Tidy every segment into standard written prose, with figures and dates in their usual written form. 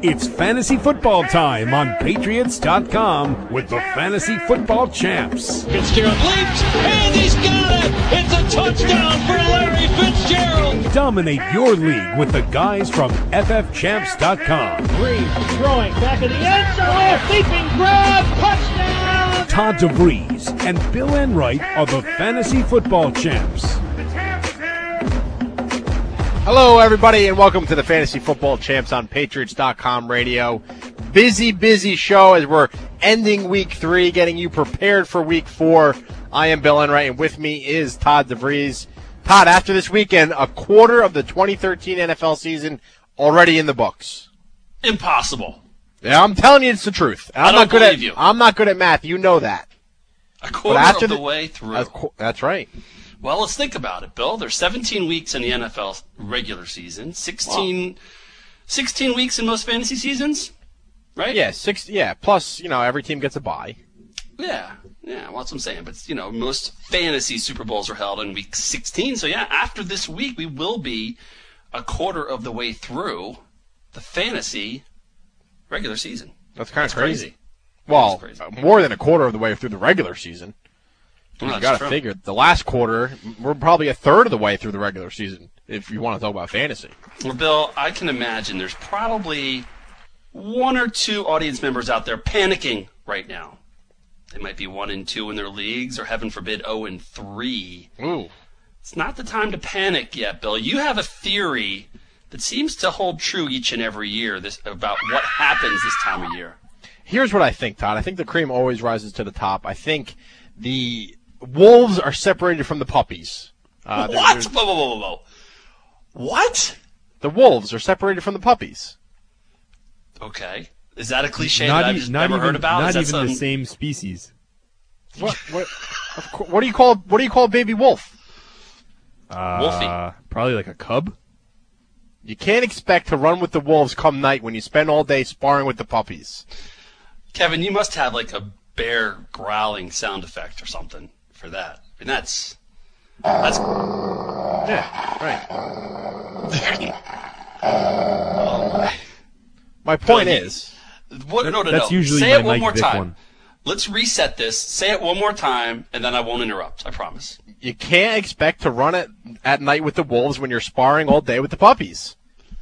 It's fantasy football time on Patriots.com with the Fantasy Football Champs. Fitzgerald leaps, and he's got it! It's a touchdown for Larry Fitzgerald! Dominate your league with the guys from FFChamps.com. Breeze throwing back in the end zone, leaping grab, touchdown! Todd DeVries and Bill Enright are the Fantasy Football Champs. Hello, everybody, and welcome to the Fantasy Football Champs on Patriots.com radio. Busy show as we're ending Week 3, getting you prepared for Week 4. I am Bill Enright, and with me is Todd DeVries. Todd, after this weekend, a quarter of the 2013 NFL season already in the books. Impossible. Yeah, I'm telling you it's the truth. I don't believe you. I'm not good at math. You know that. A quarter of the way through. That's right. Well, let's think about it, Bill. There's 17 weeks in the NFL regular season, 16 weeks in most fantasy seasons, right? Yeah, plus, every team gets a bye. Yeah, well, that's what I'm saying. But, most fantasy Super Bowls are held in week 16. So, yeah, after this week, we will be a quarter of the way through the fantasy regular season. That's kind of crazy. Well, more than a quarter of the way through the regular season. Well, you got to figure the last quarter, we're probably a third of the way through the regular season if you want to talk about fantasy. Well, Bill, I can imagine there's probably one or two audience members out there panicking right now. They might be 1-2 in their leagues, or heaven forbid 0-3. Ooh. It's not the time to panic yet, Bill. You have a theory that seems to hold true each and every year about what happens this time of year. Here's what I think, Todd. I think the cream always rises to the top. I think the wolves are separated from the puppies. What? Whoa. What? The wolves are separated from Puppies. Okay. Is that a cliche that I've just never heard about? Not even the same species. What do you call a baby wolf? Wolfie. Probably like a cub. You can't expect to run with the wolves come night when you spend all day sparring with the puppies. Kevin, you must have like a bear growling sound effect or something for that. I mean, that's yeah, right. Oh my. My point is, no. That's usually say my it one Mike more Vick time. one. Let's reset this. Say it one more time, and then I won't interrupt. I promise. You can't expect to run it at night with the wolves when you're sparring all day with the puppies.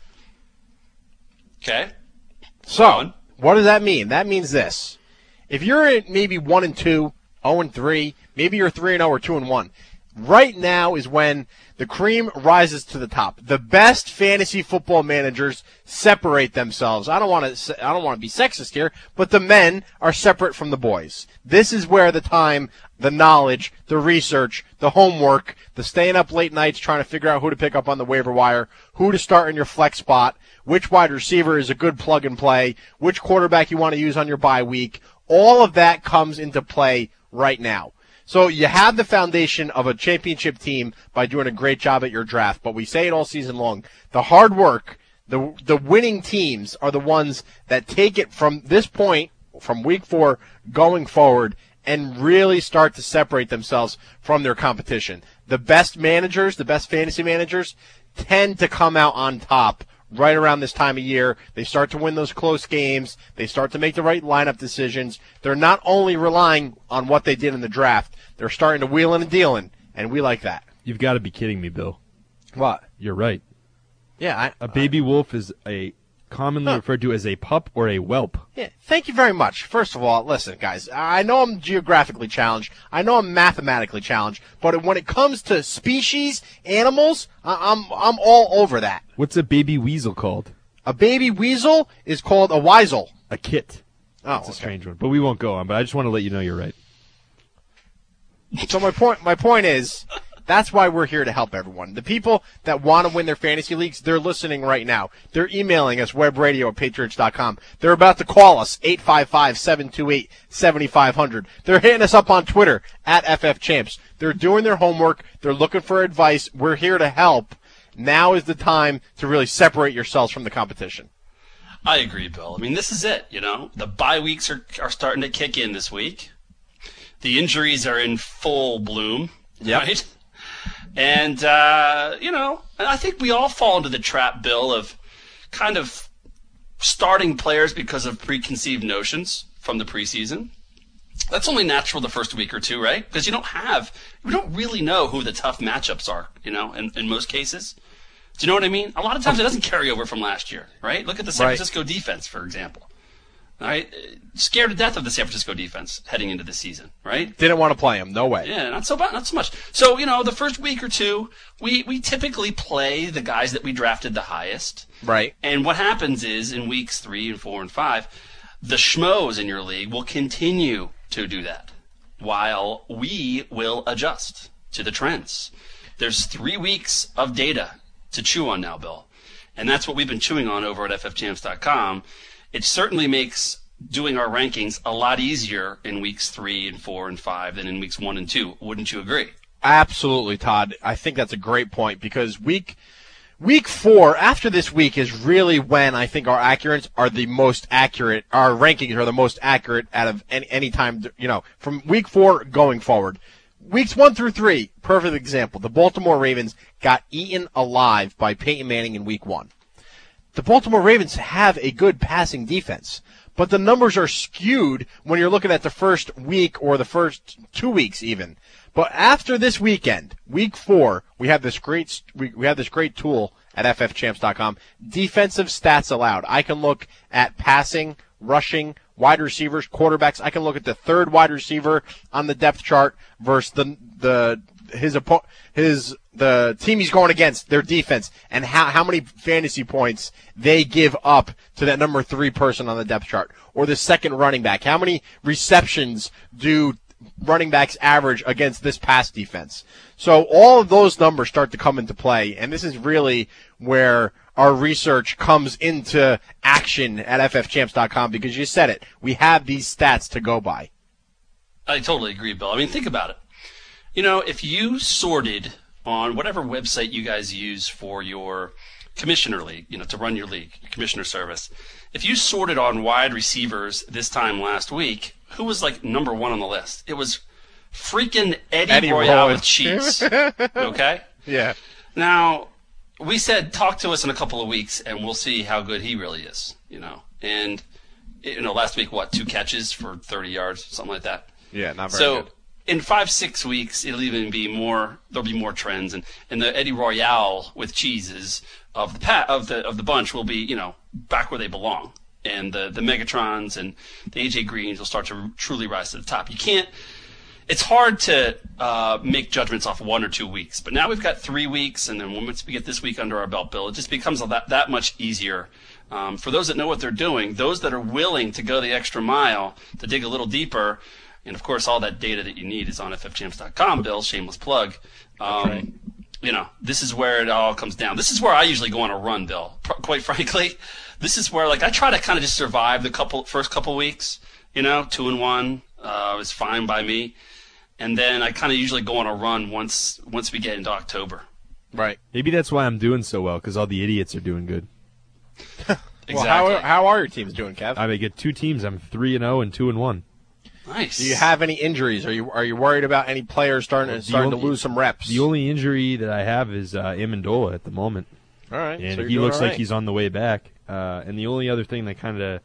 Okay. So, what does that mean? That means this. If you're at maybe 1-2, 0-3, maybe you're 3-0 or 2-1. Right now is when the cream rises to the top. The best fantasy football managers separate themselves. I don't want to be sexist here, but the men are separate from the boys. This is where the time, the knowledge, the research, the homework, the staying up late nights trying to figure out who to pick up on the waiver wire, who to start in your flex spot, which wide receiver is a good plug and play, which quarterback you want to use on your bye week. All of that comes into play right now. So you have the foundation of a championship team by doing a great job at your draft, but we say it all season long. The hard work, the winning teams are the ones that take it from this point, from week 4 going forward, and really start to separate themselves from their competition. The best managers, the best fantasy managers, tend to come out on top right around this time of year. They start to win those close games. They start to make the right lineup decisions. They're not only relying on what they did in the draft, they're starting to wheeling and dealing, and we like that. You've got to be kidding me, Bill. What? You're right. Yeah. A baby wolf is commonly referred to as a pup or a whelp. Yeah. Thank you very much. First of all, listen, guys, I know I'm geographically challenged. I know I'm mathematically challenged, but when it comes to species, animals, I'm all over that. What's a baby weasel called? A baby weasel is called a weisel. A kit. Oh, That's a strange one, but we won't go on. But I just want to let you know you're right. So my point is, that's why we're here to help everyone. The people that want to win their fantasy leagues, they're listening right now. They're emailing us, webradio@patriots.com. They're about to call us, 855-728-7500. They're hitting us up on Twitter, @FFChamps. They're doing their homework. They're looking for advice. We're here to help. Now is the time to really separate yourselves from the competition. I agree, Bill. I mean, this is it, The bye weeks are starting to kick in this week. The injuries are in full bloom, right? And, I think we all fall into the trap, Bill, of kind of starting players because of preconceived notions from the preseason. That's only natural the first week or two, right? Because we don't really know who the tough matchups are, in most cases. Do you know what I mean? A lot of times it doesn't carry over from last year, right? Look at the San Francisco defense, for example. All right? Scared to death of the San Francisco defense heading into the season, right? Didn't want to play him. No way. Yeah, not so much. So, the first week or two, we typically play the guys that we drafted the highest. Right. And what happens is in weeks 3 and 4 and 5, the schmoes in your league will continue to do that while we will adjust to the trends. There's 3 weeks of data to chew on now, Bill. And that's what we've been chewing on over at ffchamps.com. It certainly makes doing our rankings a lot easier in weeks 3 and 4 and 5 than in weeks 1 and 2. Wouldn't you agree? Absolutely, Todd. I think that's a great point because week 4, after this week, is really when I think our rankings are the most accurate out of any time, from week 4 going forward. Weeks 1 through 3, perfect example. The Baltimore Ravens got eaten alive by Peyton Manning in week 1. The Baltimore Ravens have a good passing defense, but the numbers are skewed when you're looking at the first week or the first 2 weeks even. But after this weekend, week 4, we have this great tool at ffchamps.com, defensive stats allowed. I can look at passing, rushing, wide receivers, quarterbacks. I can look at the third wide receiver on the depth chart versus the team he's going against, their defense, and how many fantasy points they give up to that number 3 person on the depth chart, or the second running back. How many receptions do running backs average against this pass defense? So all of those numbers start to come into play, and this is really where our research comes into action at ffchamps.com, because you said it. We have these stats to go by. I totally agree, Bill. I mean, think about it. If you sorted on whatever website you guys use for your commissioner league, to run your league, your commissioner service, if you sorted on wide receivers this time last week, who was number 1 on the list? It was freaking Eddie Royale with cheese. Okay? Yeah. Now, we said talk to us in a couple of weeks and we'll see how good he really is, And, last week, 2 catches for 30 yards, something like that. Yeah, not very good. In 5-6 weeks, it'll even be more. There'll be more trends, and the Eddie Royale with cheeses of the bunch will be back where they belong, and the Megatrons and the AJ Greens will start to truly rise to the top. You can't. It's hard to make judgments off 1 or 2 weeks, but now we've got 3 weeks, and then once we get this week under our belt, Bill, it just becomes that much easier. For those that know what they're doing, those that are willing to go the extra mile to dig a little deeper. And, of course, all that data that you need is on ffchamps.com, Bill, shameless plug. Right. This is where it all comes down. This is where I usually go on a run, Bill. Quite frankly, this is where, I try to kind of just survive the first couple weeks. 2-1 is fine by me. And then I kind of usually go on a run once we get into October. Right. Maybe that's why I'm doing so well, because all the idiots are doing good. Exactly. Well, how are your teams doing, Kev? I get 2 teams. I'm 3-0 and 2-1. Nice. Do you have any injuries? Are you worried about any players starting to lose some reps? The only injury that I have is Amendola at the moment. All right. And so he looks like he's on the way back. And the only other thing that kind of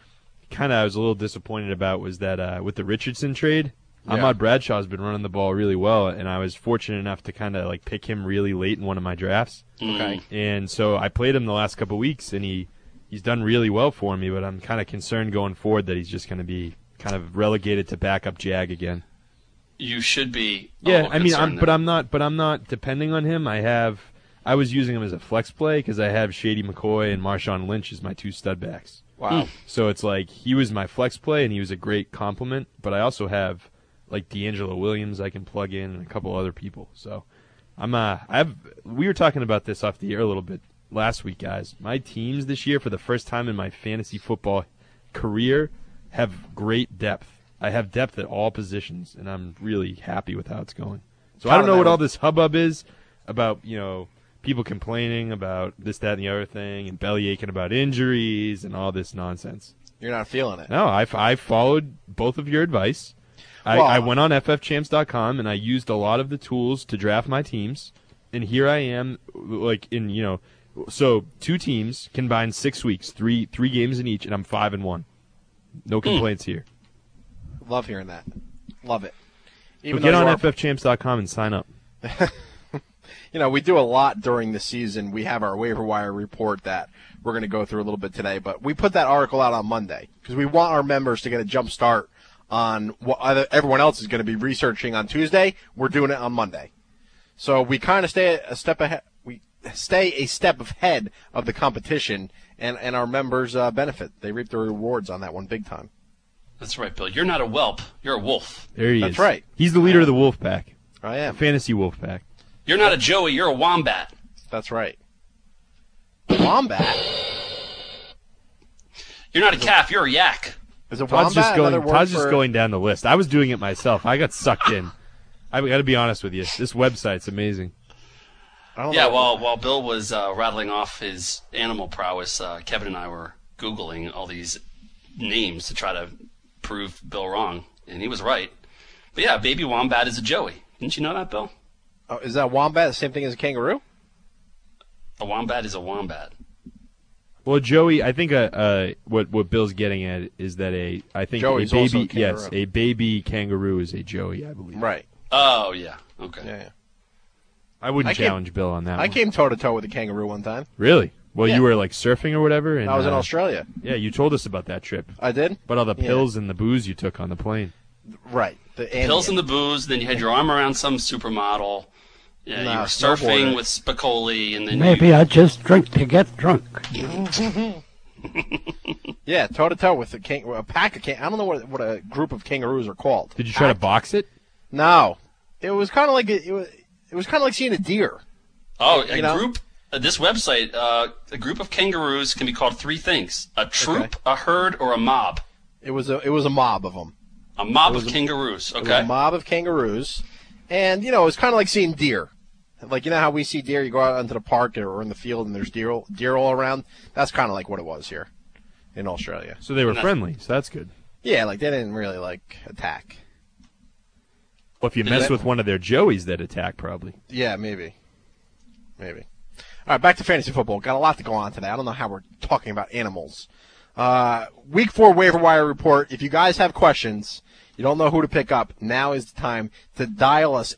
I was a little disappointed about was that with the Richardson trade, Ahmad Bradshaw's been running the ball really well, and I was fortunate enough to kind of pick him really late in one of my drafts. Okay. And so I played him the last couple of weeks, and he's done really well for me, but I'm kind of concerned going forward that he's just going to be kind of relegated to backup Jag again. You should be. Yeah, I'm not depending on him. I was using him as a flex play because I have Shady McCoy and Marshawn Lynch as my 2 stud backs. Wow. So it's he was my flex play and he was a great compliment, but I also have D'Angelo Williams I can plug in and a couple other people. So we were talking about this off the air a little bit last week, guys. My teams this year, for the first time in my fantasy football career, have great depth. I have depth at all positions, and I'm really happy with how it's going. So I don't know what all this hubbub is about, people complaining about this, that, and the other thing, and belly aching about injuries and all this nonsense. You're not feeling it. No, I followed both of your advice. I went on ffchamps.com, and I used a lot of the tools to draft my teams, and here I am, So 2 teams combined 6 weeks, three games in each, and I'm 5-1. No complaints here. Love hearing that. Love it. So get on ffchamps.com and sign up. We do a lot during the season. We have our waiver wire report that we're going to go through a little bit today, but we put that article out on Monday because we want our members to get a jump start on what everyone else is going to be researching on Tuesday. We're doing it on Monday. So we kind of stay a step ahead. We stay a step ahead of the competition, and our members benefit. They reap the rewards on that one big time. That's right, Bill. You're not a whelp. You're a wolf. There he is. That's right. He's the leader of the wolf pack. I am. Fantasy wolf pack. You're not a Joey. You're a wombat. That's right. Wombat? You're not a calf. You're a yak. Is a Todd's wombat just going down the list. I was doing it myself. I got sucked in. I got to be honest with you. This website's amazing. Yeah, while Bill was rattling off his animal prowess, Kevin and I were Googling all these names to try to prove Bill wrong, and he was right. But yeah, baby wombat is a Joey. Didn't you know that, Bill? Oh, is that wombat the same thing as a kangaroo? A wombat is a wombat. Well, Joey, I think what Bill's getting at is that Joey's also a kangaroo. a baby kangaroo is a Joey, I believe. Right. Oh, yeah. Okay. Yeah. I wouldn't challenge Bill on that one. I came toe-to-toe with a kangaroo one time. Really? Well, Yeah. You were like surfing or whatever? And, I was in Australia. Yeah, you told us about that trip. I did? But all the pills and the booze you took on the plane. Right. Pills and the booze, then you had your arm around some supermodel. Yeah, you were surfing snowboarder. with Spicoli, and then Maybe I just drink to get drunk. Yeah, toe-to-toe with a pack of kangaroos. I don't know what a group of kangaroos are called. Did you try to box it? No. It was kind of like it was kind of like seeing a deer. group. This website, a group of kangaroos can be called 3 things: a troop, a herd, or a mob. It was a mob of them. A mob of kangaroos. It was Okay. a mob of kangaroos, and it was kind of like seeing deer. Like, how we see deer, you go out into the park or in the field and there's deer all around. That's kind of like what it was here in Australia. So they were friendly, so that's good. Yeah, like they didn't really attack. Well, if you mess with one of their Joeys, they'd attack probably. Yeah, maybe. All right, back to fantasy football. Got a lot to go on today. I don't know how we're talking about animals. Week 4 waiver wire report. If you guys have questions, you don't know who to pick up, now is the time to dial us,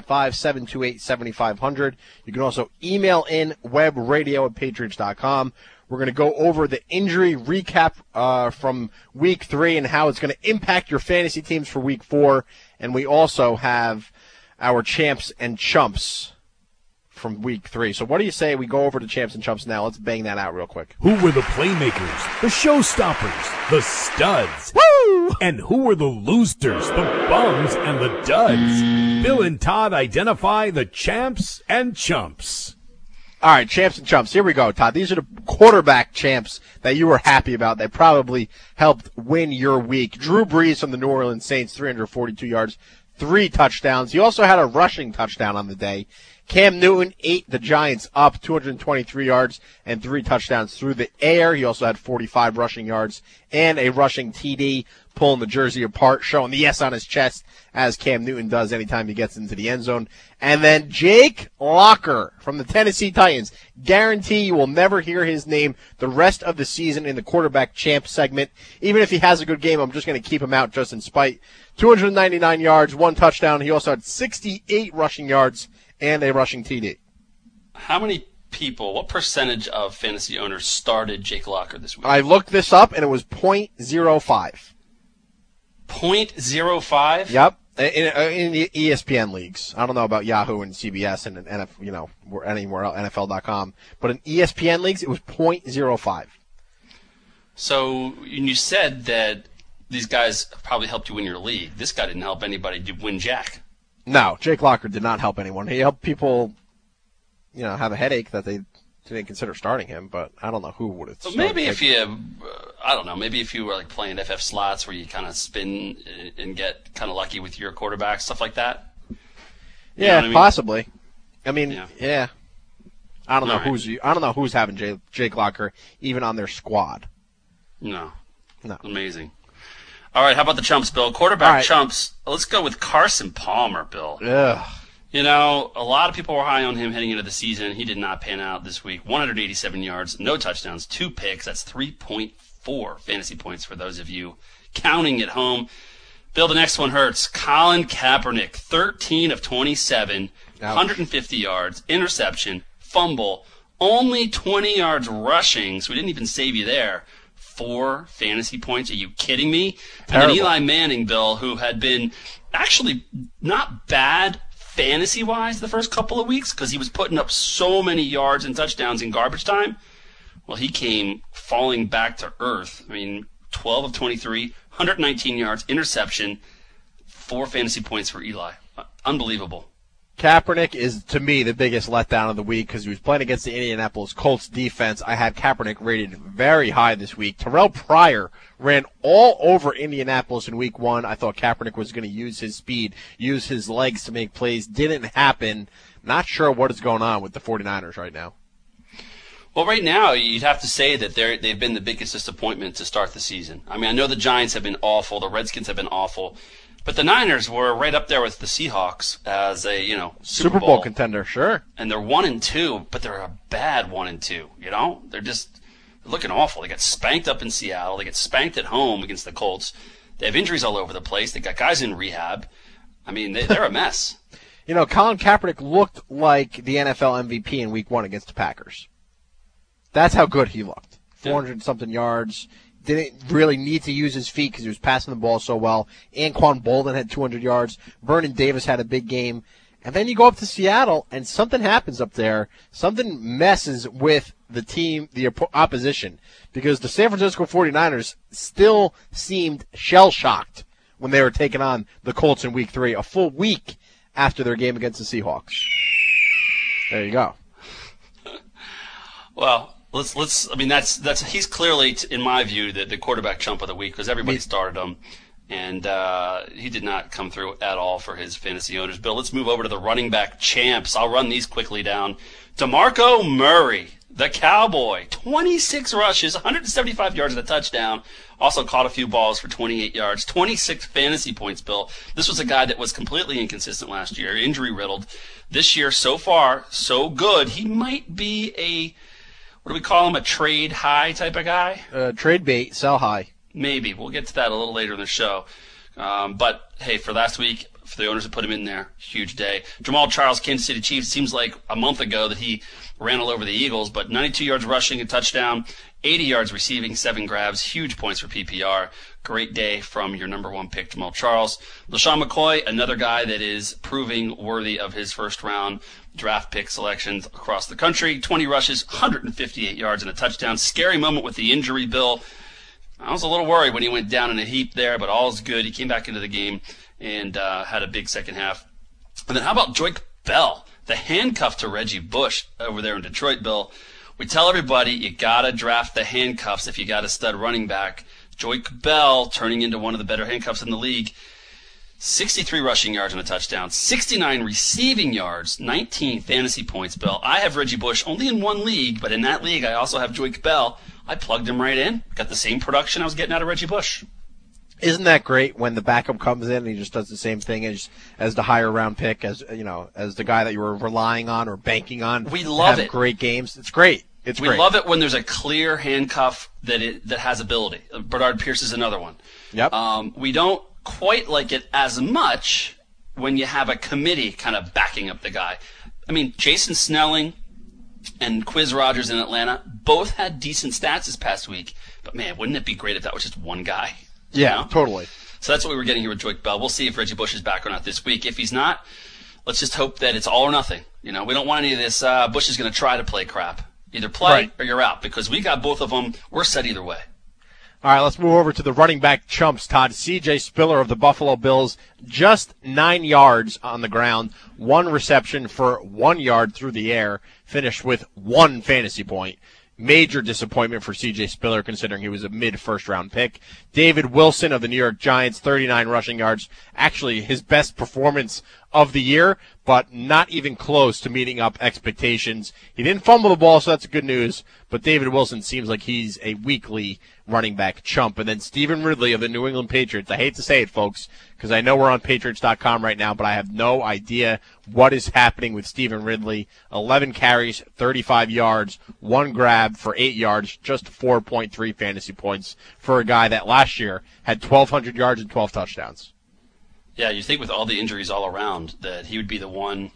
855-728-7500. You can also email in webradio@patriots.com. We're going to go over the injury recap from Week 3 and how it's going to impact your fantasy teams for Week 4. And we also have our champs and chumps from Week 3. So what do you say we go over to champs and chumps now? Let's bang that out real quick. Who were the playmakers, the showstoppers, the studs? Woo! And who were the losers, the bums, and the duds? Bill and Todd identify the champs and chumps. All right, champs and chumps. Here we go, Todd. These are the quarterback champs that you were happy about. They probably helped win your week. Drew Brees from the New Orleans Saints, 342 yards, 3 touchdowns. He also had a rushing touchdown on the day. Cam Newton ate the Giants up, 223 yards and 3 touchdowns through the air. He also had 45 rushing yards and a rushing TD, pulling the jersey apart, showing the S on his chest, as Cam Newton does anytime he gets into the end zone. And then Jake Locker from the Tennessee Titans. Guarantee you will never hear his name the rest of the season in the quarterback champ segment. Even if he has a good game, I'm just going to keep him out just in spite. 299 yards, 1 touchdown. He also had 68 rushing yards and a rushing TD. How many people, what percentage of fantasy owners started Jake Locker this week? I looked this up, and it was 0.05. 0.05? Yep. In the ESPN leagues. I don't know about Yahoo and CBS and anywhere else, NFL.com. But in ESPN leagues, it was 0.05. So you said that these guys probably helped you win your league. This guy didn't help anybody to win jack. No, Jake Locker did not help anyone. He helped people, have a headache that they didn't consider starting him, but I don't know who would have started. Maybe if you, maybe if you were like playing FF slots where you kind of spin and get kind of lucky with your quarterback, stuff like that. Yeah, possibly. I mean, yeah. I don't know who's having Jake Locker even on their squad. No. No. Amazing. All right, how about the chumps, Bill? Quarterback chumps. Let's go with Carson Palmer, Bill. Ugh. You know, a lot of people were high on him heading into the season. He did not pan out this week. 187 yards, no touchdowns, 2 picks. That's 3.4 fantasy points for those of you counting at home. Bill, the next one hurts. Colin Kaepernick, 13 of 27, 150 yards, interception, fumble, only 20 yards rushing, so we didn't even save you there. 4 fantasy points. Are you kidding me? Terrible. And then Eli Manning, Bill, who had been actually not bad fantasy-wise the first couple of weeks because he was putting up so many yards and touchdowns in garbage time. Well, he came falling back to earth. I mean, 12 of 23, 119 yards, interception, 4 fantasy points for Eli. Unbelievable. Kaepernick is, to me, the biggest letdown of the week because he was playing against the Indianapolis Colts defense. I had Kaepernick rated very high this week. Terrell Pryor ran all over Indianapolis in week 1. I thought Kaepernick was going to use his speed, use his legs to make plays. Didn't happen. Not sure what is going on with the 49ers right now. Well, right now, you'd have to say that they've been the biggest disappointment to start the season. I mean, I know the Giants have been awful. The Redskins have been awful. But the Niners were right up there with the Seahawks as a, Super Bowl contender, sure. And they're 1-2, but they're a bad 1-2, They're just looking awful. They got spanked up in Seattle. They get spanked at home against the Colts. They have injuries all over the place. They got guys in rehab. I mean, they're a mess. Colin Kaepernick looked like the NFL MVP in week 1 against the Packers. That's how good he looked. 400-something yards. Didn't really need to use his feet because he was passing the ball so well. Anquan Bolden had 200 yards. Vernon Davis had a big game. And then you go up to Seattle, and something happens up there. Something messes with the team, the opposition, because the San Francisco 49ers still seemed shell-shocked when they were taking on the Colts in week 3, a full week after their game against the Seahawks. There you go. Well, let's. I mean, that's. He's clearly, in my view, the quarterback chump of the week because everybody started him, and he did not come through at all for his fantasy owners. Bill, let's move over to the running back champs. I'll run these quickly down. DeMarco Murray, the Cowboy, 26 rushes, 175 yards and a touchdown. Also caught a few balls for 28 yards, 26 fantasy points, Bill. This was a guy that was completely inconsistent last year, injury-riddled. This year, so far, so good. He might be a, what do we call him, a trade high type of guy? Trade bait, sell high. Maybe. We'll get to that a little later in the show. But, hey, for last week, for the owners that put him in there, huge day. Jamal Charles, Kansas City Chiefs, seems like a month ago that he ran all over the Eagles, but 92 yards rushing, a touchdown, 80 yards receiving, 7 grabs, huge points for PPR. Great day from your number 1 pick, Jamal Charles. LaShawn McCoy, another guy that is proving worthy of his first-round draft pick selections across the country. 20 rushes, 158 yards, and a touchdown. Scary moment with the injury, Bill. I was a little worried when he went down in a heap there, but all's good. He came back into the game and had a big second half. And then how about Joique Bell, the handcuff to Reggie Bush over there in Detroit, Bill? We tell everybody you got to draft the handcuffs if you got a stud running back. Joique Bell turning into one of the better handcuffs in the league. 63 rushing yards and a touchdown, 69 receiving yards, 19 fantasy points, Bill. I have Reggie Bush only in one league, but in that league I also have Joique Bell. I plugged him right in, got the same production I was getting out of Reggie Bush. Isn't that great when the backup comes in and he just does the same thing as the higher round pick, as the guy that you were relying on or banking on? We love it. Great games. It's great. We love it when there's a clear handcuff that has ability. Bernard Pierce is another one. Yep. We don't quite like it as much when you have a committee kind of backing up the guy. I mean, Jason Snelling and Quiz Rogers in Atlanta both had decent stats this past week. But, man, wouldn't it be great if that was just one guy? Yeah, totally. So that's what we were getting here with Joique Bell. We'll see if Reggie Bush is back or not this week. If he's not, let's just hope that it's all or nothing. We don't want any of this Bush is going to try to play crap. Either play or you're out because we got both of them. We're set either way. All right, let's move over to the running back chumps, Todd. C.J. Spiller of the Buffalo Bills, just 9 yards on the ground, 1 reception for 1 yard through the air, finished with 1 fantasy point. Major disappointment for C.J. Spiller considering he was a mid-first-round pick. David Wilson of the New York Giants, 39 rushing yards. Actually, his best performance of the year, but not even close to meeting up expectations. He didn't fumble the ball, so that's good news, but David Wilson seems like he's a weekly running back chump. And then Stephen Ridley of the New England Patriots. I hate to say it, folks, because I know we're on Patriots.com right now, but I have no idea what is happening with Stephen Ridley. 11 carries, 35 yards, 1 grab for 8 yards, just 4.3 fantasy points for a guy that last year had 1,200 yards and 12 touchdowns. Yeah, you think with all the injuries all around that he would be the one,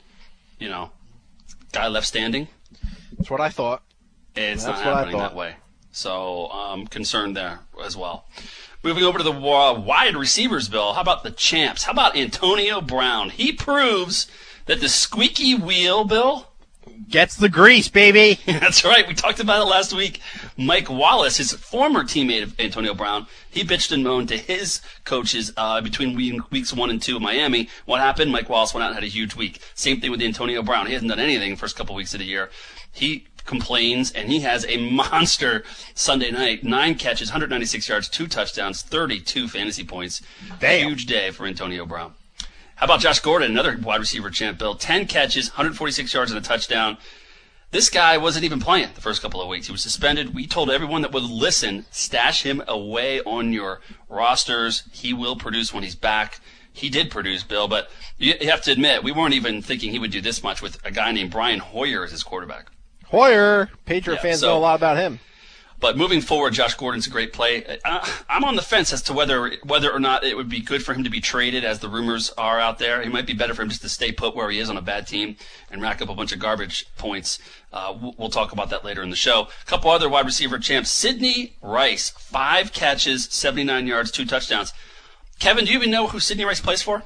guy left standing. That's what I thought. It's not happening that way. So I'm concerned there as well. Moving over to the wide receivers, Bill. How about the champs? How about Antonio Brown? He proves that the squeaky wheel, Bill, gets the grease, baby. That's right. We talked about it last week. Mike Wallace, his former teammate of Antonio Brown, he bitched and moaned to his coaches between weeks 1 and 2 of Miami. What happened? Mike Wallace went out and had a huge week. Same thing with Antonio Brown. He hasn't done anything the first couple weeks of the year. He complains, and he has a monster Sunday night. 9 catches, 196 yards, 2 touchdowns, 32 fantasy points. Damn. Huge day for Antonio Brown. How about Josh Gordon, another wide receiver champ, Bill? 10 catches, 146 yards, and a touchdown. This guy wasn't even playing the first couple of weeks. He was suspended. We told everyone that would listen, stash him away on your rosters. He will produce when he's back. He did produce, Bill, but you have to admit, we weren't even thinking he would do this much with a guy named Brian Hoyer as his quarterback. Hoyer, Patriot fans know a lot about him. But moving forward, Josh Gordon's a great play. I'm on the fence as to whether or not it would be good for him to be traded, as the rumors are out there. It might be better for him just to stay put where he is on a bad team and rack up a bunch of garbage points. We'll talk about that later in the show. A couple other wide receiver champs. Sidney Rice, 5 catches, 79 yards, 2 touchdowns. Kevin, do you even know who Sidney Rice plays for?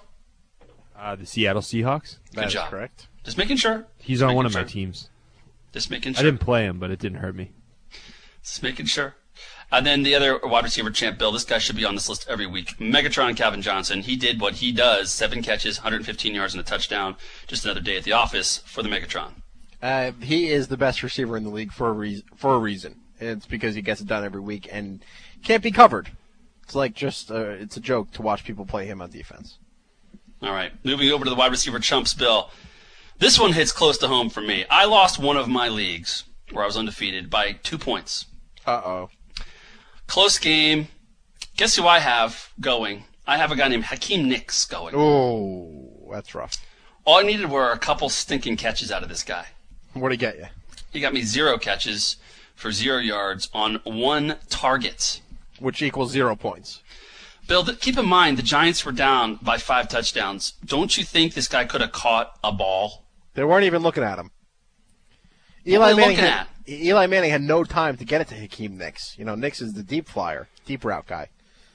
The Seattle Seahawks. Good job. Correct. Just making sure. He's on one of my teams. Just making sure. I didn't play him, but it didn't hurt me. Just making sure. And then the other wide receiver champ, Bill, this guy should be on this list every week. Megatron Calvin Johnson. He did what he does, 7 catches, 115 yards, and a touchdown. Just another day at the office for the Megatron. He is the best receiver in the league for a reason. It's because he gets it done every week and can't be covered. It's like it's a joke to watch people play him on defense. All right. Moving over to the wide receiver chumps, Bill. This one hits close to home for me. I lost one of my leagues where I was undefeated by 2 points. Uh-oh. Close game. Guess who I have going? I have a guy named Hakeem Nicks going. Oh, that's rough. All I needed were a couple stinking catches out of this guy. What'd he get you? He got me 0 catches for 0 yards on 1 target. Which equals 0 points. Bill, keep in mind the Giants were down by 5 touchdowns. Don't you think this guy could have caught a ball? They weren't even looking at him. Eli Manning had no time to get it to Hakeem Nicks. Nicks is the deep flyer, deep route guy.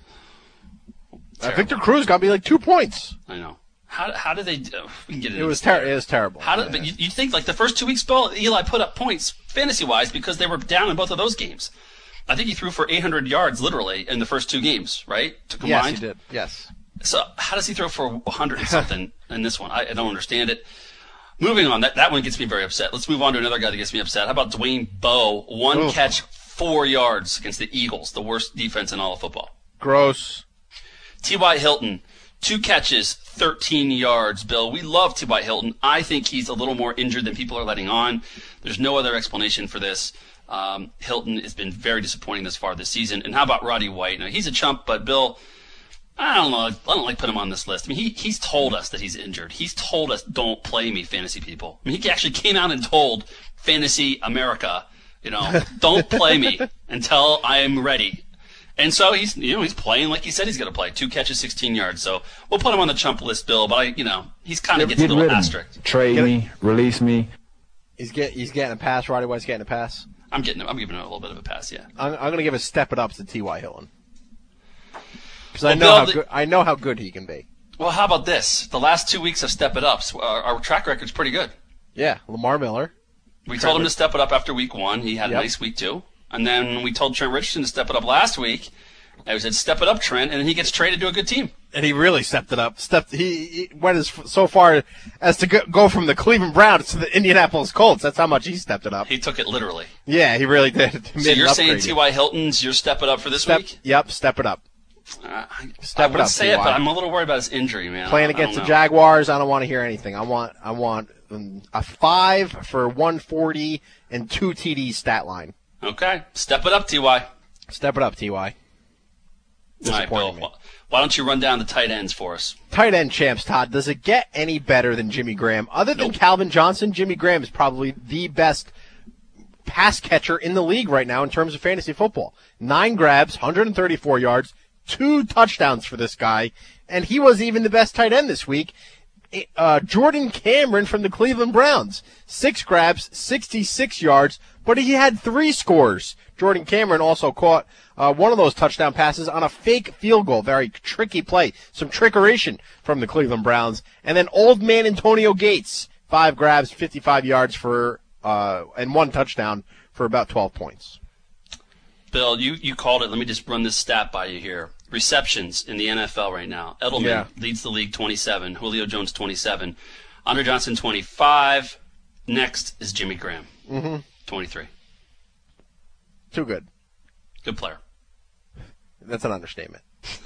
Victor Cruz got me like 2 points. I know. How did they do? We can get into it was terrible. But you think like the first 2 weeks, Bill, Eli put up points fantasy-wise because they were down in both of those games. I think he threw for 800 yards literally in the first 2 games, right? Combined? Yes, he did. Yes. So how does he throw for 100 and something in this one? I don't understand it. Moving on, that one gets me very upset. Let's move on to another guy that gets me upset. How about Dwayne Bowe? 1 catch, 4 yards against the Eagles, the worst defense in all of football. Gross. T.Y. Hilton, 2 catches, 13 yards, Bill. We love T.Y. Hilton. I think he's a little more injured than people are letting on. There's no other explanation for this. Hilton has been very disappointing this far this season. And how about Roddy White? Now, he's a chump, but Bill, I don't know. I don't like putting him on this list. I mean, he's told us that he's injured. He's told us, don't play me, fantasy people. I mean, he actually came out and told Fantasy America, don't play me until I am ready. And so he's playing like he said he's going to play. 2 catches, 16 yards. So we'll put him on the chump list, Bill. But he's kind of gets a little asterisk. Trade me, release me. He's getting a pass. Roddy White's getting a pass. I'm giving him a little bit of a pass. Yeah. I'm going to give a step it up to T.Y. Hilton. Because I know how good he can be. Well, how about this? The last 2 weeks of Step It Ups, our track record's pretty good. Yeah, Lamar Miller. We told him to step it up after week 1. He had a nice week 2. And then we told Trent Richardson to step it up last week. And we said, step it up, Trent, and then he gets traded to a good team. And he really stepped it up. He went so far as to go from the Cleveland Browns to the Indianapolis Colts. That's how much he stepped it up. He took it literally. Yeah, he really did. So you're saying T.Y. Hilton's your step it up for this week? Yep, step it up. Step I it would up, say it, T.Y. but I'm a little worried about his injury, man. Playing I against the don't know. Jaguars, I don't want to hear anything. I want a 5 for 140 and 2 TD stat line. Okay, step it up, Ty. Step it up, Ty. All right, Disappointing Bill. me. Why don't you run down the tight ends for us? Tight end champs, Todd. Does it get any better than Jimmy Graham? Other than Calvin Johnson, Jimmy Graham is probably the best pass catcher in the league right now in terms of fantasy football. 9 grabs, 134 yards, 2 touchdowns for this guy, and he was even the best tight end this week. Jordan Cameron from the Cleveland Browns, 6 grabs, 66 yards, but he had 3 scores. Jordan Cameron also caught one of those touchdown passes on a fake field goal. Very tricky play. Some trickeration from the Cleveland Browns. And then old man Antonio Gates, 5 grabs, 55 yards for and 1 touchdown for about 12 points. Bill, you called it. Let me just run this stat by you here. Receptions in the NFL right now. Edelman leads the league 27. Julio Jones 27. Andre Johnson 25. Next is Jimmy Graham 23. Too good. Good player. That's an understatement.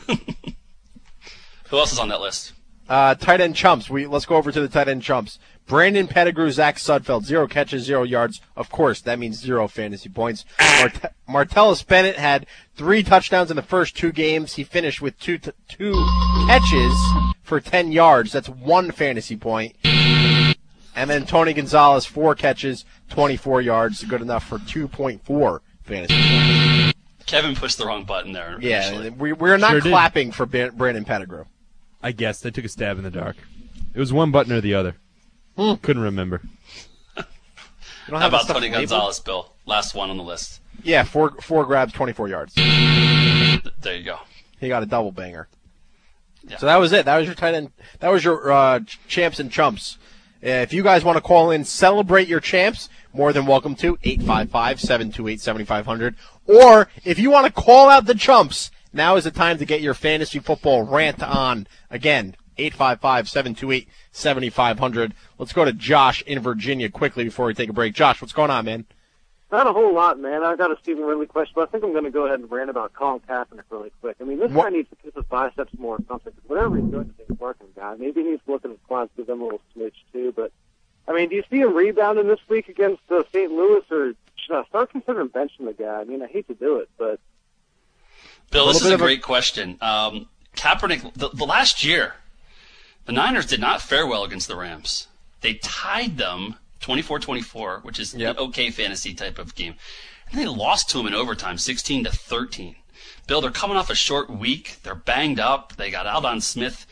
Who else is on that list? Tight end chumps. Let's go over to the tight end chumps. Brandon Pettigrew, Zach Sudfeld, 0 catches, 0 yards. Of course, that means 0 fantasy points. Martellus Bennett had 3 touchdowns in the first 2 games. He finished with 2 catches for 10 yards. That's 1 fantasy point. And then Tony Gonzalez, 4 catches, 24 yards. Good enough for 2.4 fantasy points. Kevin pushed the wrong button there. Yeah, initially. we're not Sure did. clapping for Brandon Pettigrew. I guessed. I took a stab in the dark. It was one button or the other. Couldn't remember. You don't How have about that stuff Tony labeled? Gonzalez, Bill? Last one on the list. Yeah, 4 grabs, 24 yards. There you go. He got a double banger. Yeah. So that was it. That was your tight end. That was your champs and chumps. If you guys want to call in, celebrate your champs, more than welcome to 855-728-7500. Or if you want to call out the chumps, now is the time to get your fantasy football rant on. Again, 855-728-7500. Let's go to Josh in Virginia quickly before we take a break. Josh, what's going on, man? Not a whole lot, man. I got a Stephen Ridley question, but I think I'm going to go ahead and rant about Colin Kaepernick really quick. I mean, this guy needs to kiss his biceps more or something, because whatever he's doing is working, guy. Maybe he needs to look at his quads, give them a little smidge, too. But, I mean, do you see him rebounding this week against St. Louis, or should I start considering benching the guy? I mean, I hate to do it, but... Bill, this is a great question. Kaepernick, the last year, the Niners did not fare well against the Rams. They tied them 24-24, which is an okay fantasy type of game. And they lost to them in overtime, 16-13. Bill, they're coming off a short week. They're banged up. They got Aldon Smith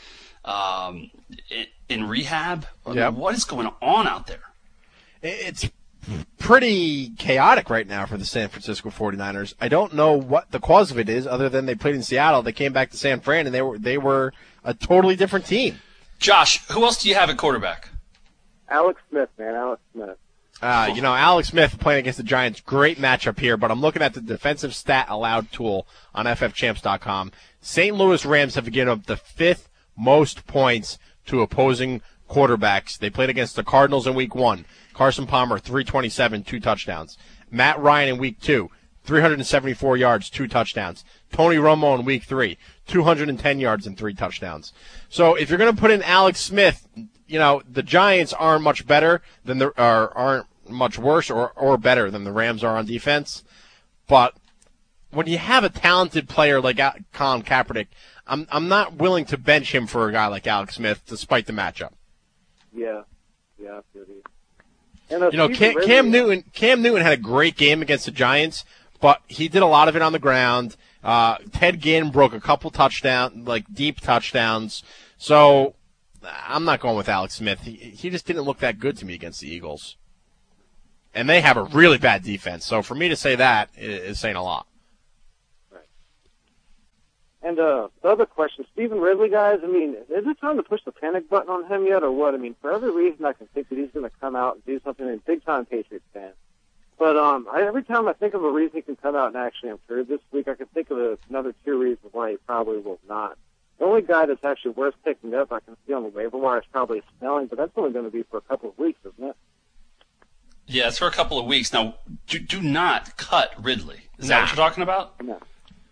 in rehab. Yep. What is going on out there? It's pretty chaotic right now for the San Francisco 49ers. I don't know what the cause of it is, other than they played in Seattle. They came back to San Fran, and they were a totally different team. Josh, who else do you have at quarterback? Alex Smith, man, Alex Smith. Alex Smith playing against the Giants, great matchup here, but I'm looking at the defensive stat allowed tool on ffchamps.com. St. Louis Rams have given up the 5th most points to opposing quarterbacks. They played against the Cardinals in week 1. Carson Palmer, 327, 2 touchdowns. Matt Ryan in week 2, 374 yards, 2 touchdowns. Tony Romo in week 3, 210 yards and 3 touchdowns. So if you're going to put in Alex Smith, the Giants aren't much better than aren't much worse or better than the Rams are on defense. But when you have a talented player like Colin Kaepernick, I'm not willing to bench him for a guy like Alex Smith, despite the matchup. Yeah, I feel you. And, Cam Newton had a great game against the Giants, but he did a lot of it on the ground. Ted Ginn broke a couple deep touchdowns. So I'm not going with Alex Smith. He just didn't look that good to me against the Eagles. And they have a really bad defense. So for me to say that is saying a lot. Right. And the other question, Stephen Ridley, guys, I mean, is it time to push the panic button on him yet or what? I mean, for every reason I can think that he's going to come out and do something, and big-time Patriots fan. But every time I think of a reason he can come out and actually improve this week, I can think of another 2 reasons why he probably will not. The only guy that's actually worth picking up I can see on the waiver wire is probably Snelling, but that's only going to be for a couple of weeks, isn't it? Yeah, it's for a couple of weeks. Now, do not cut Ridley. Is that what you're talking about? No.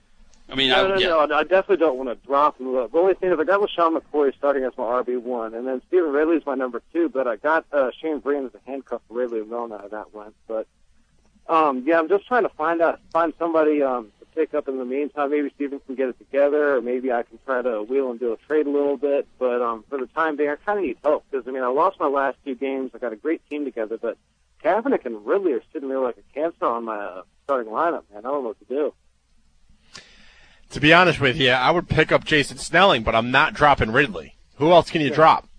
I mean, No, I definitely don't want to drop him. The only thing is I got LaShawn McCoy starting as my RB1, and then Stephen Ridley's my number 2, but I got Shane Breen as a handcuff for Ridley, and well, now that went. But, I'm just trying to find somebody to pick up in the meantime. Maybe Stephen can get it together, or maybe I can try to wheel and do a trade a little bit. But for the time being, I kind of need help because, I lost my last 2 games. I got a great team together, but Kaepernick and Ridley are sitting there like a cancer on my starting lineup, man. I don't know what to do. To be honest with you, I would pick up Jason Snelling, but I'm not dropping Ridley. Who else can you drop?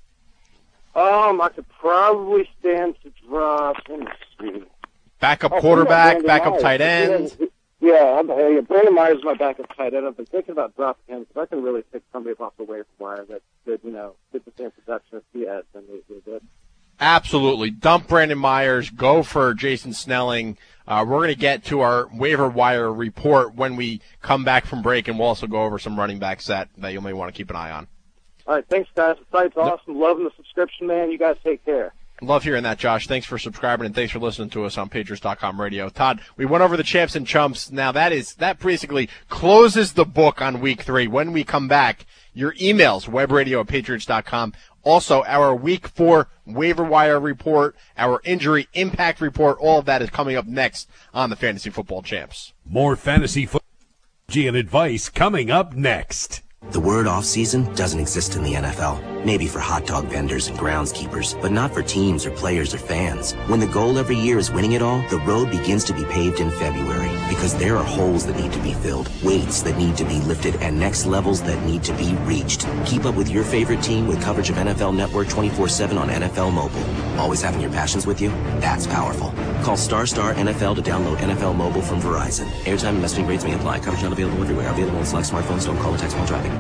I could probably stand to drop. Let me see. Backup quarterback, backup tight end. Yeah, Brandon Myers is my backup tight end. I've been thinking about dropping him because I can really pick somebody off the waiver wire that could, get the same production as he has and they did. Absolutely. Dump Brandon Myers. Go for Jason Snelling. We're going to get to our waiver wire report when we come back from break, and we'll also go over some running back set that you may want to keep an eye on. All right, thanks, guys. The site's awesome. Loving the subscription, man. You guys take care. Love hearing that, Josh. Thanks for subscribing, and thanks for listening to us on Patriots.com radio. Todd, we went over the champs and chumps. Now, that basically closes the book on Week 3. When we come back, your emails, webradio@patriots.com. Also, our Week 4 waiver wire report, our injury impact report, all of that is coming up next on the Fantasy Football Champs. More fantasy football and advice coming up next. The word off-season doesn't exist in the NFL. Maybe for hot dog vendors and groundskeepers, but not for teams or players or fans. When the goal every year is winning it all, the road begins to be paved in February because there are holes that need to be filled, weights that need to be lifted, and next levels that need to be reached. Keep up with your favorite team with coverage of NFL Network 24/7 on NFL Mobile. Always having your passions with you? That's powerful. Call Star NFL to download NFL Mobile from Verizon. Airtime and messaging rates may apply. Coverage not available everywhere. Available on select smartphones. Don't call or text while driving.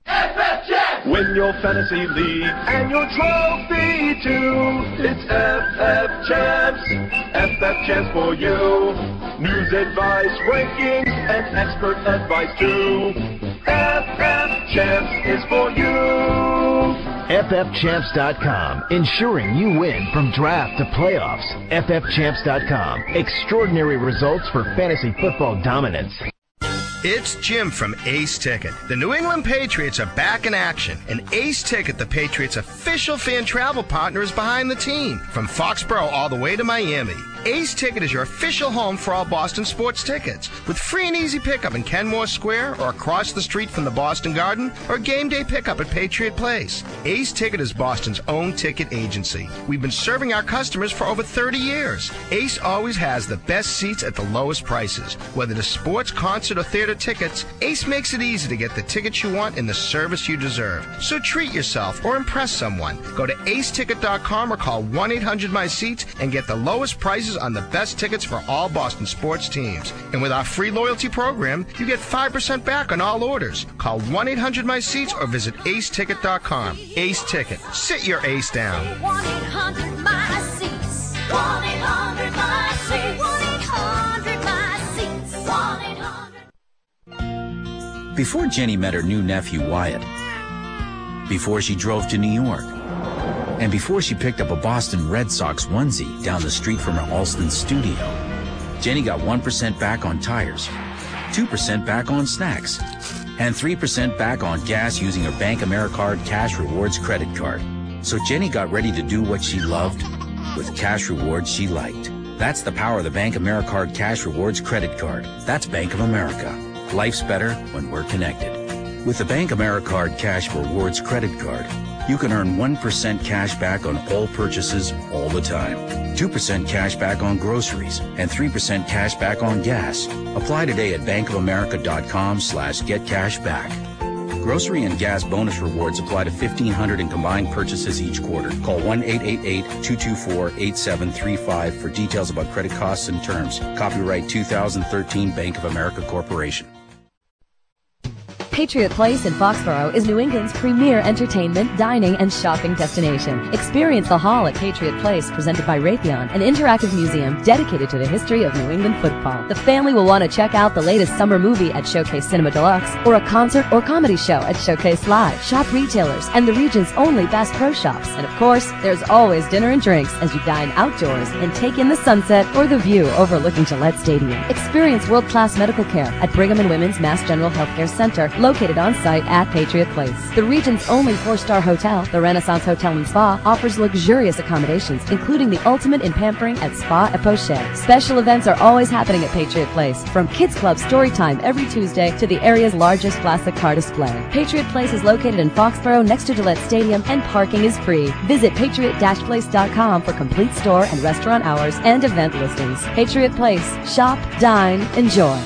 Win your fantasy league and your trophy too. It's FF Champs, FF Champs for you. News, advice, rankings, and expert advice too. FF Champs is for you. FFChamps.com, ensuring you win from draft to playoffs. FFChamps.com, extraordinary results for fantasy football dominance. It's Jim from Ace Ticket. The New England Patriots are back in action, and Ace Ticket, the Patriots' official fan travel partner, is behind the team. From Foxborough all the way to Miami, Ace Ticket is your official home for all Boston sports tickets, with free and easy pickup in Kenmore Square or across the street from the Boston Garden, or game day pickup at Patriot Place. Ace Ticket is Boston's own ticket agency. We've been serving our customers for over 30 years. Ace always has the best seats at the lowest prices. Whether it's sports, concert, or theater tickets, Ace makes it easy to get the tickets you want and the service you deserve. So treat yourself or impress someone. Go to aceticket.com or call 1-800-MY-SEATS and get the lowest prices on the best tickets for all Boston sports teams. And with our free loyalty program, you get 5% back on all orders. Call 1-800-MY-SEATS or visit aceticket.com. Ace Ticket. Sit your ace down. 1-800-MY-SEATS. 1-800-MY-SEATS. 1-800-MY-SEATS. 1-800. Before Jenny met her new nephew Wyatt, before she drove to New York, and before she picked up a Boston Red Sox onesie down the street from her Alston studio, Jenny got 1% back on tires, 2% back on snacks, and 3% back on gas using her Bank AmeriCard Cash Rewards credit card. So Jenny got ready to do what she loved with cash rewards she liked. That's the power of the Bank AmeriCard Cash Rewards credit card. That's Bank of America. Life's better when we're connected. With the Bank AmeriCard Cash Rewards credit card, you can earn 1% cash back on all purchases all the time, 2% cash back on groceries, and 3% cash back on gas. Apply today at bankofamerica.com/getcashback. Grocery and gas bonus rewards apply to 1,500 in combined purchases each quarter. Call 1-888-224-8735 for details about credit costs and terms. Copyright 2013 Bank of America Corporation. Patriot Place in Foxborough is New England's premier entertainment, dining, and shopping destination. Experience the Hall at Patriot Place, presented by Raytheon, an interactive museum dedicated to the history of New England football. The family will want to check out the latest summer movie at Showcase Cinema Deluxe, or a concert or comedy show at Showcase Live. Shop retailers and the region's only Bass Pro Shops. And of course, there's always dinner and drinks as you dine outdoors and take in the sunset or the view overlooking Gillette Stadium. Experience world-class medical care at Brigham and Women's Mass General Healthcare Center, located on site at Patriot Place. The region's only 4-star hotel, the Renaissance Hotel and Spa, offers luxurious accommodations, including the ultimate in pampering at Spa et Poche. Special events are always happening at Patriot Place, from Kids Club story time every Tuesday to the area's largest classic car display. Patriot Place is located in Foxborough next to Gillette Stadium, and parking is free. Visit patriot-place.com for complete store and restaurant hours and event listings. Patriot Place. Shop, dine, enjoy.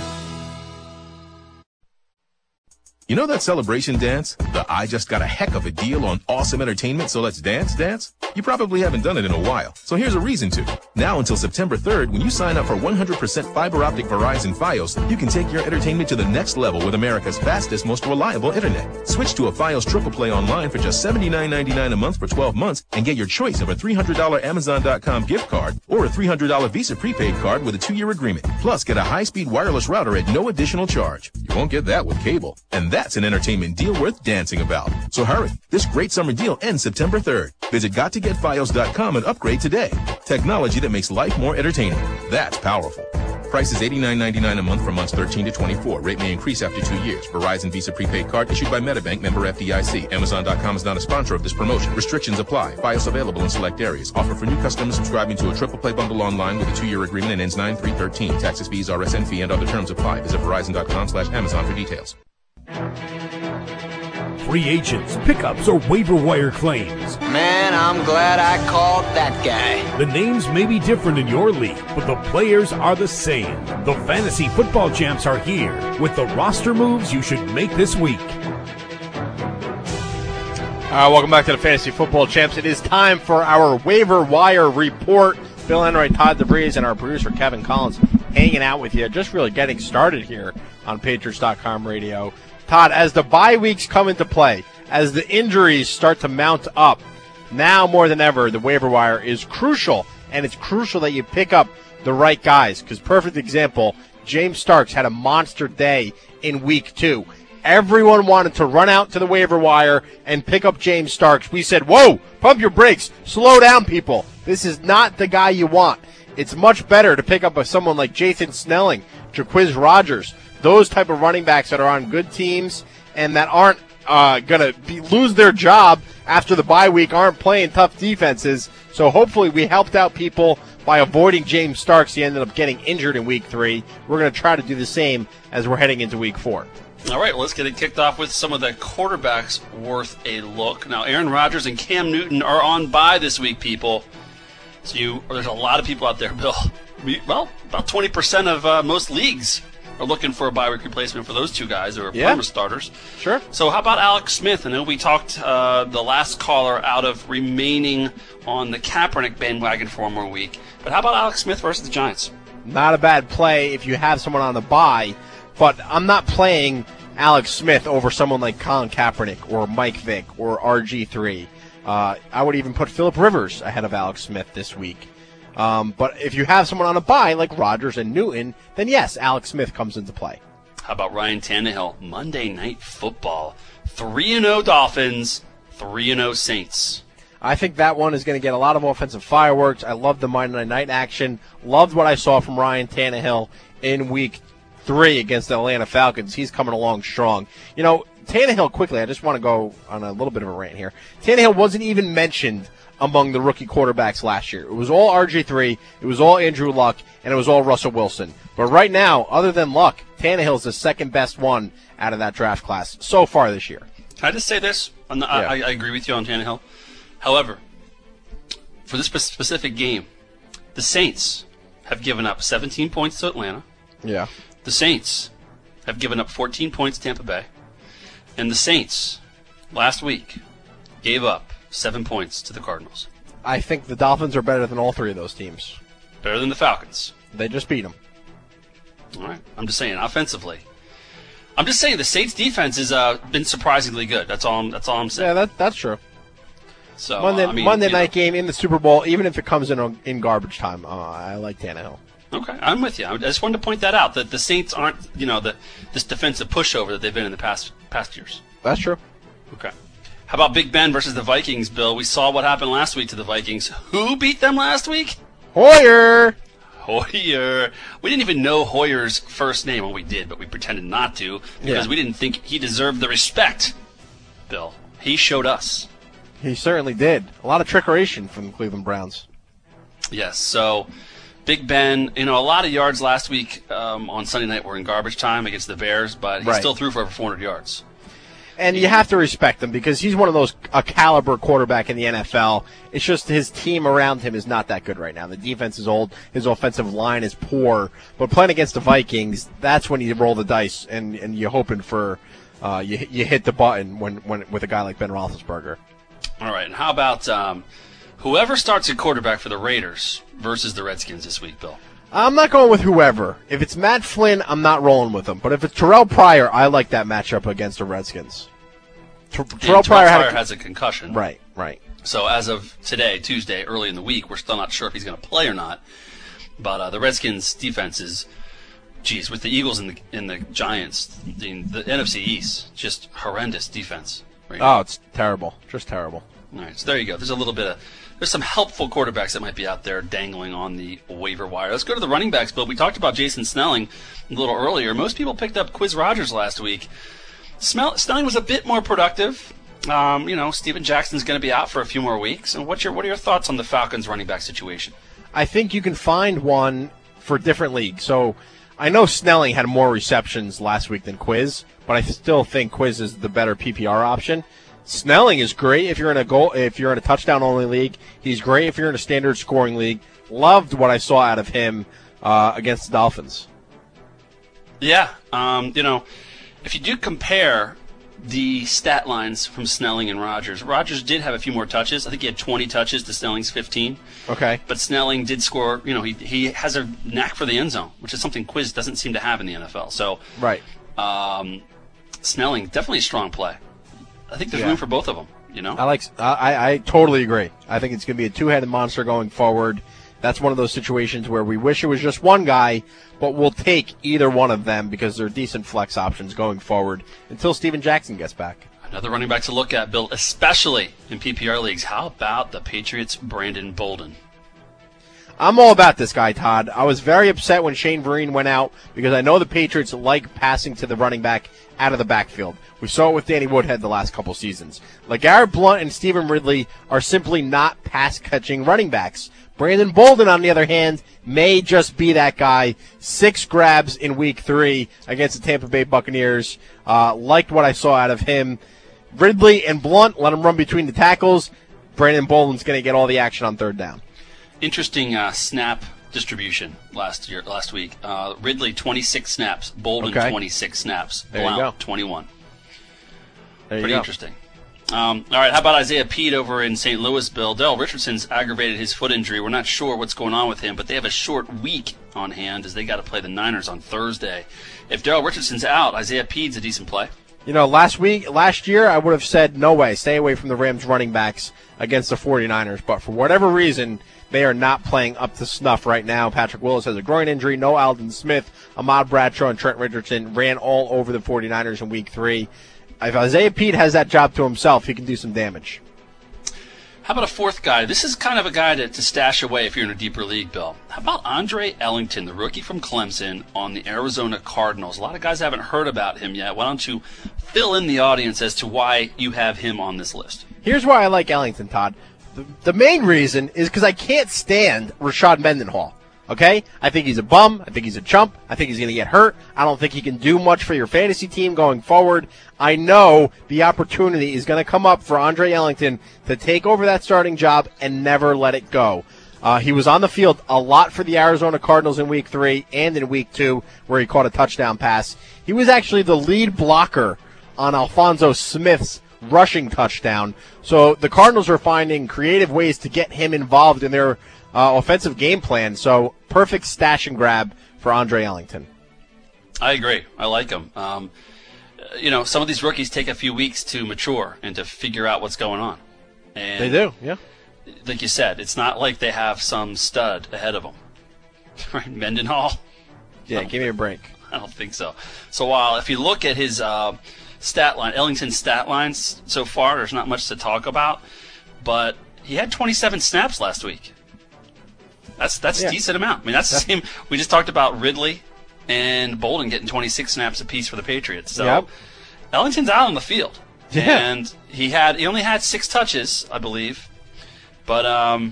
You know that celebration dance? The I just got a heck of a deal on awesome entertainment, so let's dance dance? You probably haven't done it in a while, so here's a reason to. Now until September 3rd, when you sign up for 100% fiber optic Verizon Fios, you can take your entertainment to the next level with America's fastest, most reliable internet. Switch to a Fios Triple Play online for just $79.99 a month for 12 months and get your choice of a $300 Amazon.com gift card or a $300 Visa prepaid card with a 2-year agreement. Plus, get a high-speed wireless router at no additional charge. You won't get that with cable. And that's an entertainment deal worth dancing about. So hurry. This great summer deal ends September 3rd. Visit GotToGetFios.com and upgrade today. Technology that makes life more entertaining. That's powerful. Price is $89.99 a month for months 13 to 24. Rate may increase after 2 years. Verizon Visa prepaid card issued by MetaBank, member FDIC. Amazon.com is not a sponsor of this promotion. Restrictions apply. Fios available in select areas. Offer for new customers subscribing to a triple play bundle online with a 2-year agreement and ends 9/3/13. Taxes, fees, RSN fee, and other terms apply. Visit Verizon.com/Amazon for details. Free agents, pickups, or waiver wire claims. Man, I'm glad I called that guy. The names may be different in your league, but the players are the same. The Fantasy Football Champs are here with the roster moves you should make this week. Welcome back to the Fantasy Football Champs. It is time for our waiver wire report. Bill Enright, Todd DeVries, and our producer Kevin Collins hanging out with you. Just really getting started here on Patriots.com radio. Todd, as the bye weeks come into play, as the injuries start to mount up, now more than ever, the waiver wire is crucial, and it's crucial that you pick up the right guys. Because perfect example, James Starks had a monster day in week 2. Everyone wanted to run out to the waiver wire and pick up James Starks. We said, whoa, pump your brakes, slow down, people. This is not the guy you want. It's much better to pick up someone like Jason Snelling, Jaquiz Rogers, those type of running backs that are on good teams and that aren't going to lose their job after the bye week, aren't playing tough defenses. So hopefully we helped out people by avoiding James Starks. He ended up getting injured in week 3. We're going to try to do the same as we're heading into week 4. All right, well, let's get it kicked off with some of the quarterbacks worth a look. Now, Aaron Rodgers and Cam Newton are on bye this week, people. So there's a lot of people out there, Bill. Well, about 20% of most leagues are looking for a bye week replacement for those two guys who are former starters. Sure. So how about Alex Smith? I know we talked the last caller out of remaining on the Kaepernick bandwagon for one more week. But how about Alex Smith versus the Giants? Not a bad play if you have someone on the bye, but I'm not playing Alex Smith over someone like Colin Kaepernick or Mike Vick or RG3. I would even put Phillip Rivers ahead of Alex Smith this week. But if you have someone on a bye like Rodgers and Newton, then yes, Alex Smith comes into play. How about Ryan Tannehill? Monday Night Football. 3-0 Dolphins, 3-0 Saints. I think that one is going to get a lot of offensive fireworks. I love the Monday night action. Loved what I saw from Ryan Tannehill in week 3 against the Atlanta Falcons. He's coming along strong. You know, Tannehill, quickly, I just want to go on a little bit of a rant here. Tannehill wasn't even mentioned among the rookie quarterbacks last year. It was all RG3, it was all Andrew Luck, and it was all Russell Wilson. But right now, other than Luck, Tannehill's the second best one out of that draft class so far this year. Can I just say this? I agree with you on Tannehill. However, for this specific game, the Saints have given up 17 points to Atlanta. Yeah. The Saints have given up 14 points to Tampa Bay. And the Saints, last week, gave up 7 points to the Cardinals. I think the Dolphins are better than all three of those teams. Better than the Falcons. They just beat them. All right. I'm just saying, offensively. I'm just saying the Saints defense has been surprisingly good. That's all I'm saying. Yeah, that's true. So Monday night game in the Super Bowl, even if it comes in garbage time, I like Tannehill. Okay, I'm with you. I just wanted to point that out, that the Saints aren't, this defensive pushover that they've been in the past years. That's true. Okay. How about Big Ben versus the Vikings, Bill? We saw what happened last week to the Vikings. Who beat them last week? Hoyer. We didn't even know Hoyer's first name. Well, we did, but we pretended not to because we didn't think he deserved the respect, Bill. He showed us. He certainly did. A lot of trickeration from the Cleveland Browns. Yes, so Big Ben, a lot of yards last week on Sunday night were in garbage time against the Bears, but he still threw for over 400 yards. And you have to respect him because he's one of those caliber quarterback in the NFL. It's just his team around him is not that good right now. The defense is old. His offensive line is poor. But playing against the Vikings, that's when you roll the dice and you're hoping for you hit the button when with a guy like Ben Roethlisberger. All right, and how about whoever starts at quarterback for the Raiders versus the Redskins this week, Bill? I'm not going with whoever. If it's Matt Flynn, I'm not rolling with him. But if it's Terrell Pryor, I like that matchup against the Redskins. Terrell Pryor has a concussion. Right. So as of today, Tuesday, early in the week, we're still not sure if he's going to play or not. But the Redskins' defense is, with the Eagles and the Giants, the NFC East, just horrendous defense. Right now. It's terrible. Just terrible. All right, so there you go. There's some helpful quarterbacks that might be out there dangling on the waiver wire. Let's go to the running backs, Bill. We talked about Jason Snelling a little earlier. Most people picked up Quiz Rogers last week. Snelling was a bit more productive. Steven Jackson's going to be out for a few more weeks. And what are your thoughts on the Falcons running back situation? I think you can find one for different leagues. So I know Snelling had more receptions last week than Quiz, but I still think Quiz is the better PPR option. Snelling is great if you're in a touchdown only league. He's great if you're in a standard scoring league. Loved what I saw out of him against the Dolphins. Yeah, if you do compare the stat lines from Snelling and Rodgers did have a few more touches. I think he had 20 touches to Snelling's 15. Okay. But Snelling did score, he has a knack for the end zone, which is something Quiz doesn't seem to have in the NFL. So, right. Snelling, definitely a strong play. I think there's room for both of them, I totally agree. I think it's going to be a two-headed monster going forward. That's one of those situations where we wish it was just one guy, but we'll take either one of them because they're decent flex options going forward until Steven Jackson gets back. Another running back to look at, Bill, especially in PPR leagues. How about the Patriots' Brandon Bolden? I'm all about this guy, Todd. I was very upset when Shane Vereen went out because I know the Patriots like passing to the running back out of the backfield. We saw it with Danny Woodhead the last couple seasons. LeGarrette Blount and Stephen Ridley are simply not pass-catching running backs. Brandon Bolden, on the other hand, may just be that guy. 6 grabs in Week 3 against the Tampa Bay Buccaneers. Liked what I saw out of him. Ridley and Blount, let him run between the tackles. Brandon Bolden's going to get all the action on third down. Interesting snap distribution last week. Ridley 26 snaps, Bolden 26 snaps, Blount 21. Pretty interesting. All right, how about Isaiah Pete over in St. Louis, Bill? Darrell Richardson's aggravated his foot injury. We're not sure what's going on with him, but they have a short week on hand as they got to play the Niners on Thursday. If Darrell Richardson's out, Isaiah Pete's a decent play. Last year, I would have said, no way, stay away from the Rams running backs against the 49ers. But for whatever reason, they are not playing up to snuff right now. Patrick Willis has a groin injury. No Alden Smith, Ahmad Bradshaw, and Trent Richardson ran all over the 49ers in Week 3. If Isaiah Pete has that job to himself, he can do some damage. How about a fourth guy? This is kind of a guy to stash away if you're in a deeper league, Bill. How about Andre Ellington, the rookie from Clemson on the Arizona Cardinals? A lot of guys haven't heard about him yet. Why don't you fill in the audience as to why you have him on this list? Here's why I like Ellington, Todd. The main reason is because I can't stand Rashad Mendenhall. Okay? I think he's a bum. I think he's a chump. I think he's going to get hurt. I don't think he can do much for your fantasy team going forward. I know the opportunity is going to come up for Andre Ellington to take over that starting job and never let it go. He was on the field a lot for the Arizona Cardinals in Week 3 and in Week 2 where he caught a touchdown pass. He was actually the lead blocker on Alfonso Smith's rushing touchdown. So the Cardinals are finding creative ways to get him involved in their offensive game plan. So perfect stash and grab for Andre Ellington. I agree. I like him. some of these rookies take a few weeks to mature and to figure out what's going on. And they do, yeah. Like you said, it's not like they have some stud ahead of them. Right? Mendenhall? Yeah, give me a break. I don't think so. So while if you look at his stat line, Ellington's stat lines so far, there's not much to talk about. But he had 27 snaps last week. That's a decent amount. I mean, that's the same. We just talked about Ridley and Bolden getting 26 snaps apiece for the Patriots. So Ellington's out on the field. Yeah. And he only had 6 touches, I believe. But,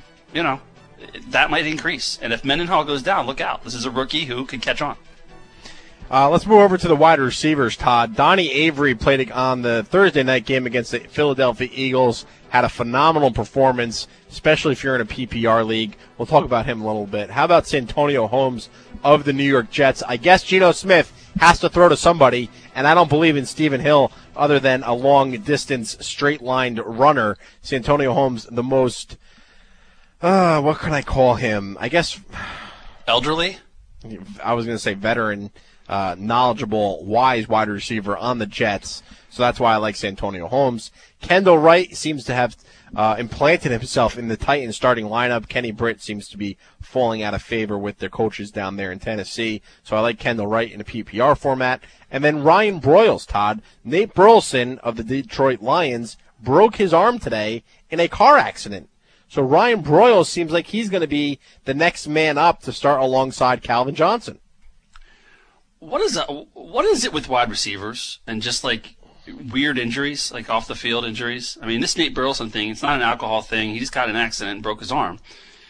that might increase. And if Mendenhall goes down, look out. This is a rookie who could catch on. Let's move over to the wide receivers, Todd. Donnie Avery played on the Thursday night game against the Philadelphia Eagles, had a phenomenal performance, especially if you're in a PPR league. We'll talk about him a little bit. How about Santonio Holmes of the New York Jets? I guess Geno Smith has to throw to somebody, and I don't believe in Stephen Hill other than a long-distance, straight-lined runner. Santonio Holmes, the most, what can I call him? I guess elderly? I was going to say veteran, knowledgeable, wise wide receiver on the Jets. So that's why I like Santonio Holmes. Kendall Wright seems to have implanted himself in the Titans starting lineup. Kenny Britt seems to be falling out of favor with their coaches down there in Tennessee. So I like Kendall Wright in a PPR format. And then Ryan Broyles, Todd. Nate Burleson of the Detroit Lions broke his arm today in a car accident. So Ryan Broyles seems like he's going to be the next man up to start alongside Calvin Johnson. What is it with wide receivers and just like weird injuries, like off the field injuries? I mean, this Nate Burleson thing, it's not an alcohol thing. He just got in an accident and broke his arm.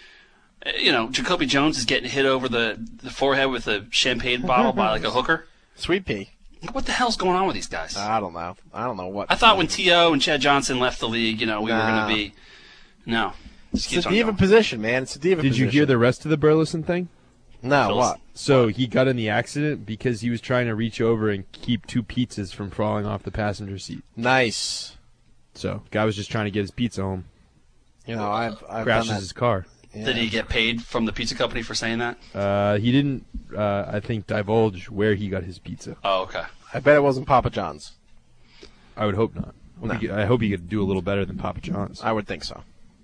Jacoby Jones is getting hit over the forehead with a champagne bottle by like a hooker. Sweet pea. What the hell's going on with these guys? I don't know what. I thought when T.O. and Chad Johnson left the league, we were going to be. No. It's a diva position, man. It's a diva position. Did you hear the rest of the Burleson thing? No, what? So he got in the accident because he was trying to reach over and keep 2 pizzas from falling off the passenger seat. Nice. So guy was just trying to get his pizza home. I've crashes done that. his car. Yeah. Did he get paid from the pizza company for saying that? He didn't, I think, divulge where he got his pizza. Oh, okay. I bet it wasn't Papa John's. I would hope not. I hope he could do a little better than Papa John's. I would think so.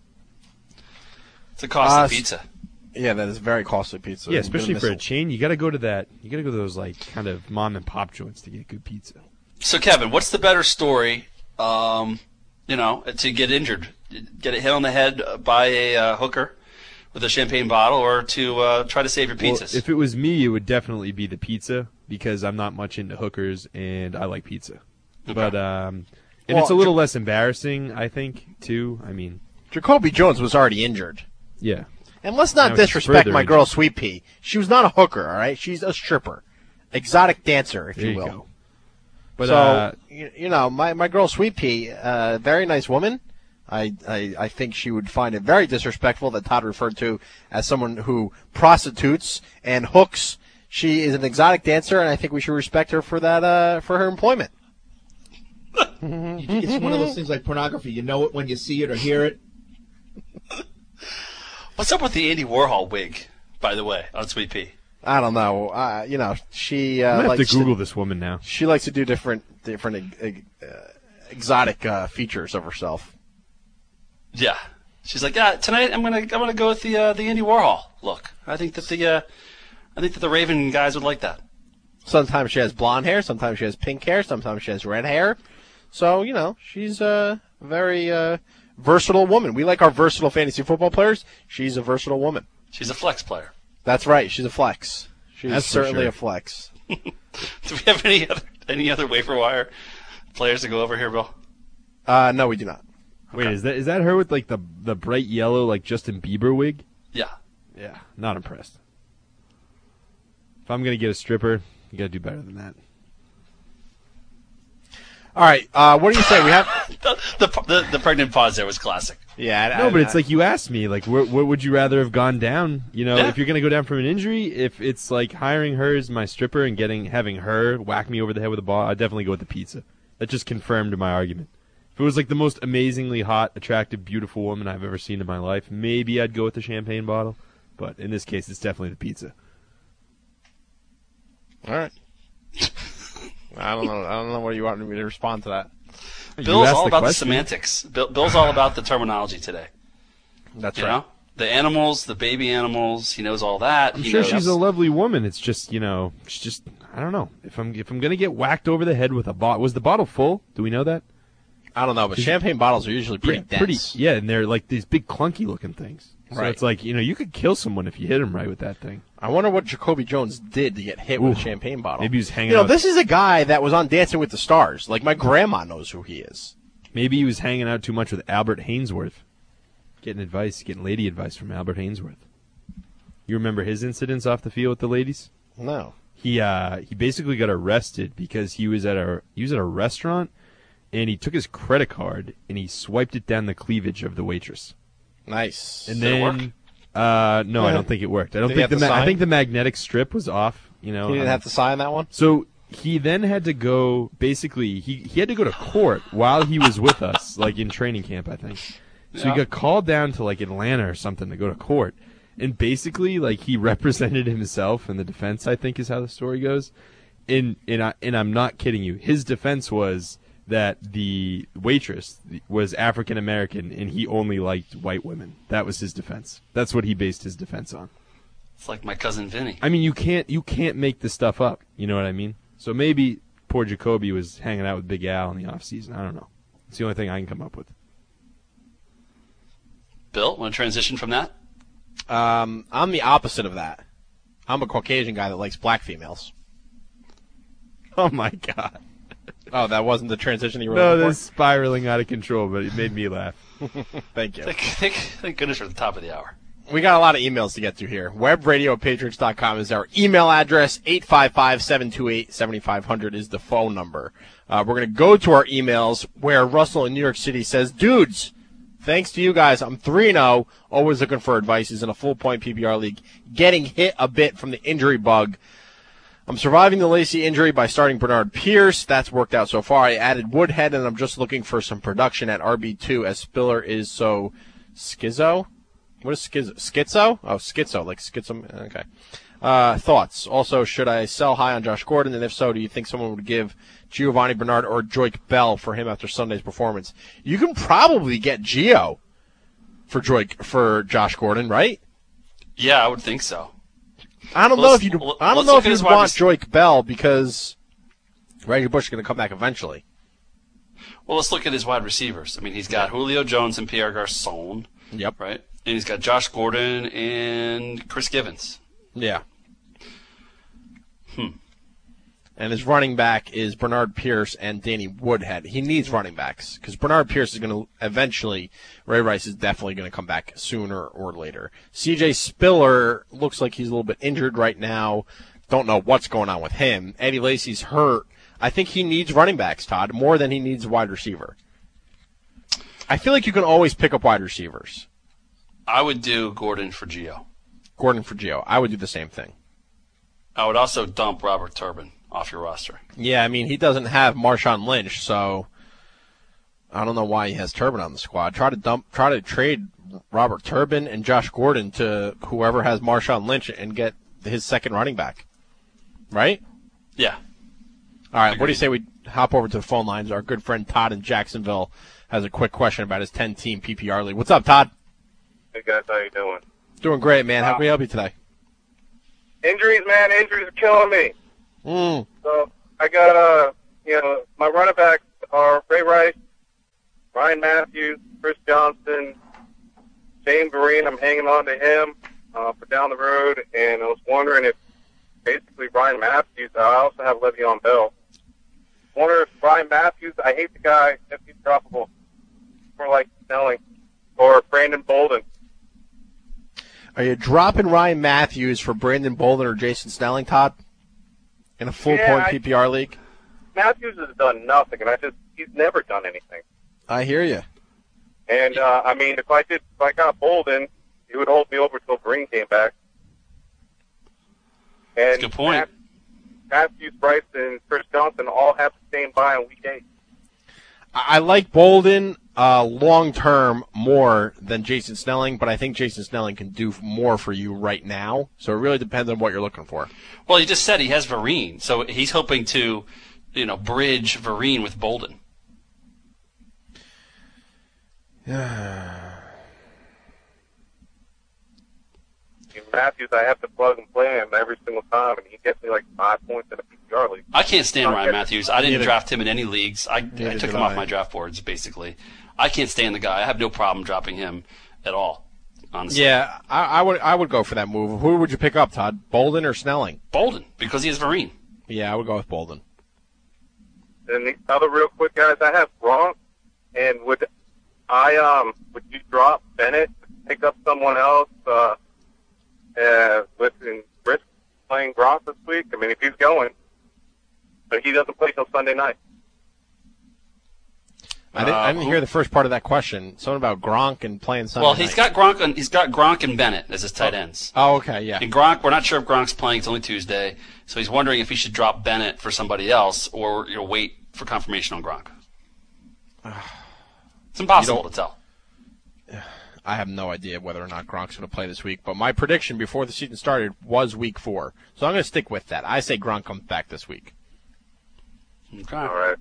It's a costly pizza. Yeah, that is very costly pizza. Yeah, especially for a chain, you got to go to that. You got to go to those like kind of mom and pop joints to get good pizza. So Kevin, what's the better story? To get injured, get a hit on the head by a hooker with a champagne bottle, or to try to save your pizzas? Well, if it was me, it would definitely be the pizza because I'm not much into hookers and I like pizza. Okay. But it's a little less embarrassing, I think, too. I mean, Jacoby Jones was already injured. Yeah. And let's not disrespect my girl Sweet Pea. She was not a hooker, all right? She's a stripper. Exotic dancer, if you will. Go. But, my girl Sweet Pea, very nice woman. I think she would find it very disrespectful that Todd referred to as someone who prostitutes and hooks. She is an exotic dancer, and I think we should respect her for that, for her employment. It's one of those things like pornography. You know it when you see it or hear it. What's up with the Andy Warhol wig, by the way, on Sweet Pea? I don't know. She I have likes to Google this woman now. She likes to do different exotic features of herself. Yeah, she's like, tonight I'm gonna go with the Andy Warhol look. I think that the Raven guys would like that. Sometimes she has blonde hair, sometimes she has pink hair, sometimes she has red hair. So she's a very versatile woman. We like our versatile fantasy football players. She's a versatile woman. She's a flex player. That's right. She's a flex. She's certainly a flex. Do we have any other waiver wire players to go over here, Bill? No, we do not. Wait, is that her with like the bright yellow like Justin Bieber wig? Yeah. Yeah, not impressed. If I'm gonna get a stripper, you gotta do better than that. All right, what do you say? We have the pregnant pause there was classic. Yeah, but it's like you asked me, like, what would you rather have gone down? If you're gonna go down from an injury, if it's like hiring her as my stripper and having her whack me over the head with a ball, I'd definitely go with the pizza. That just confirmed my argument. If it was like the most amazingly hot, attractive, beautiful woman I've ever seen in my life, maybe I'd go with the champagne bottle. But in this case, it's definitely the pizza. All right. I don't know. I don't know what you want me to respond to that. Bill's all about the semantics. Bill's all about the terminology today. That's you right. know? The animals, the baby animals. He knows all that. I'm sure she's a lovely woman. It's just, she's just, I don't know. If I'm gonna get whacked over the head with a bottle, was the bottle full? Do we know that? I don't know, but champagne bottles are usually pretty dense. And they're like these big clunky looking things. So Right. it's like, you could kill someone if you hit him right with that thing. I wonder what Jacoby Jones did to get hit with a champagne bottle. Maybe he was hanging out. This is a guy that was on Dancing with the Stars. Like, my grandma knows who he is. Maybe he was hanging out too much with Albert Hainsworth. Getting lady advice from Albert Hainsworth. You remember his incidents off the field with the ladies? No. He basically got arrested because he was at a restaurant and he took his credit card and he swiped it down the cleavage of the waitress. Nice. And Did it then no, I don't think it worked. I think the magnetic strip was off, He didn't have to sign that one? So he then had to go, basically, he had to go to court while he was with us, like in training camp, I think. So he got called down to like Atlanta or something to go to court. And basically, like, he represented himself in the defense, I think is how the story goes. And I'm not kidding you. His defense was that the waitress was African American and he only liked white women. That was his defense. That's what he based his defense on. It's like my cousin Vinny. I mean, you can't make this stuff up. You know what I mean? So maybe poor Jacoby was hanging out with Big Al in the off season. I don't know. It's the only thing I can come up with. Bill, want to transition from that? I'm the opposite of that. I'm a Caucasian guy that likes black females. Oh, my God. Oh, that wasn't the transition you were No, looking this is spiraling out of control, but it made me laugh. Thank you. Thank goodness we're at the top of the hour. We got a lot of emails to get to here. Webradio@patriots.com is our email address. 855-728-7500 is the phone number. We're going to go to our emails where Russell in New York City says, dudes, thanks to you guys, I'm 3-0, always looking for advice. He's in a full-point PPR league, getting hit a bit from the injury bug. I'm surviving the Lacey injury by starting Bernard Pierce. That's worked out so far. I added Woodhead, and I'm just looking for some production at RB2 as Spiller is so schizo. What is schizo? Schizo? Oh, schizo, like schizo. Okay. Thoughts? Also, should I sell high on Josh Gordon? And if so, do you think someone would give Giovanni Bernard or Joique Bell for him after Sunday's performance? You can probably get Gio for Josh Gordon, right? Yeah, I would think so. I don't know if you'd want Joique Bell because Reggie Bush is going to come back eventually. Well, let's look at his wide receivers. I mean, he's got Julio Jones and Pierre Garçon. Yep. Right? And he's got Josh Gordon and Chris Givens. Yeah. And his running back is Bernard Pierce and Danny Woodhead. He needs running backs because Bernard Pierce is going to eventually, Ray Rice is definitely going to come back sooner or later. CJ Spiller looks like he's a little bit injured right now. Don't know what's going on with him. Eddie Lacy's hurt. I think he needs running backs, Todd, more than he needs a wide receiver. I feel like you can always pick up wide receivers. I would do Gordon for Gio. I would do the same thing. I would also dump Robert Turbin off your roster. Yeah, I mean, he doesn't have Marshawn Lynch, so I don't know why he has Turbin on the squad. Try to trade Robert Turbin and Josh Gordon to whoever has Marshawn Lynch and get his second running back. Right? Yeah. All right, what do you say we hop over to the phone lines? Our good friend Todd in Jacksonville has a quick question about his 10-team PPR league. What's up, Todd? Hey, guys, how you doing? Doing great, man. How can we help you today? Injuries, man. Injuries are killing me. So I got, my running backs are Ray Rice, Ryan Matthews, Chris Johnson, Shane Vereen. I'm hanging on to him for down the road, and I was wondering if basically Ryan Matthews, I also have Le'Veon Bell. Wonder if Ryan Matthews, I hate the guy, if he's droppable for like Snelling, or Brandon Bolden. Are you dropping Ryan Matthews for Brandon Bolden or Jason Snelling, Todd? In a full-point PPR league? Matthews has done nothing, and he's never done anything. I hear you. And, I mean, if I got Bolden, he would hold me over till Green came back. And that's a good point. Matthews, Bryce, and Chris Johnson all have the same bye on week 8. I like Bolden long-term more than Jason Snelling, but I think Jason Snelling can do more for you right now. So it really depends on what you're looking for. Well, he just said he has Vereen, so he's hoping to bridge Vereen with Bolden? Matthews, I have to plug and play him every single time, and he gets me like 5 points in a PPR league. I can't stand Ryan Matthews. I didn't draft him in any leagues. I took him off my draft boards, basically. I can't stand the guy. I have no problem dropping him at all, honestly. Yeah, I would go for that move. Who would you pick up, Todd? Bolden or Snelling? Bolden, because he has Vereen. Yeah, I would go with Bolden. And the other real quick guys, I have Gronk, and would you drop Bennett, pick up someone else, with risk playing Gronk this week? I mean, if he's going, but he doesn't play till Sunday night. I didn't hear the first part of that question. Something about Gronk and playing Sunday Well, night. he's got Gronk and Bennett as his tight ends. Oh, okay, yeah. And Gronk, we're not sure if Gronk's playing. It's only Tuesday, so he's wondering if he should drop Bennett for somebody else or wait for confirmation on Gronk. It's impossible to tell. I have no idea whether or not Gronk's going to play this week, but my prediction before the season started was week 4. So I'm going to stick with that. I say Gronk comes back this week. Okay. All right.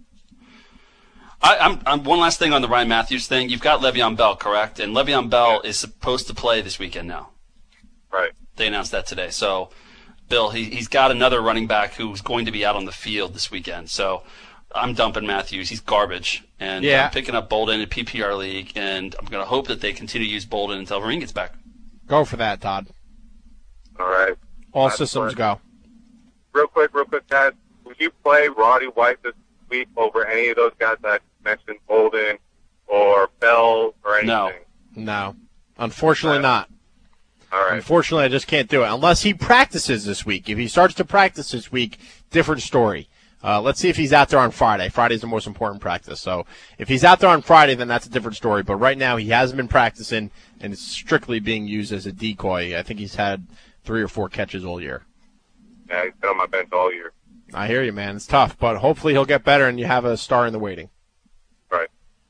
I'm one last thing on the Ryan Matthews thing. You've got Le'Veon Bell, correct? And Le'Veon Bell is supposed to play this weekend now. Right. They announced that today. So, Bill, he's got another running back who's going to be out on the field this weekend. So, I'm dumping Matthews. He's garbage. And I'm picking up Bolden in a PPR league, and I'm going to hope that they continue to use Bolden until Vereen gets back. Go for that, Todd. All right. All systems go. Real quick, guys. Would you play Roddy White this week over any of those guys that I mentioned, Bolden or Bell or anything? No. Unfortunately not. All right. Unfortunately, I just can't do it. Unless he practices this week. If he starts to practice this week, different story. Let's see if he's out there on Friday. Friday's the most important practice. So if he's out there on Friday, then that's a different story. But right now, he hasn't been practicing, and it's strictly being used as a decoy. I think he's had 3 or 4 catches all year. Yeah, he's been on my bench all year. I hear you, man. It's tough, but hopefully he'll get better and you have a star in the waiting. Right.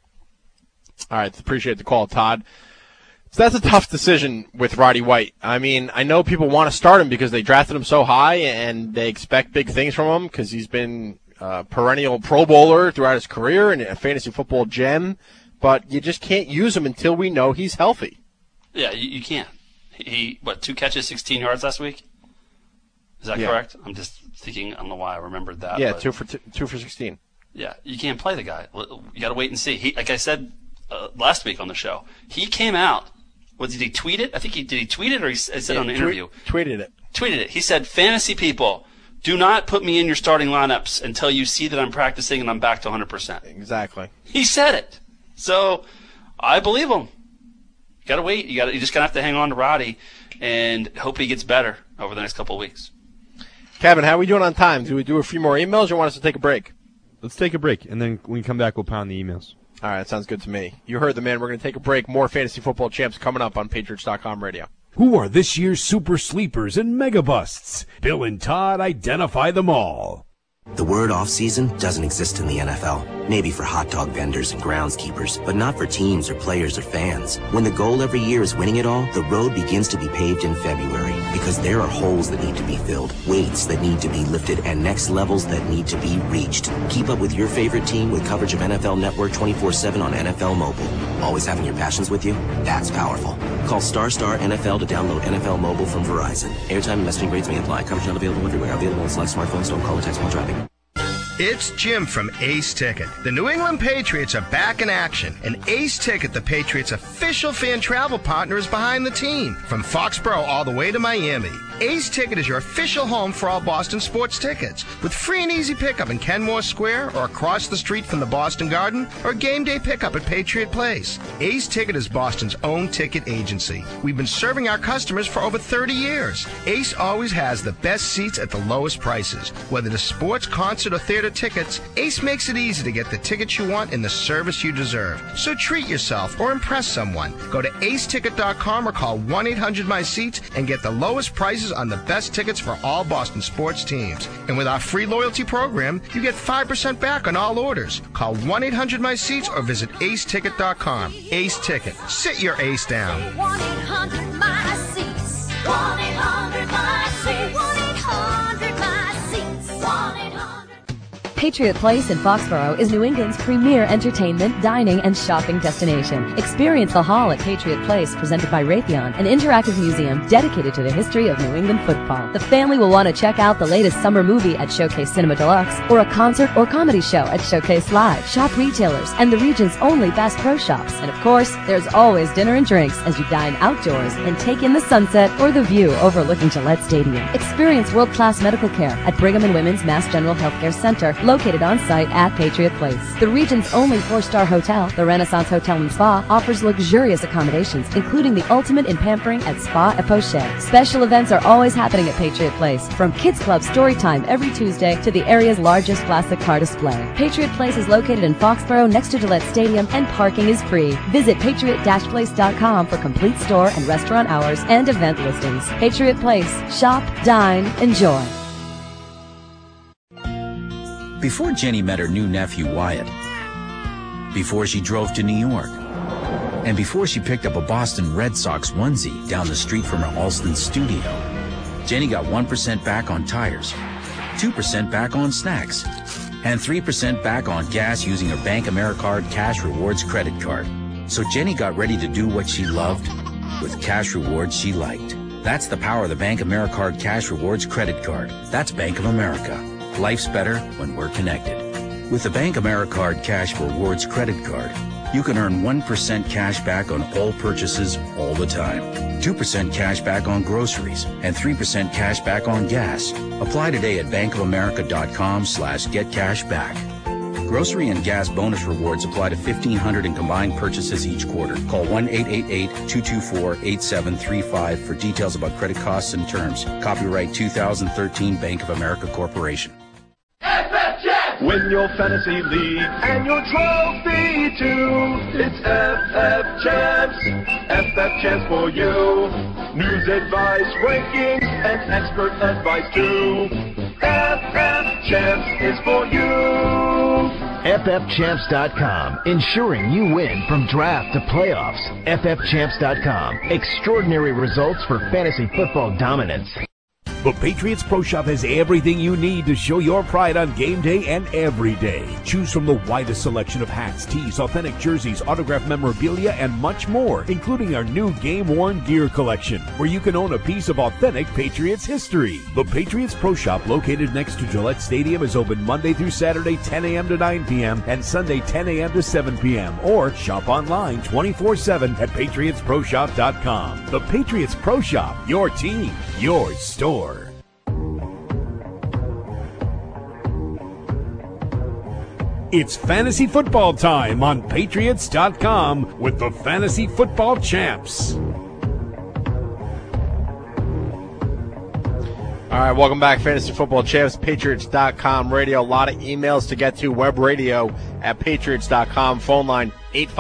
All right. Appreciate the call, Todd. So that's a tough decision with Roddy White. I mean, I know people want to start him because they drafted him so high and they expect big things from him because he's been a perennial Pro Bowler throughout his career and a fantasy football gem, but you just can't use him until we know he's healthy. Yeah, you can't. He 2 catches, 16 yards last week? Is that correct? I'm just thinking, I don't know why I remembered that. Yeah, but 2 for 16. Yeah, you can't play the guy. You got to wait and see. He, like I said last week on the show, he came out. Did he tweet it? I think did he tweet it or he said on an interview? Tweeted it. Tweeted it. He said, "Fantasy people, do not put me in your starting lineups until you see that I'm practicing and I'm back to 100%. Exactly. He said it. So I believe him. You got to wait. You just gonna have to hang on to Roddy and hope he gets better over the next couple of weeks. Kevin, how are we doing on time? Do we do a few more emails or want us to take a break? Let's take a break, and then when we come back, we'll pound the emails. All right, sounds good to me. You heard the man. We're going to take a break. More Fantasy Football Champs coming up on Patriots.com radio. Who are this year's super sleepers and mega busts? Bill and Todd identify them all. The word off-season doesn't exist in the NFL. Maybe for hot dog vendors and groundskeepers, but not for teams or players or fans. When the goal every year is winning it all, the road begins to be paved in February because there are holes that need to be filled, weights that need to be lifted, and next levels that need to be reached. Keep up with your favorite team with coverage of NFL Network 24/7 on NFL Mobile. Always having your passions with you? That's powerful. Call Star NFL to download NFL Mobile from Verizon. Airtime and messaging rates may apply. Coverage not available everywhere. Available on select smartphones. Don't call or text while driving. It's Jim from Ace Ticket. The New England Patriots are back in action, and Ace Ticket, the Patriots' official fan travel partner, is behind the team. From Foxborough all the way to Miami, Ace Ticket is your official home for all Boston sports tickets. With free and easy pickup in Kenmore Square or across the street from the Boston Garden or game day pickup at Patriot Place. Ace Ticket is Boston's own ticket agency. We've been serving our customers for over 30 years. Ace always has the best seats at the lowest prices. Whether it's sports, concert, or theater tickets, Ace makes it easy to get the tickets you want and the service you deserve. So treat yourself or impress someone. Go to aceticket.com or call 1-800-MY-SEATS and get the lowest prices on the best tickets for all Boston sports teams. And with our free loyalty program, you get 5% back on all orders. Call 1-800-MY-SEATS or visit aceticket.com. Ace Ticket. Sit your ace down. 1-800-MY-SEATS. 1-800-MY-SEATS. 1-800-MY-SEATS. 1-800 Patriot Place in Foxborough is New England's premier entertainment, dining, and shopping destination. Experience the hall at Patriot Place, presented by Raytheon, an interactive museum dedicated to the history of New England football. The family will want to check out the latest summer movie at Showcase Cinema Deluxe, or a concert or comedy show at Showcase Live. Shop retailers and the region's only Bass Pro Shops. And of course, there's always dinner and drinks as you dine outdoors and take in the sunset or the view overlooking Gillette Stadium. Experience world-class medical care at Brigham and Women's Mass General Healthcare Center, located on site at Patriot Place. The region's only 4-star hotel, the Renaissance Hotel and Spa, offers luxurious accommodations, including the ultimate in pampering at Spa et Poche. Special events are always happening at Patriot Place, from Kids Club story time every Tuesday to the area's largest classic car display. Patriot Place is located in Foxborough next to Gillette Stadium, and parking is free. Visit patriot-place.com for complete store and restaurant hours and event listings. Patriot Place. Shop, dine, enjoy. Before Jenny met her new nephew Wyatt, before she drove to New York, and before she picked up a Boston Red Sox onesie down the street from her Alston studio, Jenny got 1% back on tires, 2% back on snacks, and 3% back on gas using her Bank AmeriCard Cash Rewards credit card. So Jenny got ready to do what she loved with cash rewards she liked. That's the power of the Bank AmeriCard Cash Rewards credit card. That's Bank of America. Life's better when we're connected. With the Bank AmeriCard Cash Rewards credit card, you can earn 1% cash back on all purchases all the time, 2% cash back on groceries, and 3% cash back on gas. Apply today at bankofamerica.com/getcashback. Grocery and gas bonus rewards apply to 1,500 in combined purchases each quarter. Call 1-888-224-8735 for details about credit costs and terms. Copyright 2013 Bank of America Corporation. Win your fantasy league and your trophy too. It's FF Champs, FF Champs for you. News, advice, rankings, and expert advice too. FF Champs is for you. FFChamps.com, ensuring you win from draft to playoffs. FFChamps.com, extraordinary results for fantasy football dominance. The Patriots Pro Shop has everything you need to show your pride on game day and every day. Choose from the widest selection of hats, tees, authentic jerseys, autographed memorabilia, and much more, including our new game-worn gear collection, where you can own a piece of authentic Patriots history. The Patriots Pro Shop, located next to Gillette Stadium, is open Monday through Saturday 10 a.m. to 9 p.m. and Sunday 10 a.m. to 7 p.m. Or shop online 24/7 at patriotsproshop.com. The Patriots Pro Shop, your team, your store. It's fantasy football time on Patriots.com with the Fantasy Football Champs. All right, welcome back, Fantasy Football Champs, Patriots.com radio. A lot of emails to get to. Web radio at Patriots.com. Phone line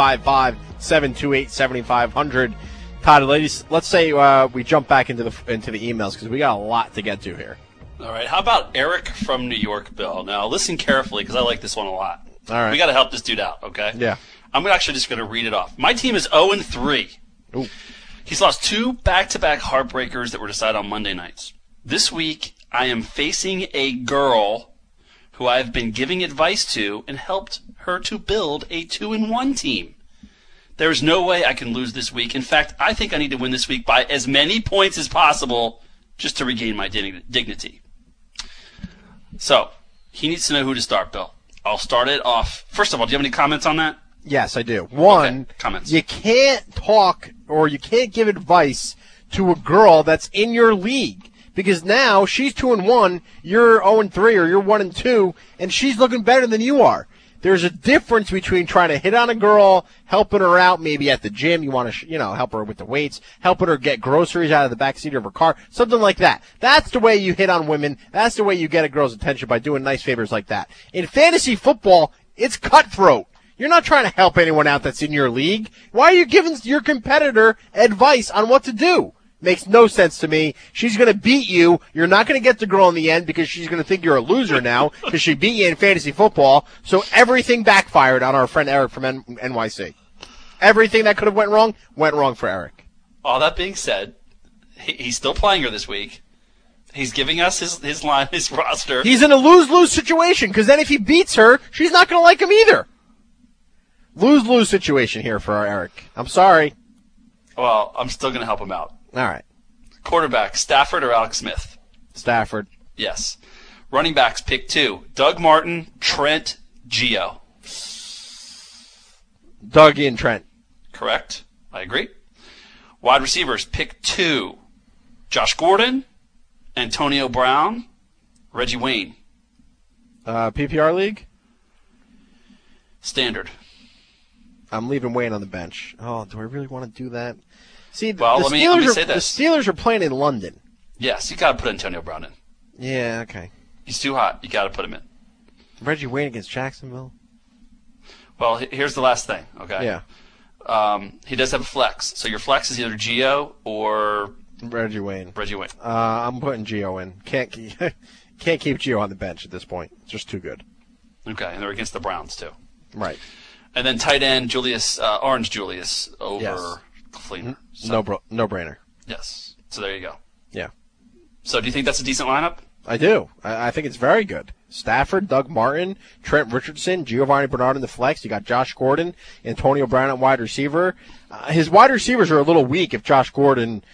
855-728-7500. Todd, ladies, let's say we jump back into the emails because we got a lot to get to here. All right, how about Eric from New York, Bill? Now, listen carefully because I like this one a lot. All right. We got to help this dude out, okay? Yeah. I'm actually just going to read it off. My team is 0-3. Ooh. He's lost 2 back-to-back heartbreakers that were decided on Monday nights. This week, I am facing a girl who I've been giving advice to and helped her to build a 2-1 team. There's no way I can lose this week. In fact, I think I need to win this week by as many points as possible just to regain my dignity. So, he needs to know who to start, Bill. I'll start it off. First of all, do you have any comments on that? Yes, I do. One, okay, comments. You can't talk or you can't give advice to a girl that's in your league because now she's 2-1, you're 0-3 or you're 1-2, and she's looking better than you are. There's a difference between trying to hit on a girl, helping her out maybe at the gym. You want to, help her with the weights, helping her get groceries out of the backseat of her car, something like that. That's the way you hit on women. That's the way you get a girl's attention, by doing nice favors like that. In fantasy football, it's cutthroat. You're not trying to help anyone out that's in your league. Why are you giving your competitor advice on what to do? Makes no sense to me. She's going to beat you. You're not going to get the girl in the end because she's going to think you're a loser now because she beat you in fantasy football. So everything backfired on our friend Eric from NYC. Everything that could have went wrong for Eric. All that being said, he's still playing her this week. He's giving us his line, his roster. He's in a lose-lose situation, because then if he beats her, she's not going to like him either. Lose-lose situation here for our Eric. I'm sorry. Well, I'm still going to help him out. All right. Quarterback, Stafford or Alex Smith? Stafford. Yes. Running backs, pick 2. Doug Martin, Trent, Gio. Dougie and Trent. Correct. I agree. Wide receivers, pick 2. Josh Gordon, Antonio Brown, Reggie Wayne. PPR league? Standard. I'm leaving Wayne on the bench. Oh, do I really want to do that? See, well, the let me say the this. Steelers are playing in London. Yes, you got to put Antonio Brown in. Yeah, okay. He's too hot. You got to put him in. Reggie Wayne against Jacksonville. Well, here's the last thing, okay? Yeah. He does have a flex. So your flex is either Gio or Reggie Wayne. Reggie Wayne. I'm putting Gio in. Can't keep Gio on the bench at this point. It's just too good. Okay, and they're against the Browns too. Right. And then tight end Orange Julius over Fleener. So, no brainer. Yes. So there you go. Yeah. So do you think that's a decent lineup? I do. I think it's very good. Stafford, Doug Martin, Trent Richardson, Giovanni Bernard in the flex. You got Josh Gordon, Antonio Brown at wide receiver. His wide receivers are a little weak if Josh Gordon,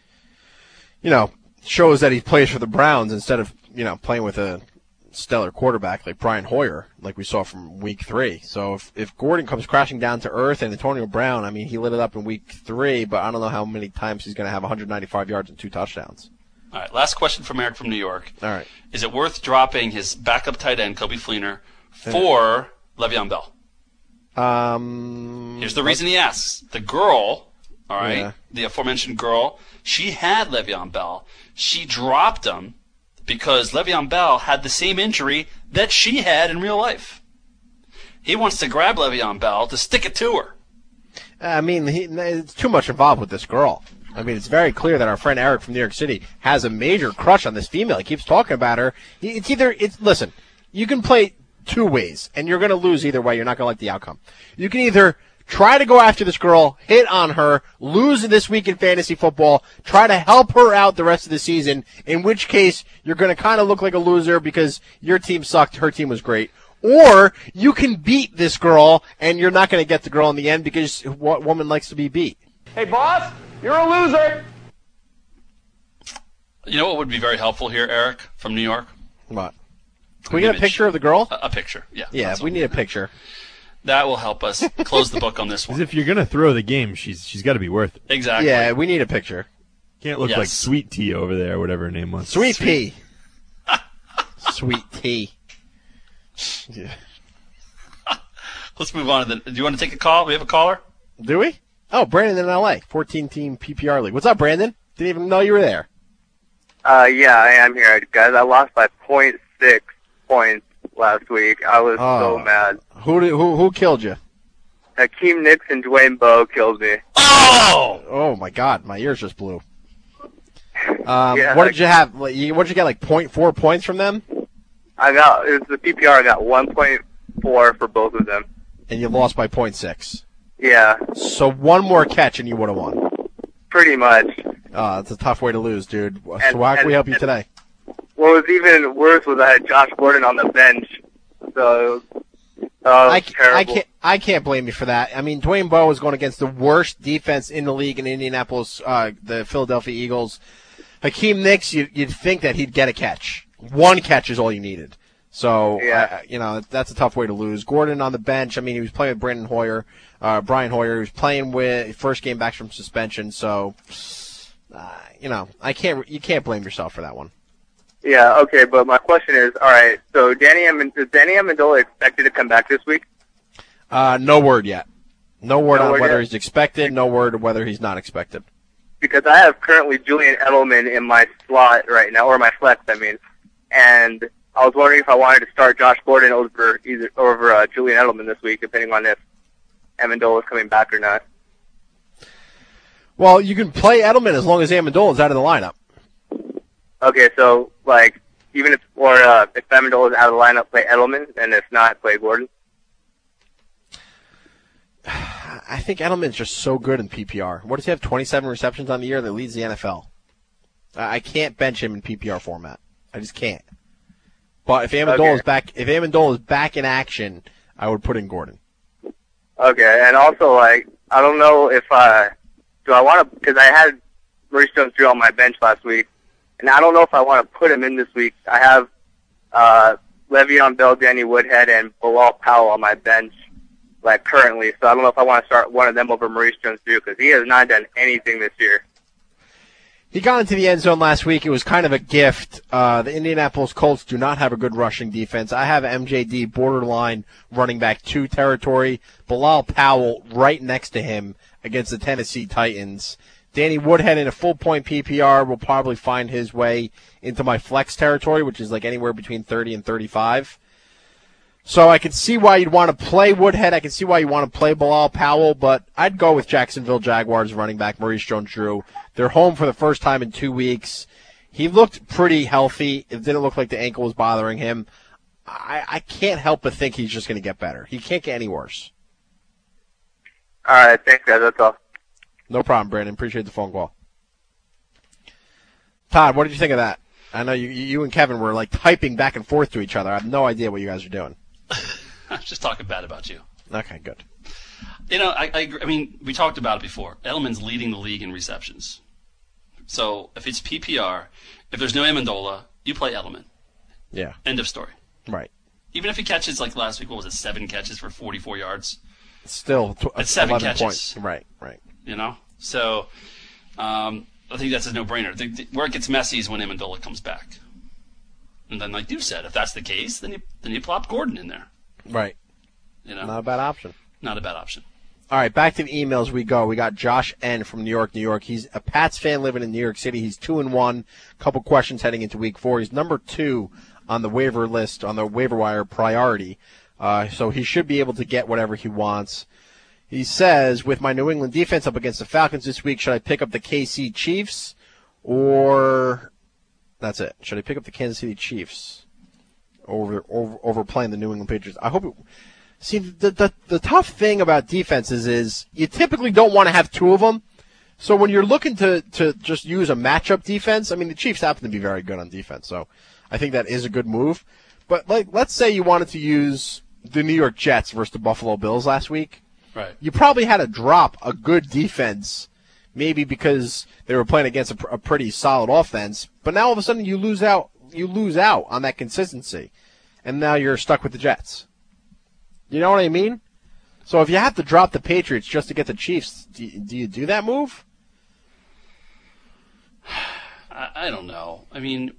shows that he plays for the Browns instead of, playing with a stellar quarterback like Brian Hoyer, like we saw from week 3. So if Gordon comes crashing down to earth and Antonio Brown, I mean, he lit it up in week 3, but I don't know how many times he's going to have 195 yards and 2 touchdowns. All right, last question from Eric from New York. All right. Is it worth dropping his backup tight end, Coby Fleener, for Le'Veon Bell? Here's the reason he asks. The girl, all right, the aforementioned girl, she had Le'Veon Bell. She dropped him because Le'Veon Bell had the same injury that she had in real life. He wants to grab Le'Veon Bell to stick it to her. I mean, it's too much involved with this girl. I mean, it's very clear that our friend Eric from New York City has a major crush on this female. He keeps talking about her. Listen, you can play 2 ways, and you're going to lose either way. You're not going to like the outcome. You can either try to go after this girl, hit on her, lose this week in fantasy football, try to help her out the rest of the season, in which case you're going to kind of look like a loser because your team sucked, her team was great. Or you can beat this girl, and you're not going to get the girl in the end because what woman likes to be beat? Hey, boss, you're a loser. You know what would be very helpful here, Eric, from New York? What? Can we get a picture of the girl? A picture, yeah. Yeah, we need a picture. That will help us close the book on this one. Because if you're going to throw the game, she's got to be worth it. Exactly. Yeah, we need a picture. Can't look like Sweet Tea over there, whatever her name was. Sweet Pea. Sweet Tea. Yeah. Let's move on. Do you want to take a call? We have a caller? Do we? Oh, Brandon in L.A., 14-team PPR league. What's up, Brandon? Didn't even know you were there. Yeah, I am here, guys. I lost by 0.6 points last week. I was so mad. Who killed you? Hakeem Nicks and Dwayne Bowe killed me. Oh my God, my ears just blew. What did you have? What did you get? Like 0.4 points from them? It was the PPR. I got 1.4 for both of them. And you lost by 0.6. Yeah. So one more catch and you would have won. Pretty much. That's a tough way to lose, dude. So how can we help you today? What was even worse was I had Josh Gordon on the bench. So it was terrible. I can't blame you for that. I mean, Dwayne Bowe was going against the worst defense in the league in Indianapolis, the Philadelphia Eagles. Hakeem Nicks, you'd think that he'd get a catch. One catch is all you needed. So, that's a tough way to lose. Gordon on the bench, I mean, he was playing with Brian Hoyer. He was playing with first game back from suspension. So, you can't blame yourself for that one. Yeah, okay, but my question is, all right, so is Danny Amendola expected to come back this week? No word yet. No word on whether he's expected, no word on whether he's not expected. Because I have currently Julian Edelman in my slot right now, or my flex, I mean, and I was wondering if I wanted to start Josh Gordon over Julian Edelman this week, depending on if Amendola is coming back or not. Well, you can play Edelman as long as Amendola is out of the lineup. Okay, so even if Amendola is out of the lineup, play Edelman, and if not, play Gordon. I think Edelman's just so good in PPR. What does he have? 27 receptions on the year that leads the NFL. I can't bench him in PPR format. I just can't. But if Amendola is back in action, I would put in Gordon. Okay, and also, I don't know if do I want to, because I had Maurice Jones-Drew on my bench last week, and I don't know if I want to put him in this week. I have Le'Veon Bell, Danny Woodhead, and Bilal Powell on my bench, currently. So I don't know if I want to start one of them over Maurice Jones-Drew, because he has not done anything this year. He got into the end zone last week. It was kind of a gift. The Indianapolis Colts do not have a good rushing defense. I have MJD borderline running back 2 territory. Bilal Powell right next to him against the Tennessee Titans. Danny Woodhead in a full-point PPR will probably find his way into my flex territory, which is anywhere between 30 and 35. So I can see why you'd want to play Woodhead. I can see why you want to play Bilal Powell, but I'd go with Jacksonville Jaguars running back Maurice Jones-Drew. They're home for the first time in 2 weeks. He looked pretty healthy. It didn't look like the ankle was bothering him. I can't help but think he's just going to get better. He can't get any worse. All right, thanks, guys. That's all. No problem, Brandon. Appreciate the phone call. Todd, what did you think of that? I know you and Kevin were typing back and forth to each other. I have no idea what you guys are doing. I was just talking bad about you. Okay, good. I mean, we talked about it before. Edelman's leading the league in receptions. So if it's PPR, if there's no Amendola, you play Edelman. Yeah. End of story. Right. Even if he catches last week, what was it, 7 catches for 44 yards? Still, it's 7 catches. Points. Right. So I think that's a no-brainer. Where it gets messy is when Amendola comes back. And then, like you said, if that's the case, then you plop Gordon in there. Right. Not a bad option. Not a bad option. All right, back to the emails we go. We got Josh N. from New York, New York. He's a Pats fan living in New York City. He's 2-1. Couple questions heading into Week 4. He's number 2 on the waiver list, on the waiver wire priority. So he should be able to get whatever he wants. He says, with my New England defense up against the Falcons this week, should I pick up the KC Chiefs or... That's it. Should I pick up the Kansas City Chiefs over playing the New England Patriots? I hope. See, the tough thing about defenses is you typically don't want to have 2 of them. So when you're looking to just use a matchup defense, I mean, the Chiefs happen to be very good on defense, so I think that is a good move. But let's say you wanted to use the New York Jets versus the Buffalo Bills last week. Right. You probably had to drop a good defense. Maybe because they were playing against a pretty solid offense, but now all of a sudden you lose out on that consistency, and now you're stuck with the Jets. You know what I mean? So if you have to drop the Patriots just to get the Chiefs, do you do that move? I don't know. I mean,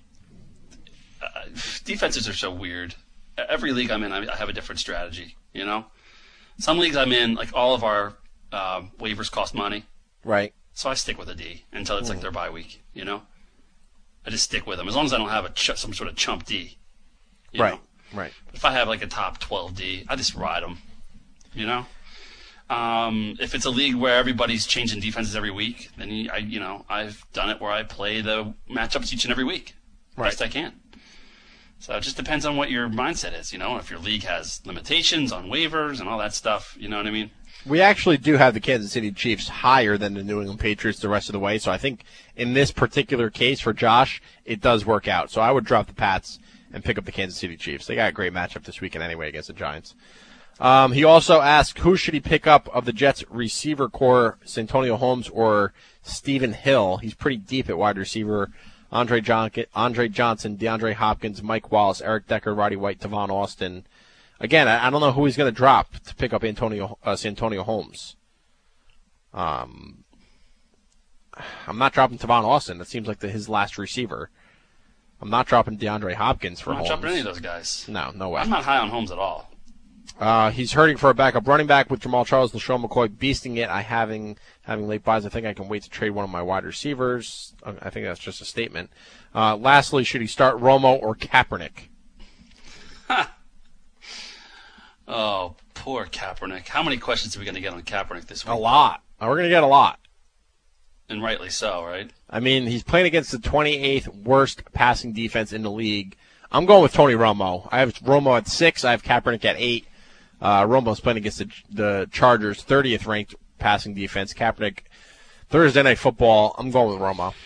defenses are so weird. Every league I'm in, I have a different strategy, Some leagues I'm in, all of our waivers cost money. Right. So I stick with a D until it's their bye week, I just stick with them. As long as I don't have some sort of chump D. Right. If I have a top 12 D, I just ride them, If it's a league where everybody's changing defenses every week, then I've done it where I play the matchups each and every week. Best I can. So it just depends on what your mindset is, If your league has limitations on waivers and all that stuff, you know what I mean? We actually do have the Kansas City Chiefs higher than the New England Patriots the rest of the way, so I think in this particular case for Josh, it does work out. So I would drop the Pats and pick up the Kansas City Chiefs. They got a great matchup this weekend anyway against the Giants. He also asked, who should he pick up of the Jets receiver core, Santonio Holmes or Stephen Hill? He's pretty deep at wide receiver. Andre Johnson, DeAndre Hopkins, Mike Wallace, Eric Decker, Roddy White, Tavon Austin. Again, I don't know who he's going to drop to pick up Santonio Holmes. I'm not dropping Tavon Austin. That seems like his last receiver. I'm not dropping DeAndre Hopkins for Holmes. I'm not dropping any of those guys. No way. I'm not high on Holmes at all. He's hurting for a backup running back with Jamal Charles, LaShawn McCoy beasting it. Having late buys, I think I can wait to trade one of my wide receivers. I think that's just a statement. Lastly, should he start Romo or Kaepernick? Oh, poor Kaepernick. How many questions are we going to get on Kaepernick this week? A lot. We're going to get a lot. And rightly so, right? I mean, he's playing against the 28th worst passing defense in the league. I'm going with Tony Romo. I have Romo at 6. I have Kaepernick at 8. Romo's playing against the Chargers, 30th ranked passing defense. Kaepernick, Thursday Night Football. I'm going with Romo.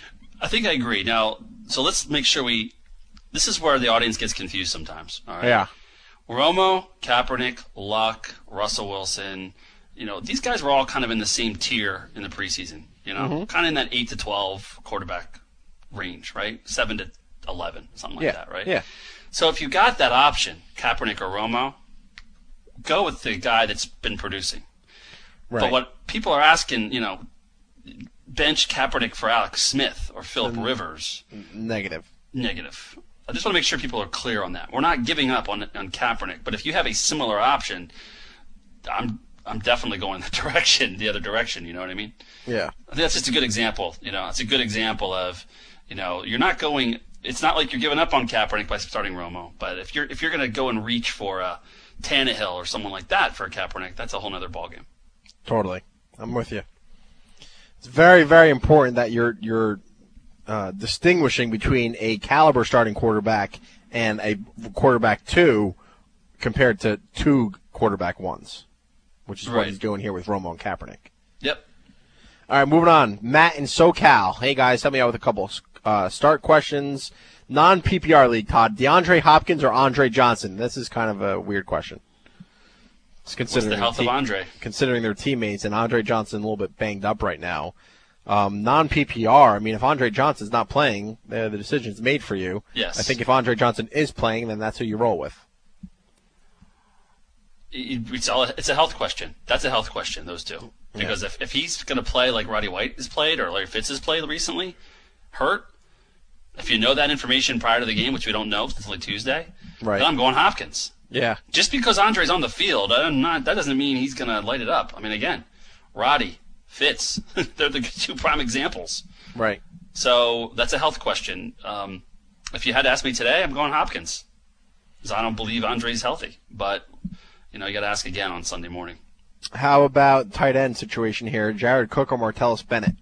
I think I agree. Now, so let's make sure this is where the audience gets confused sometimes. All right? Yeah. Romo, Kaepernick, Luck, Russell Wilson, these guys were all kind of in the same tier in the preseason, kind of in that 8 to 12 quarterback range, right? 7 to 11, something like that, right? Yeah. So if you got that option, Kaepernick or Romo, go with the guy that's been producing. Right. But what people are asking, bench Kaepernick for Alex Smith or Phillip Rivers. Negative. I just want to make sure people are clear on that. We're not giving up on Kaepernick, but if you have a similar option, I'm definitely going the other direction. You know what I mean? Yeah. I think that's just a good example. It's a good example of, you're not going. It's not like you're giving up on Kaepernick by starting Romo, but if you're going to go and reach for a Tannehill or someone like that for a Kaepernick, that's a whole other ballgame. Totally, I'm with you. It's very, very important that you're distinguishing between a caliber starting quarterback and a quarterback 2 compared to 2 quarterback 1s, which is what he's doing here with Romo and Kaepernick. Yep. All right, moving on. Matt in SoCal. Hey, guys, help me out with a couple start questions. Non-PPR league, Todd. DeAndre Hopkins or Andre Johnson? This is kind of a weird question. What's the health of Andre? Considering their teammates, and Andre Johnson a little bit banged up right now. Non-PPR, I mean, if Andre Johnson's not playing, the decision's made for you. Yes. I think if Andre Johnson is playing, then that's who you roll with. It's a health question. That's a health question, those two. Because if he's going to play like Roddy White has played or Larry Fitz has played recently, hurt, if you know that information prior to the game, which we don't know, it's only Tuesday, right, then I'm going Hopkins. Yeah. Just because Andre's on the field, that doesn't mean he's going to light it up. I mean, again, Roddy, Fitz, they're the 2 prime examples. Right. So that's a health question. If you had to ask me today, I'm going Hopkins because I don't believe Andre's healthy. But, you got to ask again on Sunday morning. How about tight end situation here? Jared Cook or Martellus Bennett?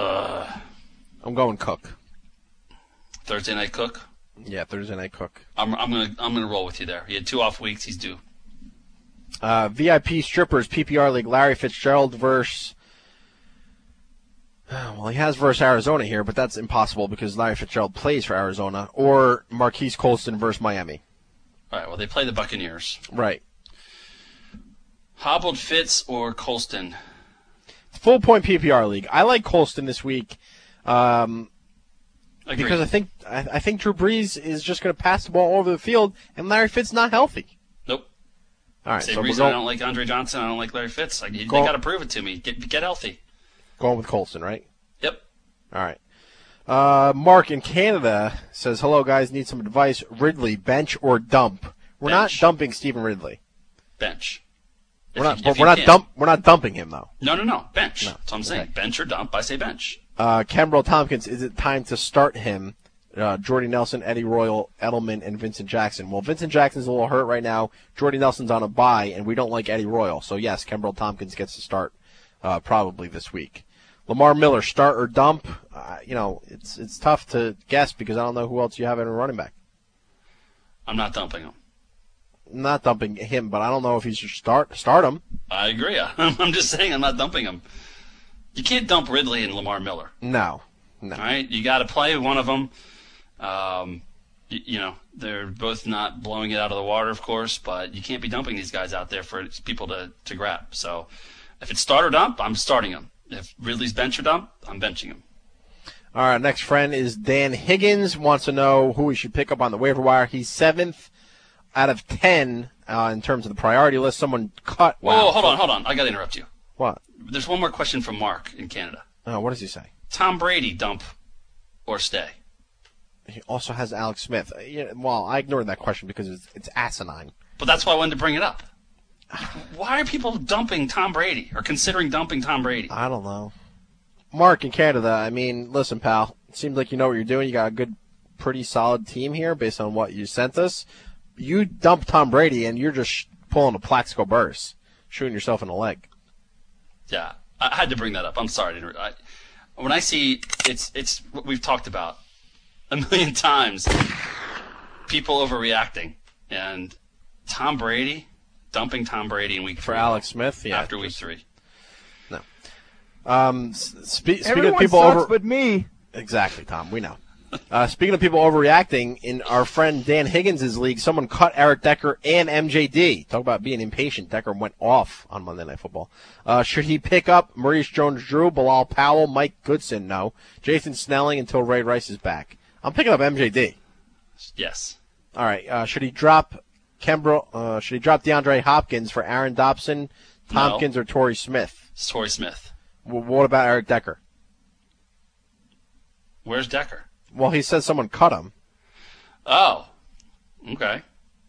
I'm going Cook. Thursday night Cook? Yeah, Thursday night Cook. I'm gonna roll with you there. He had 2 off weeks. He's due. VIP Strippers PPR League. Larry Fitzgerald versus. Well, he has versus Arizona here, but that's impossible because Larry Fitzgerald plays for Arizona. Or Marquise Colston versus Miami. All right. Well, they play the Buccaneers. Right. Hobbled Fitz or Colston? Full point PPR League. I like Colston this week. Agreed. Because I think Drew Brees is just going to pass the ball all over the field, and Larry Fitz not healthy. Nope. All right. Same reason I don't like Andre Johnson. I don't like Larry Fitz. They got to prove it to me. Get healthy. Going with Colston, right? Yep. All right. Mark in Canada says, "Hello guys, need some advice. Ridley, bench or dump? We're not dumping Stephen Ridley. Bench. We're not dumping him though. No. Bench. No. That's what I'm saying. Okay. Bench or dump? I say bench. Kembrell Tompkins, is it time to start him? Jordy Nelson, Eddie Royal, Edelman, and Vincent Jackson. Well, Vincent Jackson's a little hurt right now. Jordy Nelson's on a bye, and we don't like Eddie Royal. So, yes, Kembrell Tompkins gets to start probably this week. Lamar Miller, start or dump? It's tough to guess because I don't know who else you have in a running back. I'm not dumping him. Not dumping him, but I don't know if he should start him. I agree. I'm just saying I'm not dumping him. You can't dump Ridley and Lamar Miller. No. All right? You got to play one of them. They're both not blowing it out of the water, of course, but you can't be dumping these guys out there for people to grab. So if it's start or dump, I'm starting him. If Ridley's bench or dump, I'm benching him. All right, next friend is Dan Higgins. Wants to know who we should pick up on the waiver wire. He's 7th out of 10 in terms of the priority list. Someone cut. Whoa, hold on. I got to interrupt you. What? There's one more question from Mark in Canada. What does he say? Tom Brady, dump or stay? He also has Alex Smith. Well, I ignored that question because it's asinine. But that's why I wanted to bring it up. Why are people dumping Tom Brady or considering dumping Tom Brady? I don't know. Mark in Canada, I mean, listen, pal. It seems like you know what you're doing. You got a good, pretty solid team here based on what you sent us. You dump Tom Brady, and you're just pulling a Plaxico Burress, shooting yourself in the leg. Yeah, I had to bring that up. I'm sorry. When I see it's what we've talked about a million times, people overreacting, and Tom Brady, dumping Tom Brady in week 3. For Alex Smith, yeah. After week 3. No. Speaking Everyone of people sucks but me. Exactly, Tom. We know. Speaking of people overreacting, in our friend Dan Higgins' league, someone cut Eric Decker and MJD. Talk about being impatient. Decker went off on Monday Night Football. Should he pick up Maurice Jones-Drew, Bilal Powell, Mike Goodson? No. Jason Snelling until Ray Rice is back. I'm picking up MJD. Yes. All right. Should he drop DeAndre Hopkins for Aaron Dobson, Tompkins, or Torrey Smith? It's Torrey Smith. What about Eric Decker? Where's Decker? Well, he says someone cut him. Oh, okay.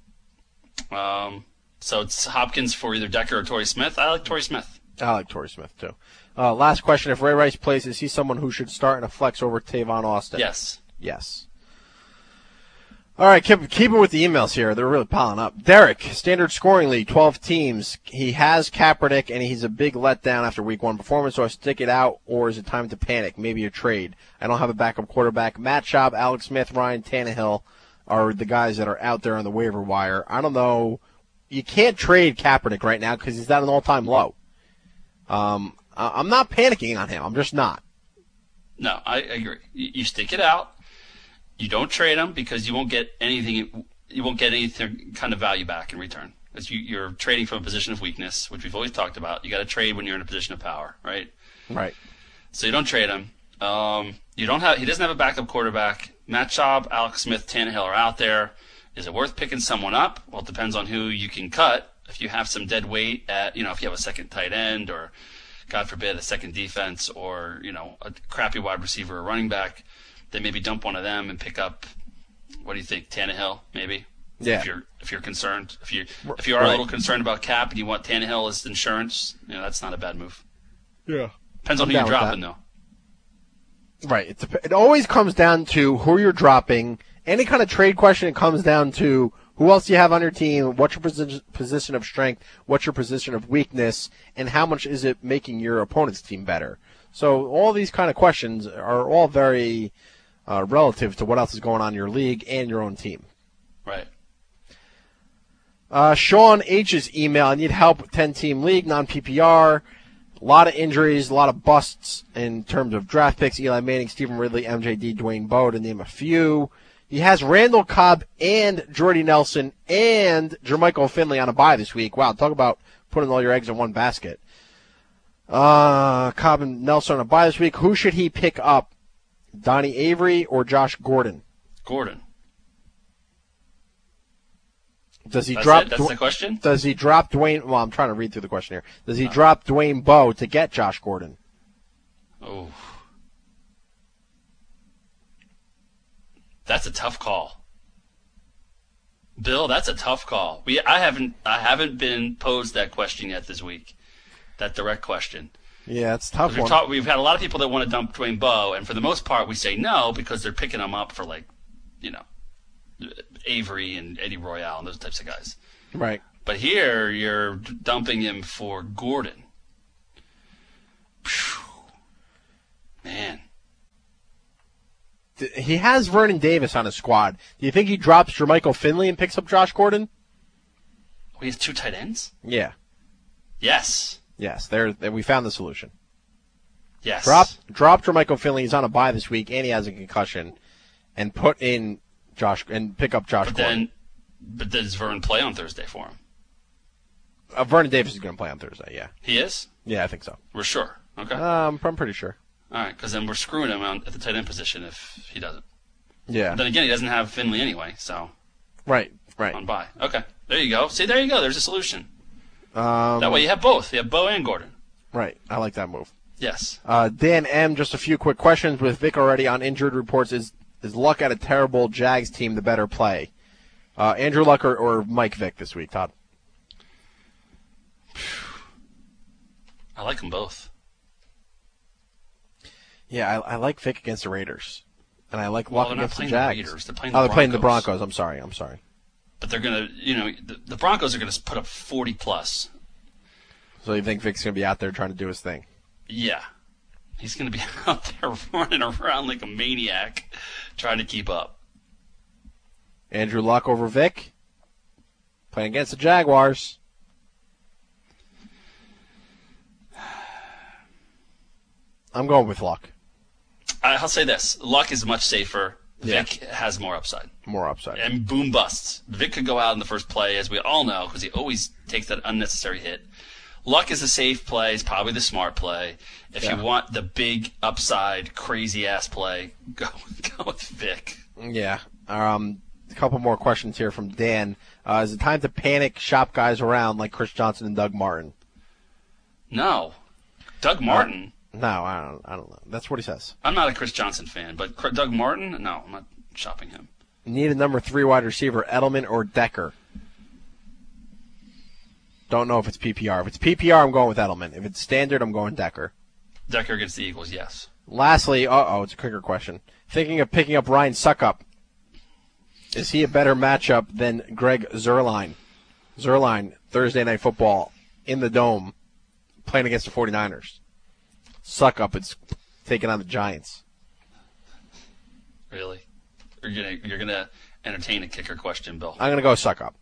So it's Hopkins for either Decker or Torrey Smith. I like Torrey Smith. I like Torrey Smith, too. Last question. If Ray Rice plays, is he someone who should start in a flex over Tavon Austin? Yes. Yes. All right, keep it with the emails here. They're really piling up. Derek, standard scoring league, 12 teams. He has Kaepernick, and he's a big letdown after week 1 performance, so I stick it out, or is it time to panic? Maybe a trade. I don't have a backup quarterback. Matt Schaub, Alex Smith, Ryan Tannehill are the guys that are out there on the waiver wire. I don't know. You can't trade Kaepernick right now because he's at an all-time low. I'm not panicking on him. I'm just not. No, I agree. You stick it out. You don't trade him because you won't get anything. You won't get anything kind of value back in return. Because you're trading from a position of weakness, which we've always talked about. You got to trade when you're in a position of power, right? Right. So you don't trade him. He doesn't have a backup quarterback. Matt Schaub, Alex Smith, Tannehill are out there. Is it worth picking someone up? Well, it depends on who you can cut. If you have some dead weight if you have a second tight end or, God forbid, a second defense or, a crappy wide receiver or running back, then maybe dump one of them and pick up, what do you think, Tannehill, maybe? Yeah. If you're concerned. If you are a little concerned about cap and you want Tannehill as insurance, that's not a bad move. Yeah. Depends on who you're dropping, though. Right. It always comes down to who you're dropping. Any kind of trade question, it comes down to who else you have on your team, what's your position of strength, what's your position of weakness, and how much is it making your opponent's team better. So all these kind of questions are all very relative to what else is going on in your league and your own team. Right. Sean H's email, I need help with 10-team league, non-PPR. A lot of injuries, a lot of busts in terms of draft picks. Eli Manning, Stephen Ridley, MJD, Dwayne Bowe, to name a few. He has Randall Cobb and Jordy Nelson and Jermichael Finley on a bye this week. Wow, talk about putting all your eggs in one basket. Cobb and Nelson on a bye this week. Who should he pick up? Donnie Avery or Josh Gordon? Gordon. Does he That's drop? That's the question? Does he drop Dwayne? Well, I'm trying to read through the question here. Does he drop Dwayne Bowe to get Josh Gordon? Oh. That's a tough call. Bill, that's a tough call. I haven't been posed that question yet this week. That direct question. Yeah, it's a tough one. We've had a lot of people that want to dump Dwayne Bowe, and for the most part, we say no because they're picking him up for Avery and Eddie Royale and those types of guys. Right. But here, you're dumping him for Gordon. Phew. Man. He has Vernon Davis on his squad. Do you think he drops Jermichael Finley and picks up Josh Gordon? He has 2 tight ends? Yeah. Yes. Yes, we found the solution. Yes. Drop Jermichael Finley. He's on a bye this week, and he has a concussion, and put in Josh and pick up Josh Gordon. But does Vernon play on Thursday for him? Vernon Davis is going to play on Thursday. Yeah. He is? Yeah, I think so. We're sure. Okay. I'm pretty sure. All right, because then we're screwing him at the tight end position if he doesn't. Yeah. But then again, he doesn't have Finley anyway, so. Right. On bye. Okay. There you go. See, there you go. There's a solution. That way you have both. You have Bowe and Gordon. Right. I like that move. Yes. Dan M., just a few quick questions. With Vic already on injured reports, is Luck at a terrible Jags team the better play? Andrew Luck or Mike Vick this week, Todd? I like them both. Yeah, I like Vick against the Raiders. And I like Luck against the Jags. They're playing the Broncos. They're playing the Broncos. I'm sorry. But they're going to, the Broncos are going to put up 40+. So you think Vic's going to be out there trying to do his thing? Yeah. He's going to be out there running around like a maniac trying to keep up. Andrew Luck over Vic. Playing against the Jaguars. I'm going with Luck. I'll say this. Luck is much safer. Yeah. Vic has more upside. More upside. And boom busts. Vic could go out in the first play, as we all know, because he always takes that unnecessary hit. Luck is a safe play. It's probably the smart play. If you want the big upside, crazy-ass play, go with Vic. Yeah. A couple more questions here from Dan. Is it time to panic, shop guys around like Chris Johnson and Doug Martin? No. Doug Martin? No, I don't know. That's what he says. I'm not a Chris Johnson fan, but Doug Martin? No, I'm not shopping him. Need a number 3 wide receiver, Edelman or Decker? Don't know if it's PPR. If it's PPR, I'm going with Edelman. If it's standard, I'm going Decker. Decker against the Eagles, yes. Lastly, it's a quicker question. Thinking of picking up Ryan Suckup. Is he a better matchup than Greg Zuerlein? Zuerlein, Thursday Night Football, in the Dome, playing against the 49ers. Suckup, it's taking on the Giants. Really? You're gonna entertain a kicker question, Bill? I'm gonna go Suckup.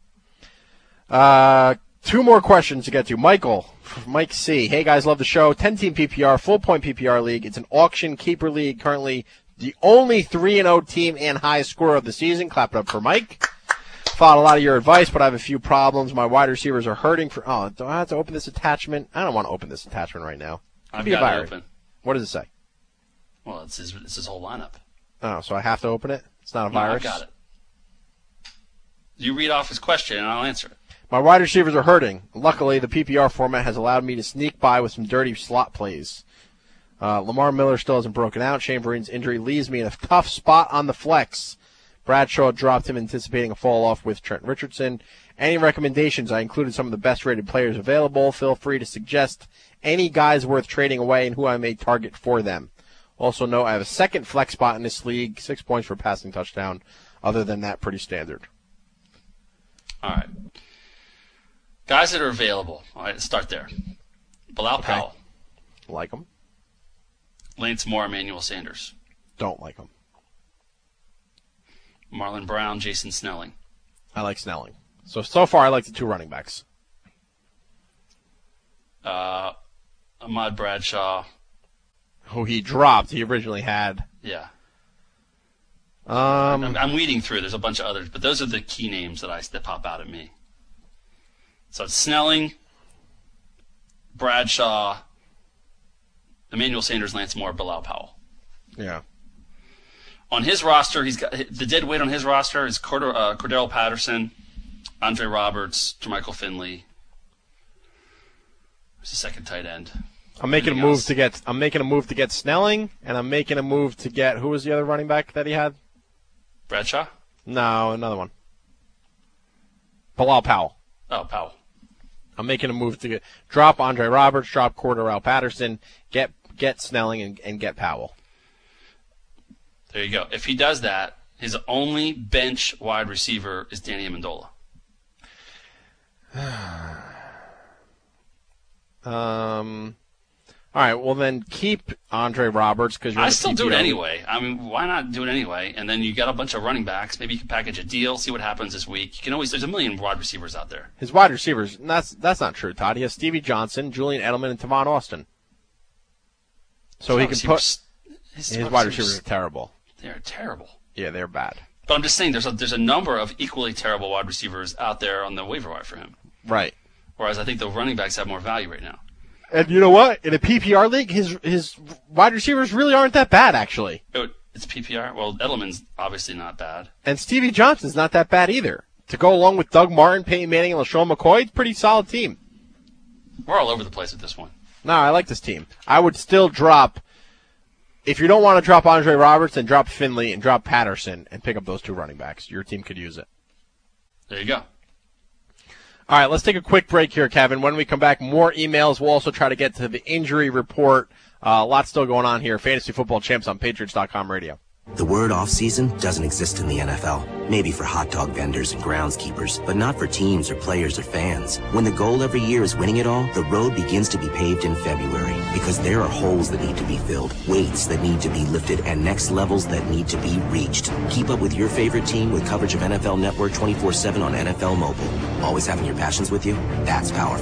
2 more questions to get to. Mike C. Hey guys, love the show. 10-team PPR, full point PPR league. It's an auction keeper league. Currently the only 3-0 team and highest scorer of the season. Clap it up for Mike. Followed a lot of your advice, but I have a few problems. My wide receivers are hurting for. Oh, do I have to open this attachment? I don't want to open this attachment right now. I've got it open. What does it say? Well, it's his whole lineup. Oh, so I have to open it? It's not a virus? No, I got it. You read off his question, and I'll answer it. My wide receivers are hurting. Luckily, the PPR format has allowed me to sneak by with some dirty slot plays. Lamar Miller still hasn't broken out. Shane Vereen's injury leaves me in a tough spot on the flex. Bradshaw dropped him, anticipating a fall-off with Trent Richardson. Any recommendations? I included some of the best-rated players available. Feel free to suggest any guys worth trading away and who I may target for them. Also note I have a second flex spot in this league, 6 points for passing touchdown. Other than that, pretty standard. All right. Guys that are available. All right, let's start there. Bilal Powell. Like him. Lance Moore, Emmanuel Sanders. Don't like him. Marlon Brown, Jason Snelling. I like Snelling. So far I like the 2 running backs. Ahmad Bradshaw. Who he dropped. He originally had. Yeah. I'm weeding through. There's a bunch of others, but those are the key names that pop out at me. So it's Snelling, Bradshaw, Emmanuel Sanders, Lance Moore, Bilal Powell. Yeah. On his roster, he's got the dead weight on his roster is Cordell Patterson, Andre Roberts, Jermichael Finley. Who's the second tight end? I'm making a move to get Snelling, and I'm making a move to get who was the other running back that he had? Bradshaw? No, another one. Bilal Powell. Oh, Powell. I'm making a move to drop Andre Roberts, drop Cordell Patterson, get Snelling, and get Powell. There you go. If he does that, his only bench wide receiver is Danny Amendola. All right, well then keep Andre Roberts because I still do it anyway. I mean, why not do it anyway? And then you got a bunch of running backs. Maybe you can package a deal, see what happens this week. You can always. There's a million wide receivers out there. His wide receivers. That's not true, Todd. He has Stevie Johnson, Julian Edelman, and Tavon Austin. So he can put. His wide receivers are terrible. They're terrible. Yeah, they're bad. But I'm just saying, there's a number of equally terrible wide receivers out there on the waiver wire for him. Right. Whereas I think the running backs have more value right now. And you know what? In a PPR league, his wide receivers really aren't that bad, actually. It's PPR? Well, Edelman's obviously not bad. And Stevie Johnson's not that bad either. To go along with Doug Martin, Peyton Manning, and LaShawn McCoy, it's a pretty solid team. We're all over the place with this one. No, I like this team. I would still drop, if you don't want to drop Andre Roberts, then drop Finley and drop Patterson and pick up those 2 running backs. Your team could use it. There you go. All right, let's take a quick break here, Kevin. When we come back, more emails. We'll also try to get to the injury report. A lot still going on here. Fantasy Football Champs on Patriots.com radio. The word off-season doesn't exist in the NFL. Maybe for hot dog vendors and groundskeepers, but not for teams or players or fans. When the goal every year is winning it all, the road begins to be paved in February. Because there are holes that need to be filled, weights that need to be lifted, and next levels that need to be reached. Keep up with your favorite team with coverage of NFL Network 24/7 on NFL Mobile. Always having your passions with you? That's powerful.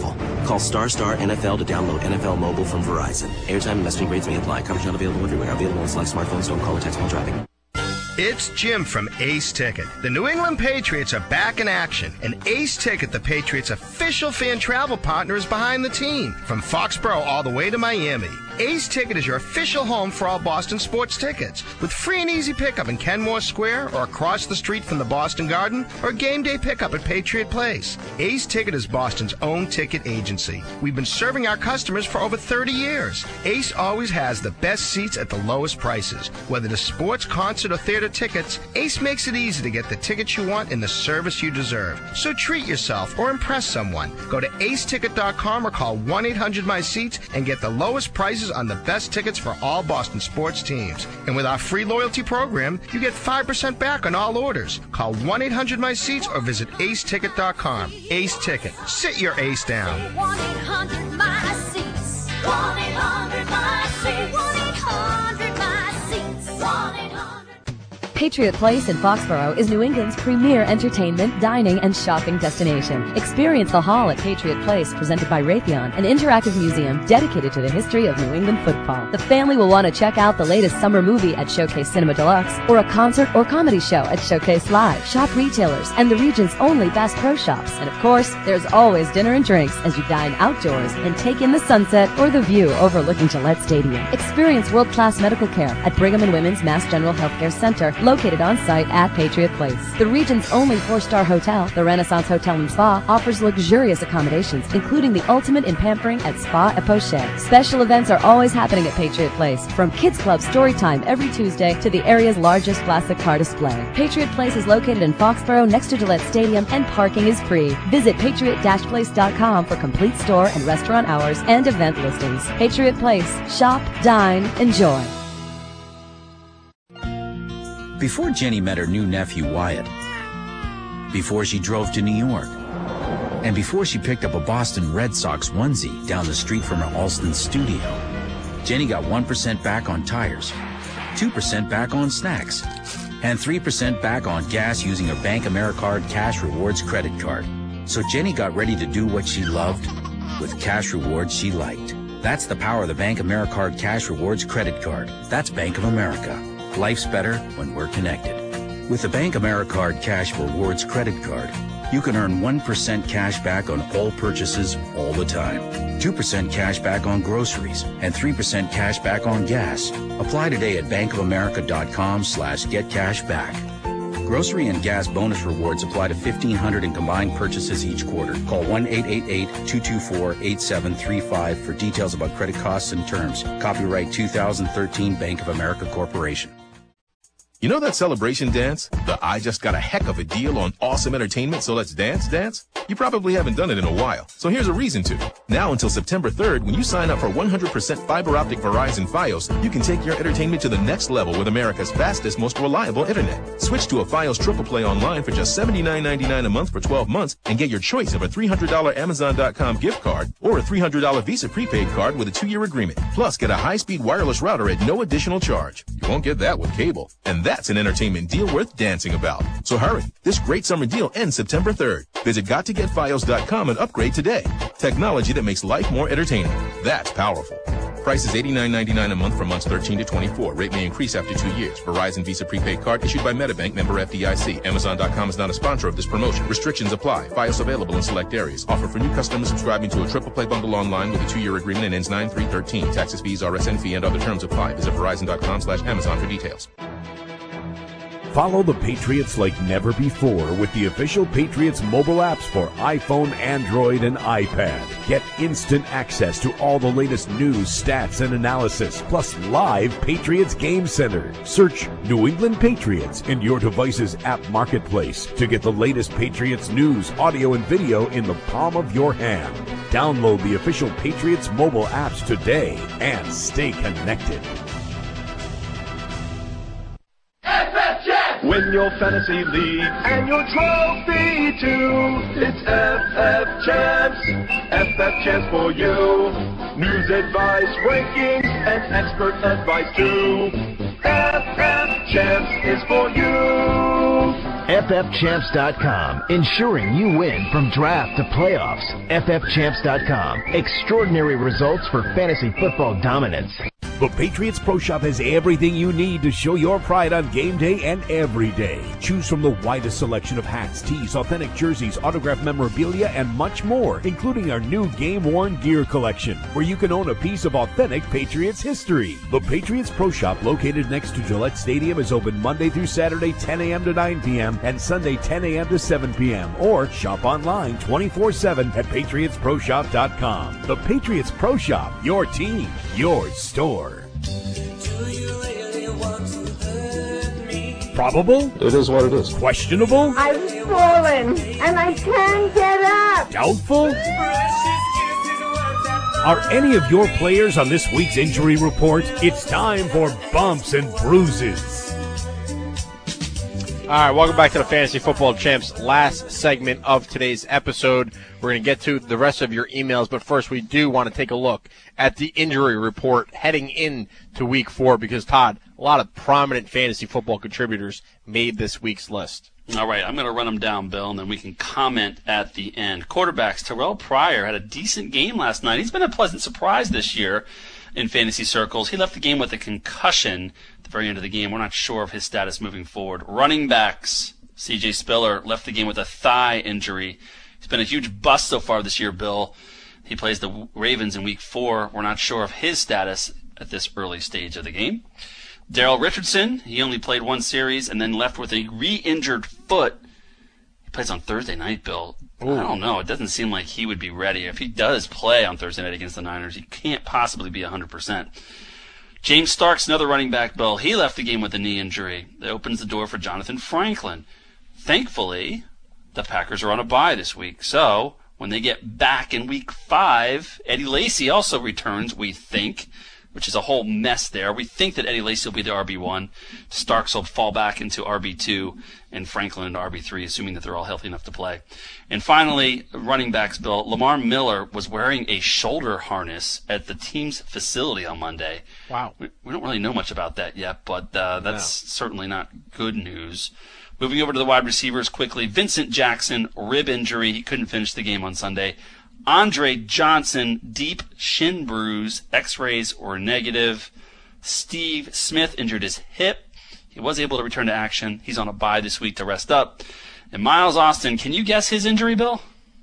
Call ** NFL to download NFL Mobile from Verizon. Airtime and messaging rates may apply. Coverage not available everywhere. Available on select smartphones. Don't call or text while driving. It's Jim from Ace Ticket. The New England Patriots are back in action, and Ace Ticket, the Patriots' official fan travel partner, is behind the team. From Foxborough all the way to Miami, Ace Ticket is your official home for all Boston sports tickets, with free and easy pickup in Kenmore Square or across the street from the Boston Garden, or game day pickup at Patriot Place. Ace Ticket is Boston's own ticket agency. We've been serving our customers for over 30 years. Ace always has the best seats at the lowest prices. Whether it's sports, concert, or theater tickets, Ace makes it easy to get the tickets you want and the service you deserve. So treat yourself or impress someone. Go to aceticket.com or call 1-800-MY-SEATS and get the lowest prices on the best tickets for all Boston sports teams. And with our free loyalty program, you get 5% back on all orders. Call 1-800-MY-SEATS or visit aceticket.com. Ace Ticket. Sit your ace down. 1-800-MY-SEATS. 1-800-MY-SEATS. 1-800-MY-SEATS. 1-800. Patriot Place in Foxborough is New England's premier entertainment, dining, and shopping destination. Experience the Hall at Patriot Place, presented by Raytheon, an interactive museum dedicated to the history of New England football. The family will want to check out the latest summer movie at Showcase Cinema Deluxe, or a concert or comedy show at Showcase Live. Shop retailers and the region's only Bass Pro Shops. And of course, there's always dinner and drinks as you dine outdoors and take in the sunset or the view overlooking Gillette Stadium. Experience world-class medical care at Brigham and Women's Mass General Healthcare Center, located on site at Patriot Place. The region's only 4-star hotel, the Renaissance Hotel and Spa, offers luxurious accommodations, including the ultimate in pampering at Spa et Poche. Special events are always happening at Patriot Place, from Kids Club story time every Tuesday to the area's largest classic car display. Patriot Place is located in Foxborough next to Gillette Stadium, and parking is free. Visit patriot-place.com for complete store and restaurant hours and event listings. Patriot Place. Shop, dine, enjoy. Before Jenny met her new nephew Wyatt, before she drove to New York, and before she picked up a Boston Red Sox onesie down the street from her Alston studio, Jenny got 1% back on tires, 2% back on snacks, and 3% back on gas using her Bank AmeriCard Cash Rewards credit card. So Jenny got ready to do what she loved with cash rewards she liked. That's the power of the Bank AmeriCard Cash Rewards credit card. That's Bank of America. Life's better when we're connected. With the Bank AmeriCard Cash Rewards credit card, you can earn 1% cash back on all purchases all the time, 2% cash back on groceries, and 3% cash back on gas. Apply today at bankofamerica.com/getcashback. Grocery and gas bonus rewards apply to 1,500 in combined purchases each quarter. Call 1-888-224-8735 for details about credit costs and terms. Copyright 2013 Bank of America Corporation. You know that celebration dance? The I just got a heck of a deal on awesome entertainment, so let's dance dance? You probably haven't done it in a while, so here's a reason to. Now until September 3rd, when you sign up for 100% fiber optic Verizon Fios, you can take your entertainment to the next level with America's fastest, most reliable internet. Switch to a Fios Triple Play online for just $79.99 a month for 12 months and get your choice of a $300 Amazon.com gift card or a $300 Visa prepaid card with a 2-year agreement. Plus, get a high-speed wireless router at no additional charge. You won't get that with cable. And that's an entertainment deal worth dancing about. So hurry. This great summer deal ends September 3rd. Visit GotToGetFios.com and upgrade today. Technology that makes life more entertaining. That's powerful. Price is $89.99 a month for months 13 to 24. Rate may increase after 2 years. Verizon Visa prepaid card issued by MetaBank, member FDIC. Amazon.com is not a sponsor of this promotion. Restrictions apply. Fios available in select areas. Offer for new customers subscribing to a Triple Play bundle online with a 2-year agreement and ends 9/3/13. Taxes, fees, RSN fee, and other terms apply. Visit Verizon.com/Amazon for details. Follow the Patriots like never before with the official Patriots mobile apps for iPhone, Android, and iPad. Get instant access to all the latest news, stats, and analysis, plus live Patriots Game Center. Search New England Patriots in your device's app marketplace to get the latest Patriots news, audio, and video in the palm of your hand. Download the official Patriots mobile apps today and stay connected. Win your fantasy league and your trophy too. It's FF Champs, FF Champs for you. News, advice, rankings, and expert advice too. FF Champs is for you. FFChamps.com, ensuring you win from draft to playoffs. FFChamps.com, extraordinary results for fantasy football dominance. The Patriots Pro Shop has everything you need to show your pride on game day and every day. Choose from the widest selection of hats, tees, authentic jerseys, autographed memorabilia, and much more, including our new game-worn gear collection, where you can own a piece of authentic Patriots history. The Patriots Pro Shop, located next to Gillette Stadium, is open Monday through Saturday, 10 a.m. to 9 p.m., and Sunday, 10 a.m. to 7 p.m., or shop online 24/7 at PatriotsProShop.com. The Patriots Pro Shop, your team, your store. Probable? It is what it is. Questionable? I've fallen, and I can't get up. Doubtful? Are any of your players on this week's injury report? It's time for Bumps and Bruises. All right, welcome back to the Fantasy Football Champs. Last segment of today's episode. We're going to get to the rest of your emails, but first we do want to take a look at the injury report heading into Week 4 because, Todd, a lot of prominent fantasy football contributors made this week's list. All right, I'm going to run them down, Bill, and then we can comment at the end. Quarterbacks, Terrell Pryor had a decent game last night. He's been a pleasant surprise this year in fantasy circles. He left the game with a concussion at the very end of the game. We're not sure of his status moving forward. Running backs, C.J. Spiller left the game with a thigh injury. He's been a huge bust so far this year, Bill. He plays the Ravens in Week 4. We're not sure of his status at this early stage of the game. Darrell Richardson, he only played one series and then left with a re-injured foot. He plays on Thursday night, Bill. Ooh. I don't know. It doesn't seem like he would be ready. If he does play on Thursday night against the Niners, he can't possibly be 100%. James Starks, another running back, Bill. He left the game with a knee injury. That opens the door for Jonathan Franklin. Thankfully, the Packers are on a bye this week. So, when they get back in Week 5, Eddie Lacy also returns, we think, which is a whole mess there. We think that Eddie Lacy will be the RB1. Starks will fall back into RB2 and Franklin into RB3, assuming that they're all healthy enough to play. And finally, running backs, Bill. Lamar Miller was wearing a shoulder harness at the team's facility on Monday. Wow. We don't really know much about that yet, but that's certainly not good news. Moving over to the wide receivers quickly. Vincent Jackson, rib injury. He couldn't finish the game on Sunday. Andre Johnson, deep shin bruise. X-rays were negative. Steve Smith injured his hip. He was able to return to action. He's on a bye this week to rest up. And Miles Austin, can you guess his injury, Bill?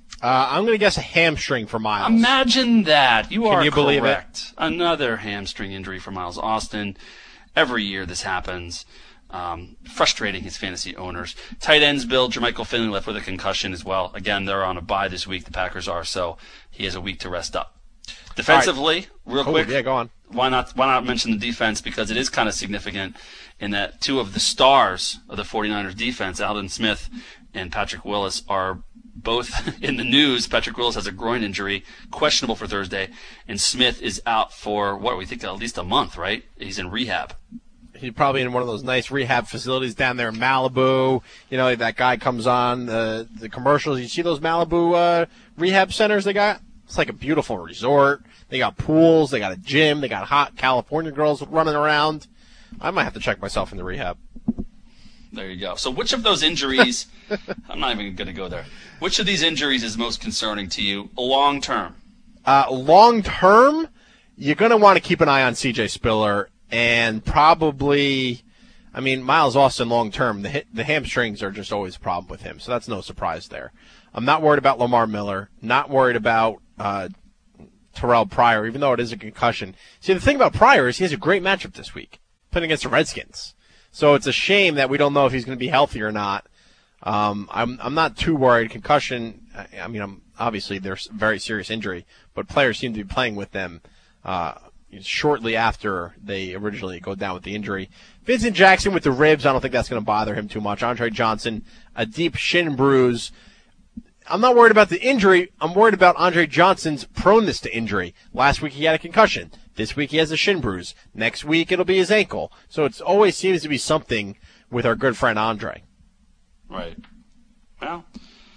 I'm going to guess a hamstring for Miles. Imagine that. You are correct. Believe it? Another hamstring injury for Miles Austin. Every year this happens. Frustrating his fantasy owners. Tight ends, Bill. Jermichael Finley left with a concussion as well. Again, they're on a bye this week. The Packers are, so he has a week to rest up. Defensively, real quick. Yeah, go on. Why not mention the defense? Because it is kind of significant in that two of the stars of the 49ers defense, Aldon Smith and Patrick Willis, are both in the news. Patrick Willis has a groin injury, questionable for Thursday, and Smith is out for, we think at least a month, right? He's in rehab. He's probably in one of those nice rehab facilities down there in Malibu. You know, that guy comes on the commercials. You see those Malibu rehab centers they got? It's like a beautiful resort. They got pools. They got a gym. They got hot California girls running around. I might have to check myself in the rehab. There you go. So which of those injuries, I'm not even going to go there. Which of these injuries is most concerning to you long term? Long term, you're going to want to keep an eye on C.J. Spiller. And probably, Miles Austin long-term, the hamstrings are just always a problem with him, so that's no surprise there. I'm not worried about Lamar Miller, not worried about Terrell Pryor, even though it is a concussion. See, the thing about Pryor is he has a great matchup this week, playing against the Redskins. So it's a shame that we don't know if he's going to be healthy or not. I'm not too worried. Concussion, obviously there's very serious injury, but players seem to be playing with them shortly after they originally go down with the injury. Vincent Jackson with the ribs, I don't think that's going to bother him too much. Andre Johnson, a deep shin bruise. I'm not worried about the injury. I'm worried about Andre Johnson's proneness to injury. Last week he had a concussion. This week he has a shin bruise. Next week it'll be his ankle. So it always seems to be something with our good friend Andre. Right. Well,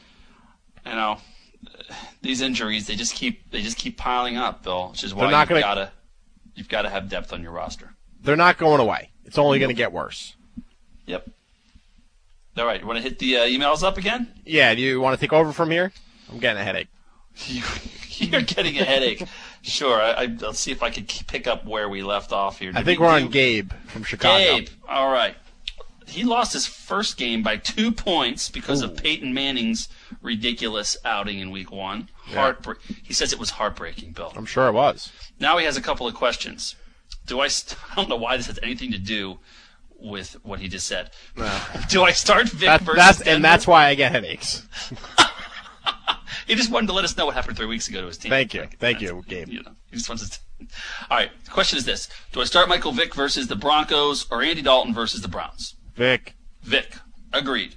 these injuries, they just keep piling up, Bill, which is why you've got to have depth on your roster. They're not going away. It's only going to get worse. Yep. All right, you want to hit the emails up again? Yeah, do you want to take over from here? I'm getting a headache. You're getting a headache. Sure, I'll see if I can pick up where we left off here. I think we're on Gabe from Chicago. Gabe, all right. He lost his first game by 2 points because of Peyton Manning's ridiculous outing in Week 1. Yeah. He says it was heartbreaking, Bill. I'm sure it was. Now he has a couple of questions. I don't know why this has anything to do with what he just said. No. Do I start Vic versus Denver? And that's why I get headaches. He just wanted to let us know what happened 3 weeks ago to his team. Thank you. Thank you, Gabe. He just wants to... All right, the question is this. Do I start Michael Vick versus the Broncos or Andy Dalton versus the Browns? Vic. Agreed.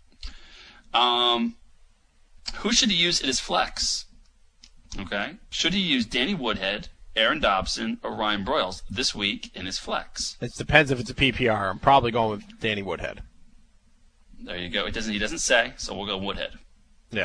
Who should he use in his flex? Okay. Should he use Danny Woodhead, Aaron Dobson, or Ryan Broyles this week in his flex? It depends if it's a PPR. I'm probably going with Danny Woodhead. There you go. He doesn't say, so we'll go Woodhead. Yeah.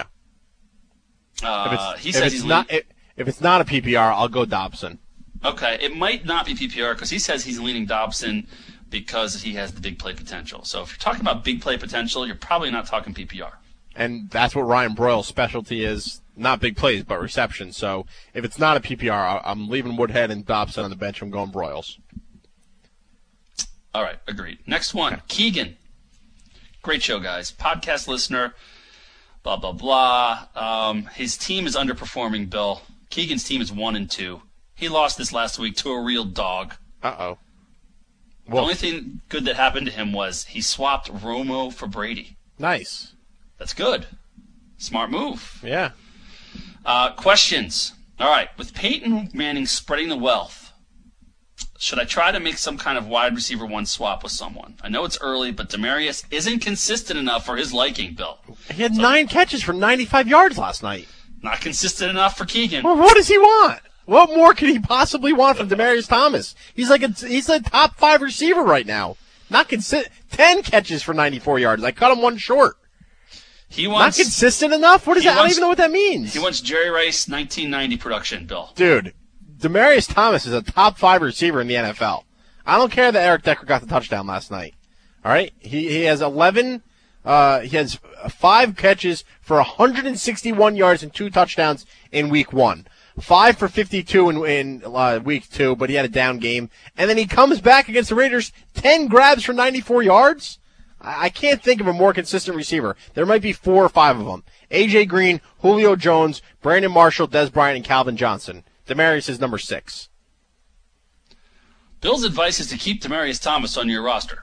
He says if it's not a PPR, I'll go Dobson. Okay. It might not be PPR because he says he's leaning Dobson because he has the big play potential. So if you're talking about big play potential, you're probably not talking PPR. And that's what Ryan Broyles' specialty is, not big plays, but reception. So if it's not a PPR, I'm leaving Woodhead and Dobson on the bench. I'm going Broyles. All right, agreed. Next one, okay. Keegan. Great show, guys. Podcast listener, blah, blah, blah. His team is underperforming, Bill. Keegan's team is 1-2. He lost this last week to a real dog. Uh-oh. The only thing good that happened to him was he swapped Romo for Brady. Nice. That's good. Smart move. Yeah. Questions. All right. With Peyton Manning spreading the wealth, should I try to make some kind of wide receiver one swap with someone? I know it's early, but Demaryius isn't consistent enough for his liking, Bill. He had 9 catches for 95 yards last night. Not consistent enough for Keegan. Well, what does he want? What more could he possibly want from Demaryius Thomas? He's a top 5 receiver right now. Not 10 catches for 94 yards. I cut him 1 short. Not consistent enough? What is that? I don't even know what that means. He wants Jerry Rice 1990 production, Bill. Dude, Demaryius Thomas is a top 5 receiver in the NFL. I don't care that Eric Decker got the touchdown last night. All right? He has 11. He has 5 catches for 161 yards and 2 touchdowns in Week 1. 5 for 52 in Week 2, but he had a down game. And then he comes back against the Raiders, 10 grabs for 94 yards. I can't think of a more consistent receiver. There might be 4 or 5 of them. A.J. Green, Julio Jones, Brandon Marshall, Des Bryant, and Calvin Johnson. Demaryius is number 6. Bill's advice is to keep Demaryius Thomas on your roster.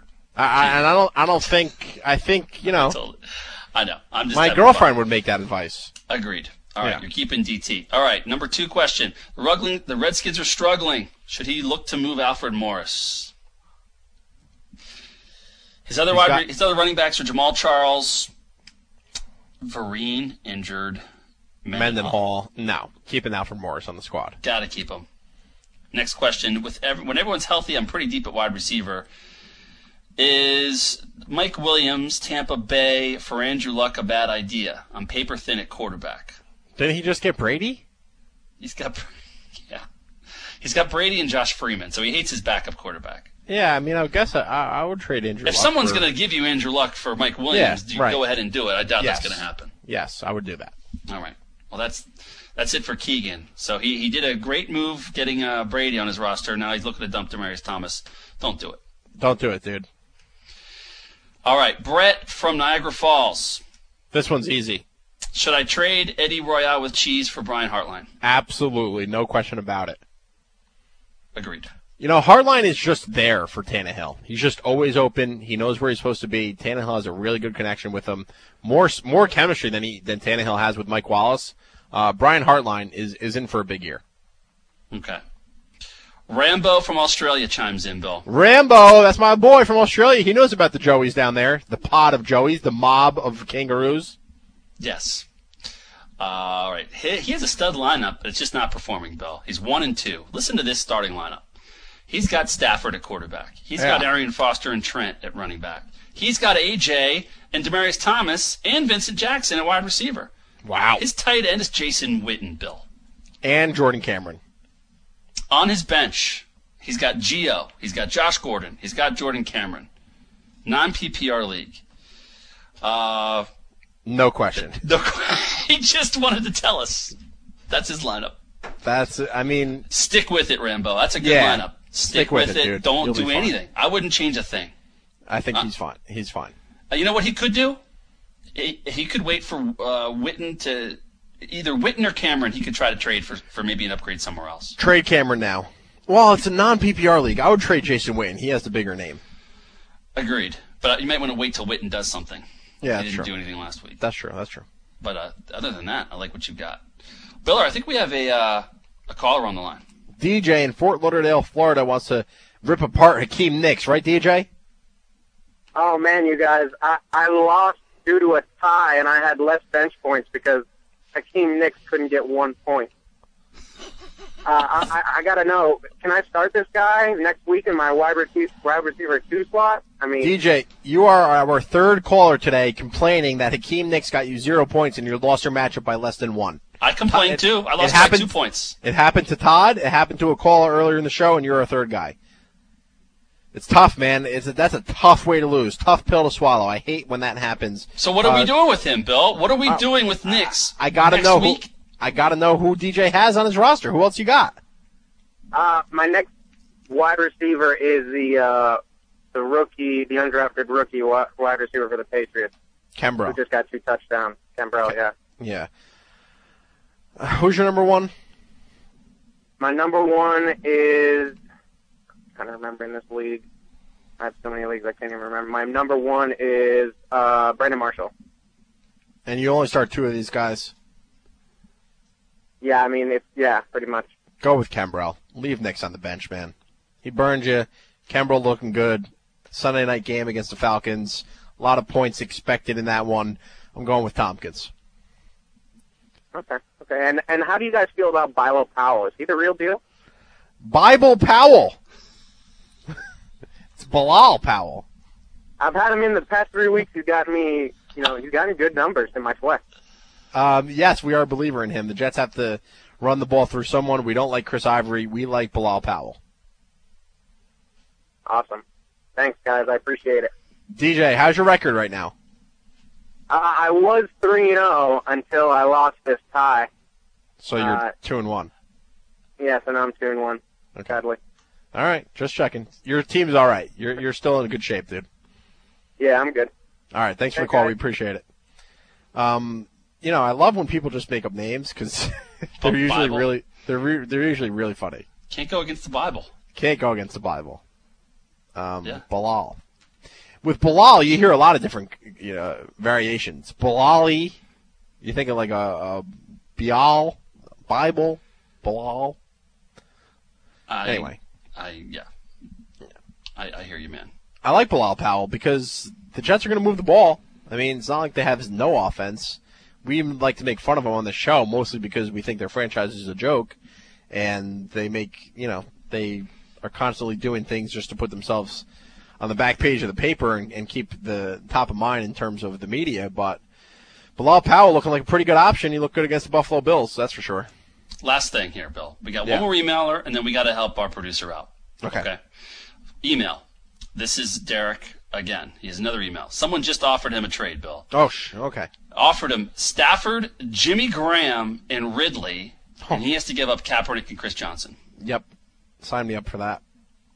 I think, you know. I know. I'm just my girlfriend would make that advice. Agreed. All right, You're keeping DT. All right, number 2 question. The Redskins are struggling. Should he look to move Alfred Morris? His other running backs are Jamal Charles, Vereen injured, Mendenhall. No, keeping Alfred Morris on the squad. Got to keep him. Next question. When everyone's healthy, I'm pretty deep at wide receiver. Is Mike Williams, Tampa Bay, for Andrew Luck a bad idea? I'm paper thin at quarterback. Didn't he just get Brady? He's got Brady and Josh Freeman, so he hates his backup quarterback. Yeah, I mean, I guess I would trade Andrew Luck. If someone's going to give you Andrew Luck for Mike Williams, go ahead and do it. I doubt that's going to happen. Yes, I would do that. All right. Well, that's it for Keegan. So he did a great move getting Brady on his roster. Now he's looking to dump Demaryius Thomas. Don't do it. Don't do it, dude. All right. Brett from Niagara Falls. This one's easy. Should I trade Eddie Royale with cheese for Brian Hartline? Absolutely. No question about it. Agreed. You know, Hartline is just there for Tannehill. He's just always open. He knows where he's supposed to be. Tannehill has a really good connection with him. More chemistry than Tannehill has with Mike Wallace. Brian Hartline is in for a big year. Okay. Rambo from Australia chimes in, Bill. Rambo, that's my boy from Australia. He knows about the Joeys down there. The pod of Joeys, the mob of kangaroos. Yes. All right. He has a stud lineup, but it's just not performing, Bill. He's 1-2. Listen to this starting lineup. He's got Stafford at quarterback. He's got Arian Foster and Trent at running back. He's got A.J. and Demaryius Thomas and Vincent Jackson at wide receiver. Wow. His tight end is Jason Witten, Bill. And Jordan Cameron. On his bench, he's got Gio. He's got Josh Gordon. He's got Jordan Cameron. Non-PPR league. No question. He just wanted to tell us. That's his lineup. Stick with it, Rambo. That's a good lineup. Stick with it. Dude. Don't You'll do be fine. anything. I wouldn't change a thing. I think he's fine. He's fine. You know what he could do? He could wait for Witten to either Witten or Cameron. He could try to trade for maybe an upgrade somewhere else. Trade Cameron now. Well, it's a non-PPR league. I would trade Jason Witten. He has the bigger name. Agreed. But you might want to wait till Witten does something. Yeah, he that's didn't true. do anything last week. That's true. But other than that, I like what you've got. Biller, I think we have a caller on the line. DJ in Fort Lauderdale, Florida wants to rip apart Hakeem Nicks, right, DJ? Oh, man, you guys, I lost due to a tie, and I had less bench points because Hakeem Nicks couldn't get 1 point. I got to know, can I start this guy next week in my wide receiver 2 slot? DJ, you are our third caller today complaining that Hakeem Nicks got you 0 points and you lost your matchup by less than 1. I complained too. I lost by 2 points. It happened to Todd. It happened to a caller earlier in the show, and you're a third guy. It's tough, man. That's a tough way to lose. Tough pill to swallow. I hate when that happens. So what are we doing with him, Bill? What are we doing with Nicks? I gotta next know week? I gotta know who DJ has on his roster. Who else you got? My next wide receiver is the rookie, the undrafted rookie wide receiver for the Patriots. Kembro. Who just got 2 touchdowns. Kembro, yeah. Yeah. Who's your number one? My number one is, I'm trying to remember in this league. I have so many leagues I can't even remember. My number one is Brandon Marshall. And you only start 2 of these guys. Yeah, pretty much. Go with Kembrell. Leave Nicks on the bench, man. He burned you. Kembrell looking good. Sunday night game against the Falcons. A lot of points expected in that one. I'm going with Tompkins. Okay. And how do you guys feel about Bilo Powell? Is he the real deal? Bible Powell. It's Bilal Powell. I've had him in the past 3 weeks. He's got me good numbers in my flex. Yes, we are a believer in him. The Jets have to run the ball through someone. We don't like Chris Ivory. We like Bilal Powell. Awesome. Thanks, guys. I appreciate it. DJ, how's your record right now? I was 3-0 until I lost this tie. So you're 2-1. Yes, and I'm 2-1. Okay. Sadly. All right, just checking. Your team's all right. You're still in good shape, dude. Yeah, I'm good. All right, thanks for the call. We appreciate it. I love when people just make up names because they're usually they're usually really funny. Can't go against the Bible. Bilal. With Bilal, you hear a lot of different variations. Bilali, you think of like a Bial, Bible, Bilal. Anyway. I hear you, man. I like Bilal Powell because the Jets are going to move the ball. I mean, it's not like they have no offense. We even like to make fun of them on the show, mostly because we think their franchise is a joke, and they they are constantly doing things just to put themselves on the back page of the paper and keep the top of mind in terms of the media. But Bilal Powell looking like a pretty good option. He looked good against the Buffalo Bills, that's for sure. Last thing here, Bill. We got one more emailer, and then we got to help our producer out. Okay. Email. This is Derek again. He has another email. Someone just offered him a trade, Bill. Oh, okay. Offered him Stafford, Jimmy Graham, and Ridley, and he has to give up Kaepernick and Chris Johnson. Yep. Sign me up for that.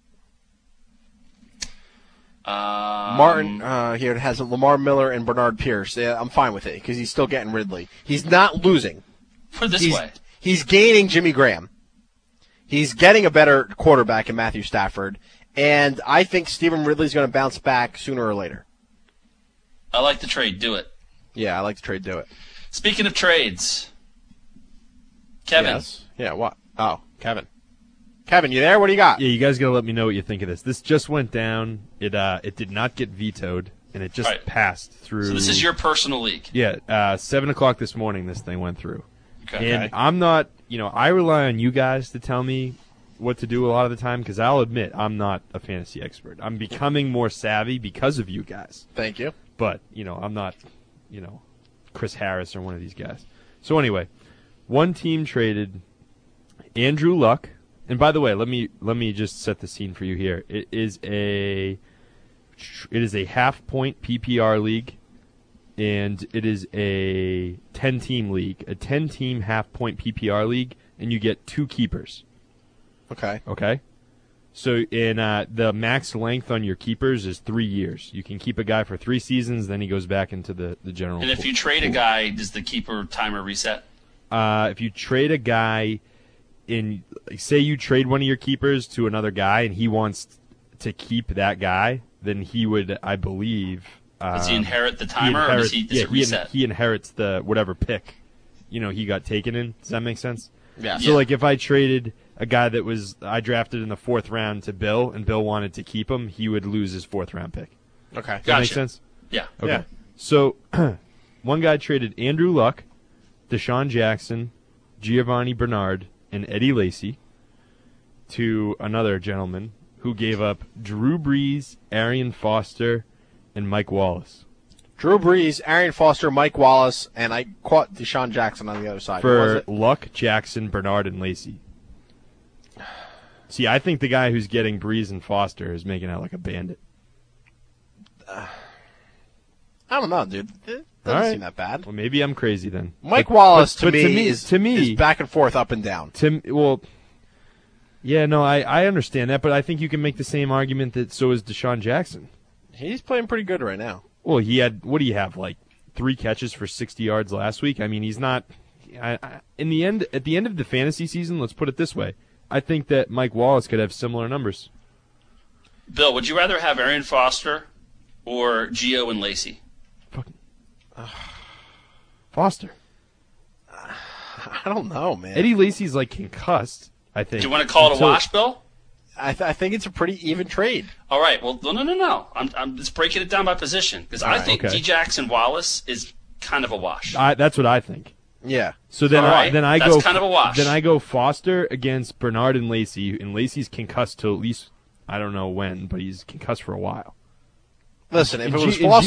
Martin here has Lamar Miller and Bernard Pierce. Yeah, I'm fine with it because he's still getting Ridley. He's not losing. Put it this way. He's gaining Jimmy Graham. He's getting a better quarterback in Matthew Stafford. And I think Stephen Ridley's going to bounce back sooner or later. I like the trade. Do it. Yeah, I like the trade. Do it. Speaking of trades, Kevin. Yes. Yeah, what? Oh, Kevin. Kevin, you there? What do you got? Yeah, you guys got to let me know what you think of this. This just went down. It did not get vetoed, and it just passed through. So this is your personal league. Yeah, 7 o'clock this morning this thing went through. Okay. And I'm not, I rely on you guys to tell me what to do a lot of the time because I'll admit I'm not a fantasy expert. I'm becoming more savvy because of you guys. Thank you. But, I'm not, Chris Harris or one of these guys. So anyway, one team traded Andrew Luck. And by the way, let me just set the scene for you here. It is a half-point PPR league. and it is a 10-team league, a 10-team half-point PPR league, and you get 2 keepers. Okay. Okay? So in the max length on your keepers is 3 years. You can keep a guy for 3 seasons, then he goes back into the general And if pool. you trade a guy, does the keeper timer reset? If you trade a guy say you trade one of your keepers to another guy and he wants to keep that guy, then he would, I believe... Does he inherit the timer, or does it reset? He inherits the whatever pick, he got taken in. Does that make sense? Yeah. So, like, if I traded a guy that I drafted in the 4th round to Bill, and Bill wanted to keep him, he would lose his 4th round pick. Okay. Does that make sense? Yeah. Okay. Yeah. So, one guy traded Andrew Luck, Deshaun Jackson, Giovanni Bernard, and Eddie Lacy to another gentleman who gave up Drew Brees, Arian Foster, and Mike Wallace. Drew Brees, Arian Foster, Mike Wallace, and I caught Deshaun Jackson on the other side. For Luck, Jackson, Bernard, and Lacy. See, I think the guy who's getting Brees and Foster is making out like a bandit. I don't know, dude. It doesn't seem that bad. Well, maybe I'm crazy then. Mike Wallace, to me, is back and forth, up and down. Yeah, no, I understand that, but I think you can make the same argument that so is Deshaun Jackson. He's playing pretty good right now. Well, he had, what do you have, like 3 catches for 60 yards last week? I mean, he's not, at the end of the fantasy season, let's put it this way, I think that Mike Wallace could have similar numbers. Bill, would you rather have Arian Foster or Gio and Lacy? Foster. I don't know, man. Eddie Lacy's like concussed, I think. Do you want to call it a wash, Bill? I think it's a pretty even trade. All right. Well, no. I'm just breaking it down by position because I think D. Jackson Wallace is kind of a wash. That's what I think. Yeah. So then, that's go kind of a wash. Then I go Foster against Bernard and Lacy, and Lacy's concussed till at least I don't know when, but he's concussed for a while. Listen, if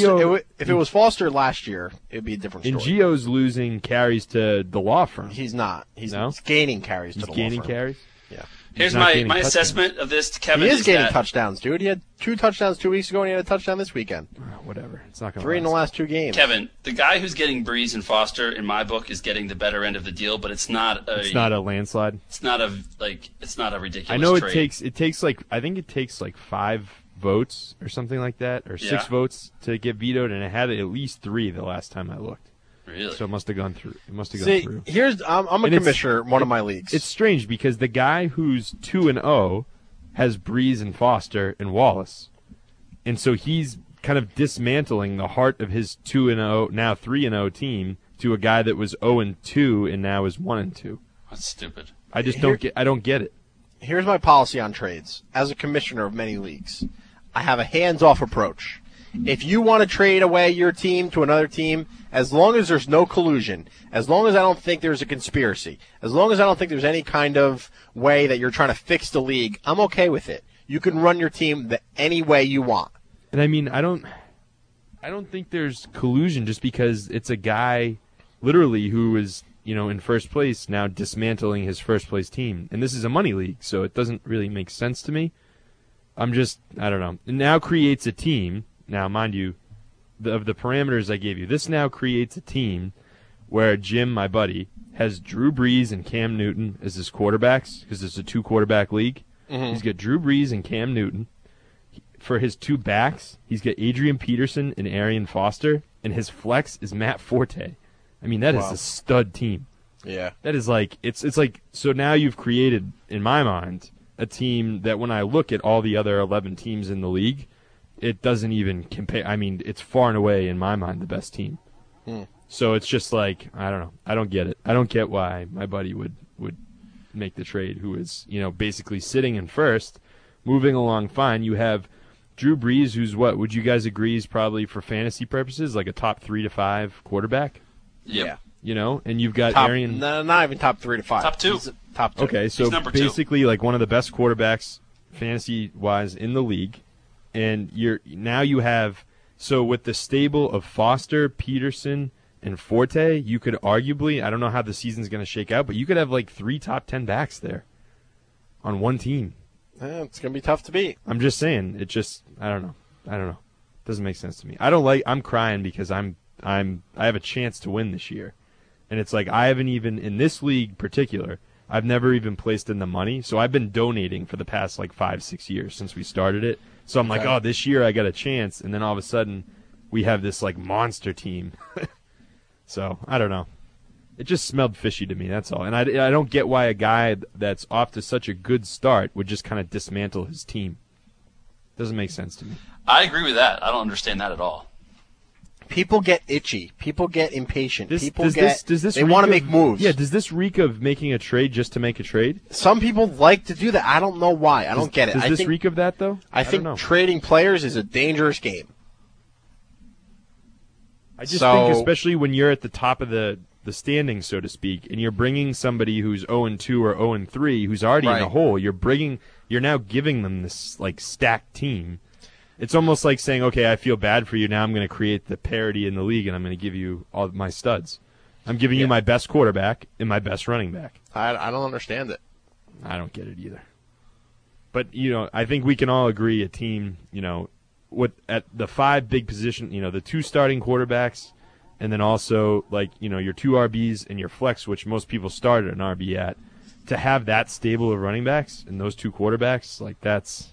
it was Foster last year, it would be a different story. And Gio's losing carries to the law firm. He's not. He's gaining carries to the law firm. He's gaining carries? Yeah. Here's my assessment of this to Kevin. He is gaining touchdowns, dude. He had 2 touchdowns 2 weeks ago, and he had a touchdown this weekend. Whatever. It's not going to 3 in the last 2 games. Kevin, the guy who's getting Brees and Foster, in my book, is getting the better end of the deal, but it's not a... It's not a landslide? It's not a ridiculous trade. I know it takes like 5 votes or something like that, or 6 votes to get vetoed, and it had at least 3 the last time I looked. Really? So it must have gone through. I'm a commissioner in one of my leagues. It's strange because the guy who's 2-0 has Brees and Foster and Wallace, and so he's kind of dismantling the heart of his 2-0, now 3-0 team to a guy that was 0-2 and now is 1-2. That's stupid. I just don't get it. Here's my policy on trades. As a commissioner of many leagues, I have a hands-off approach. If you want to trade away your team to another team, as long as there's no collusion, as long as I don't think there's a conspiracy, as long as I don't think there's any kind of way that you're trying to fix the league, I'm okay with it. You can run your team any way you want. And I mean, I don't think there's collusion just because it's a guy literally who is, in first place now dismantling his first place team. And this is a money league, so it doesn't really make sense to me. I don't know. It now creates a team. Now, mind you, of the parameters I gave you, this now creates a team where Jim, my buddy, has Drew Brees and Cam Newton as his quarterbacks because it's a 2-quarterback league. Mm-hmm. He's got Drew Brees and Cam Newton. For his 2 backs, he's got Adrian Peterson and Arian Foster, and his flex is Matt Forte. I mean, that is a stud team. Yeah. That is like, it's like, so now you've created, in my mind, a team that when I look at all the other 11 teams in the league, it doesn't even compare. I mean, it's far and away, in my mind, the best team. So it's just like, I don't know. I don't get it. I don't get why my buddy would make the trade, who is, basically sitting in first, moving along fine. You have Drew Brees, who's what, would you guys agree is probably for fantasy purposes, like a top 3 to 5 quarterback? Yeah. And you've got Arian. No, not even top 3 to 5. Top 2. Top 2. Okay, so basically like one of the best quarterbacks fantasy-wise in the league. And you have, so with the stable of Foster, Peterson, and Forte, you could arguably, I don't know how the season's going to shake out, but you could have like 3 top 10 backs there on one team. It's going to be tough to beat. I'm just saying, I don't know. It doesn't make sense to me. I'm crying because I'm I have a chance to win this year. And it's like I haven't even, in this league particular, I've never even placed in the money. So I've been donating for the past 5-6 years since we started it. So I'm like, oh, this year I got a chance. And then all of a sudden we have this monster team. So I don't know. It just smelled fishy to me, that's all. And I don't get why a guy that's off to such a good start would just kind of dismantle his team. Doesn't make sense to me. I agree with that. I don't understand that at all. People get itchy. People get impatient. They want to make moves. Yeah, does this reek of making a trade just to make a trade? Some people like to do that. I don't know why. I don't get it. Does this reek of that, though? I think trading players is a dangerous game. I just think, especially when you're at the top of the standing, so to speak, and you're bringing somebody who's 0-2 or 0-3, who's already in the hole. You're now giving them this stacked team. It's almost like saying, okay, I feel bad for you. Now I'm going to create the parity in the league, and I'm going to give you all my studs. I'm giving you my best quarterback and my best running back. I don't understand it. I don't get it either. But I think we can all agree a team, what at the 5 big position, the 2 starting quarterbacks. And then also, your 2 RBs and your flex, which most people started an RB at, to have that stable of running backs and those 2 quarterbacks, that's,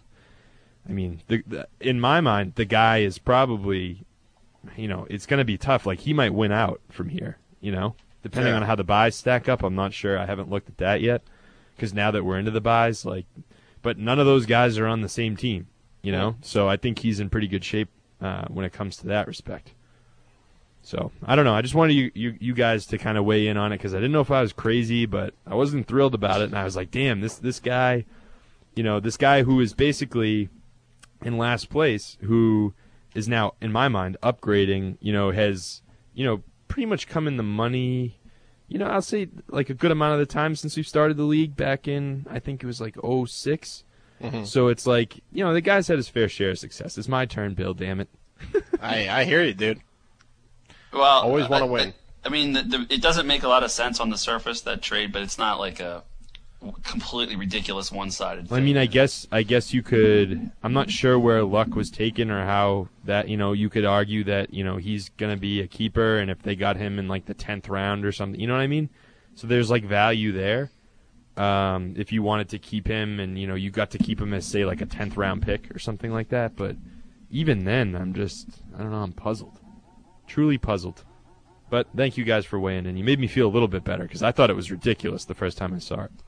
in my mind, the guy is probably, it's going to be tough. He might win out from here, depending on how the buys stack up. I'm not sure. I haven't looked at that yet because now that we're into the buys, but none of those guys are on the same team, So I think he's in pretty good shape when it comes to that respect. So, I don't know. I just wanted you guys to kind of weigh in on it because I didn't know if I was crazy, but I wasn't thrilled about it. And I was like, damn, this guy, this guy who is basically in last place, who is now, in my mind, upgrading, has, pretty much come in the money, I'll say a good amount of the time since we started the league back in, I think it was 06. Mm-hmm. So it's the guy's had his fair share of success. It's my turn, Bill, damn it. I hear you, dude. Well, always want to win. It doesn't make a lot of sense on the surface, that trade, but it's not a completely ridiculous one-sided thing. I guess you could. I'm not sure where Luck was taken or how that. You could argue that he's going to be a keeper, and if they got him in the 10th round or something, you know what I mean? So there's value there. If you wanted to keep him, and you got to keep him as say a 10th round pick or something like that. But even then, I don't know. I'm puzzled. Truly puzzled. But thank you guys for weighing in. You made me feel a little bit better because I thought it was ridiculous the first time I saw it.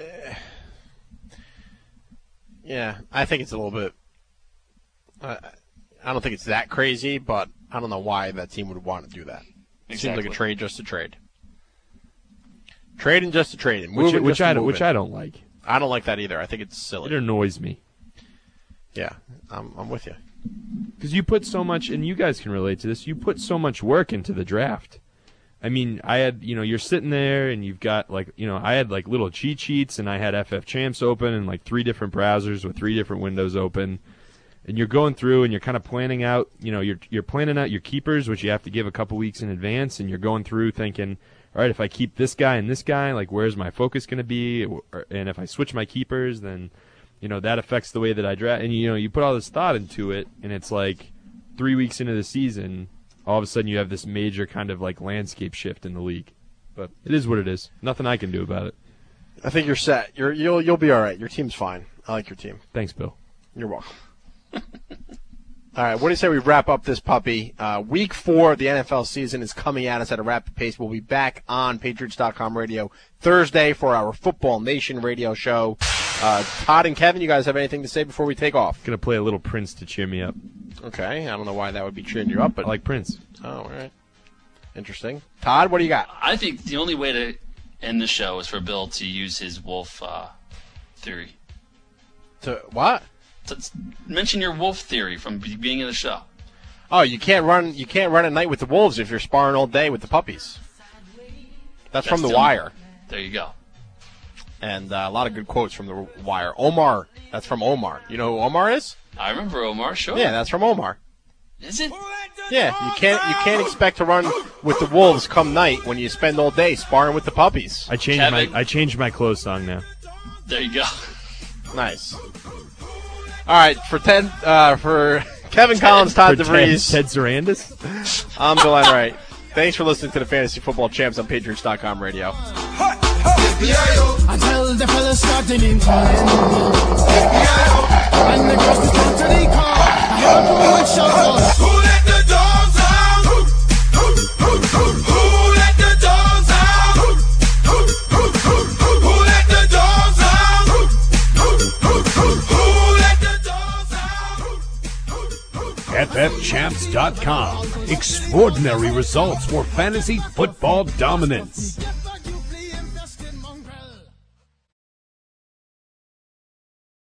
Yeah, I think it's a little bit. I don't think it's that crazy, but I don't know why that team would want to do that. It seems like a trade just to trade. Trading just to trade. Which I don't like. I don't like that either. I think it's silly. It annoys me. Yeah, I'm with you. Because you put so much, and you guys can relate to this, you put so much work into the draft. I had, you're sitting there and you've got I had little cheat sheets and I had FF Champs open and 3 different browsers with 3 different windows open. And you're going through and you're kind of planning out, you're planning out your keepers, which you have to give a couple weeks in advance. And you're going through thinking, all right, if I keep this guy and this guy, where's my focus going to be? And if I switch my keepers, then that affects the way that I draft. And, you put all this thought into it, and it's 3 weeks into the season, all of a sudden you have this major kind of landscape shift in the league. But it is what it is. Nothing I can do about it. I think you're set. You'll be all right. Your team's fine. I like your team. Thanks, Bill. You're welcome. All right, what do you say we wrap up this puppy? Week 4 of the NFL season is coming at us at a rapid pace. We'll be back on Patriots.com radio Thursday for our Football Nation radio show. Todd and Kevin, you guys have anything to say before we take off? Going to play a little Prince to cheer me up. Okay, I don't know why that would be cheering you up, but I like Prince. Oh, all right. Interesting. Todd, what do you got? I think the only way to end the show is for Bill to use his wolf theory. To what? To mention your wolf theory from the beginning of the show. Oh, you can't run at night with the wolves if you're sparring all day with the puppies. That's from The Wire. There you go. And a lot of good quotes from The Wire. Omar, that's from Omar. You know who Omar is? I remember Omar, sure. Yeah, that's from Omar. Is it? Yeah, you can't expect to run with the wolves come night when you spend all day sparring with the puppies. I changed my clothes song now. There you go. Nice. All right, for Kevin Collins, Todd For DeVries. Ted Sarandis. I'm Glenn Wright. Thanks for listening to the Fantasy Football Champs on Patriots.com radio. I tell the fellas starting in time. And the girls start to the car. I heard a woman shout, who let the dogs out? Who let the dogs out? Who let the dogs out? Who let the dogs out? FFChamps.com. Extraordinary results for fantasy football dominance.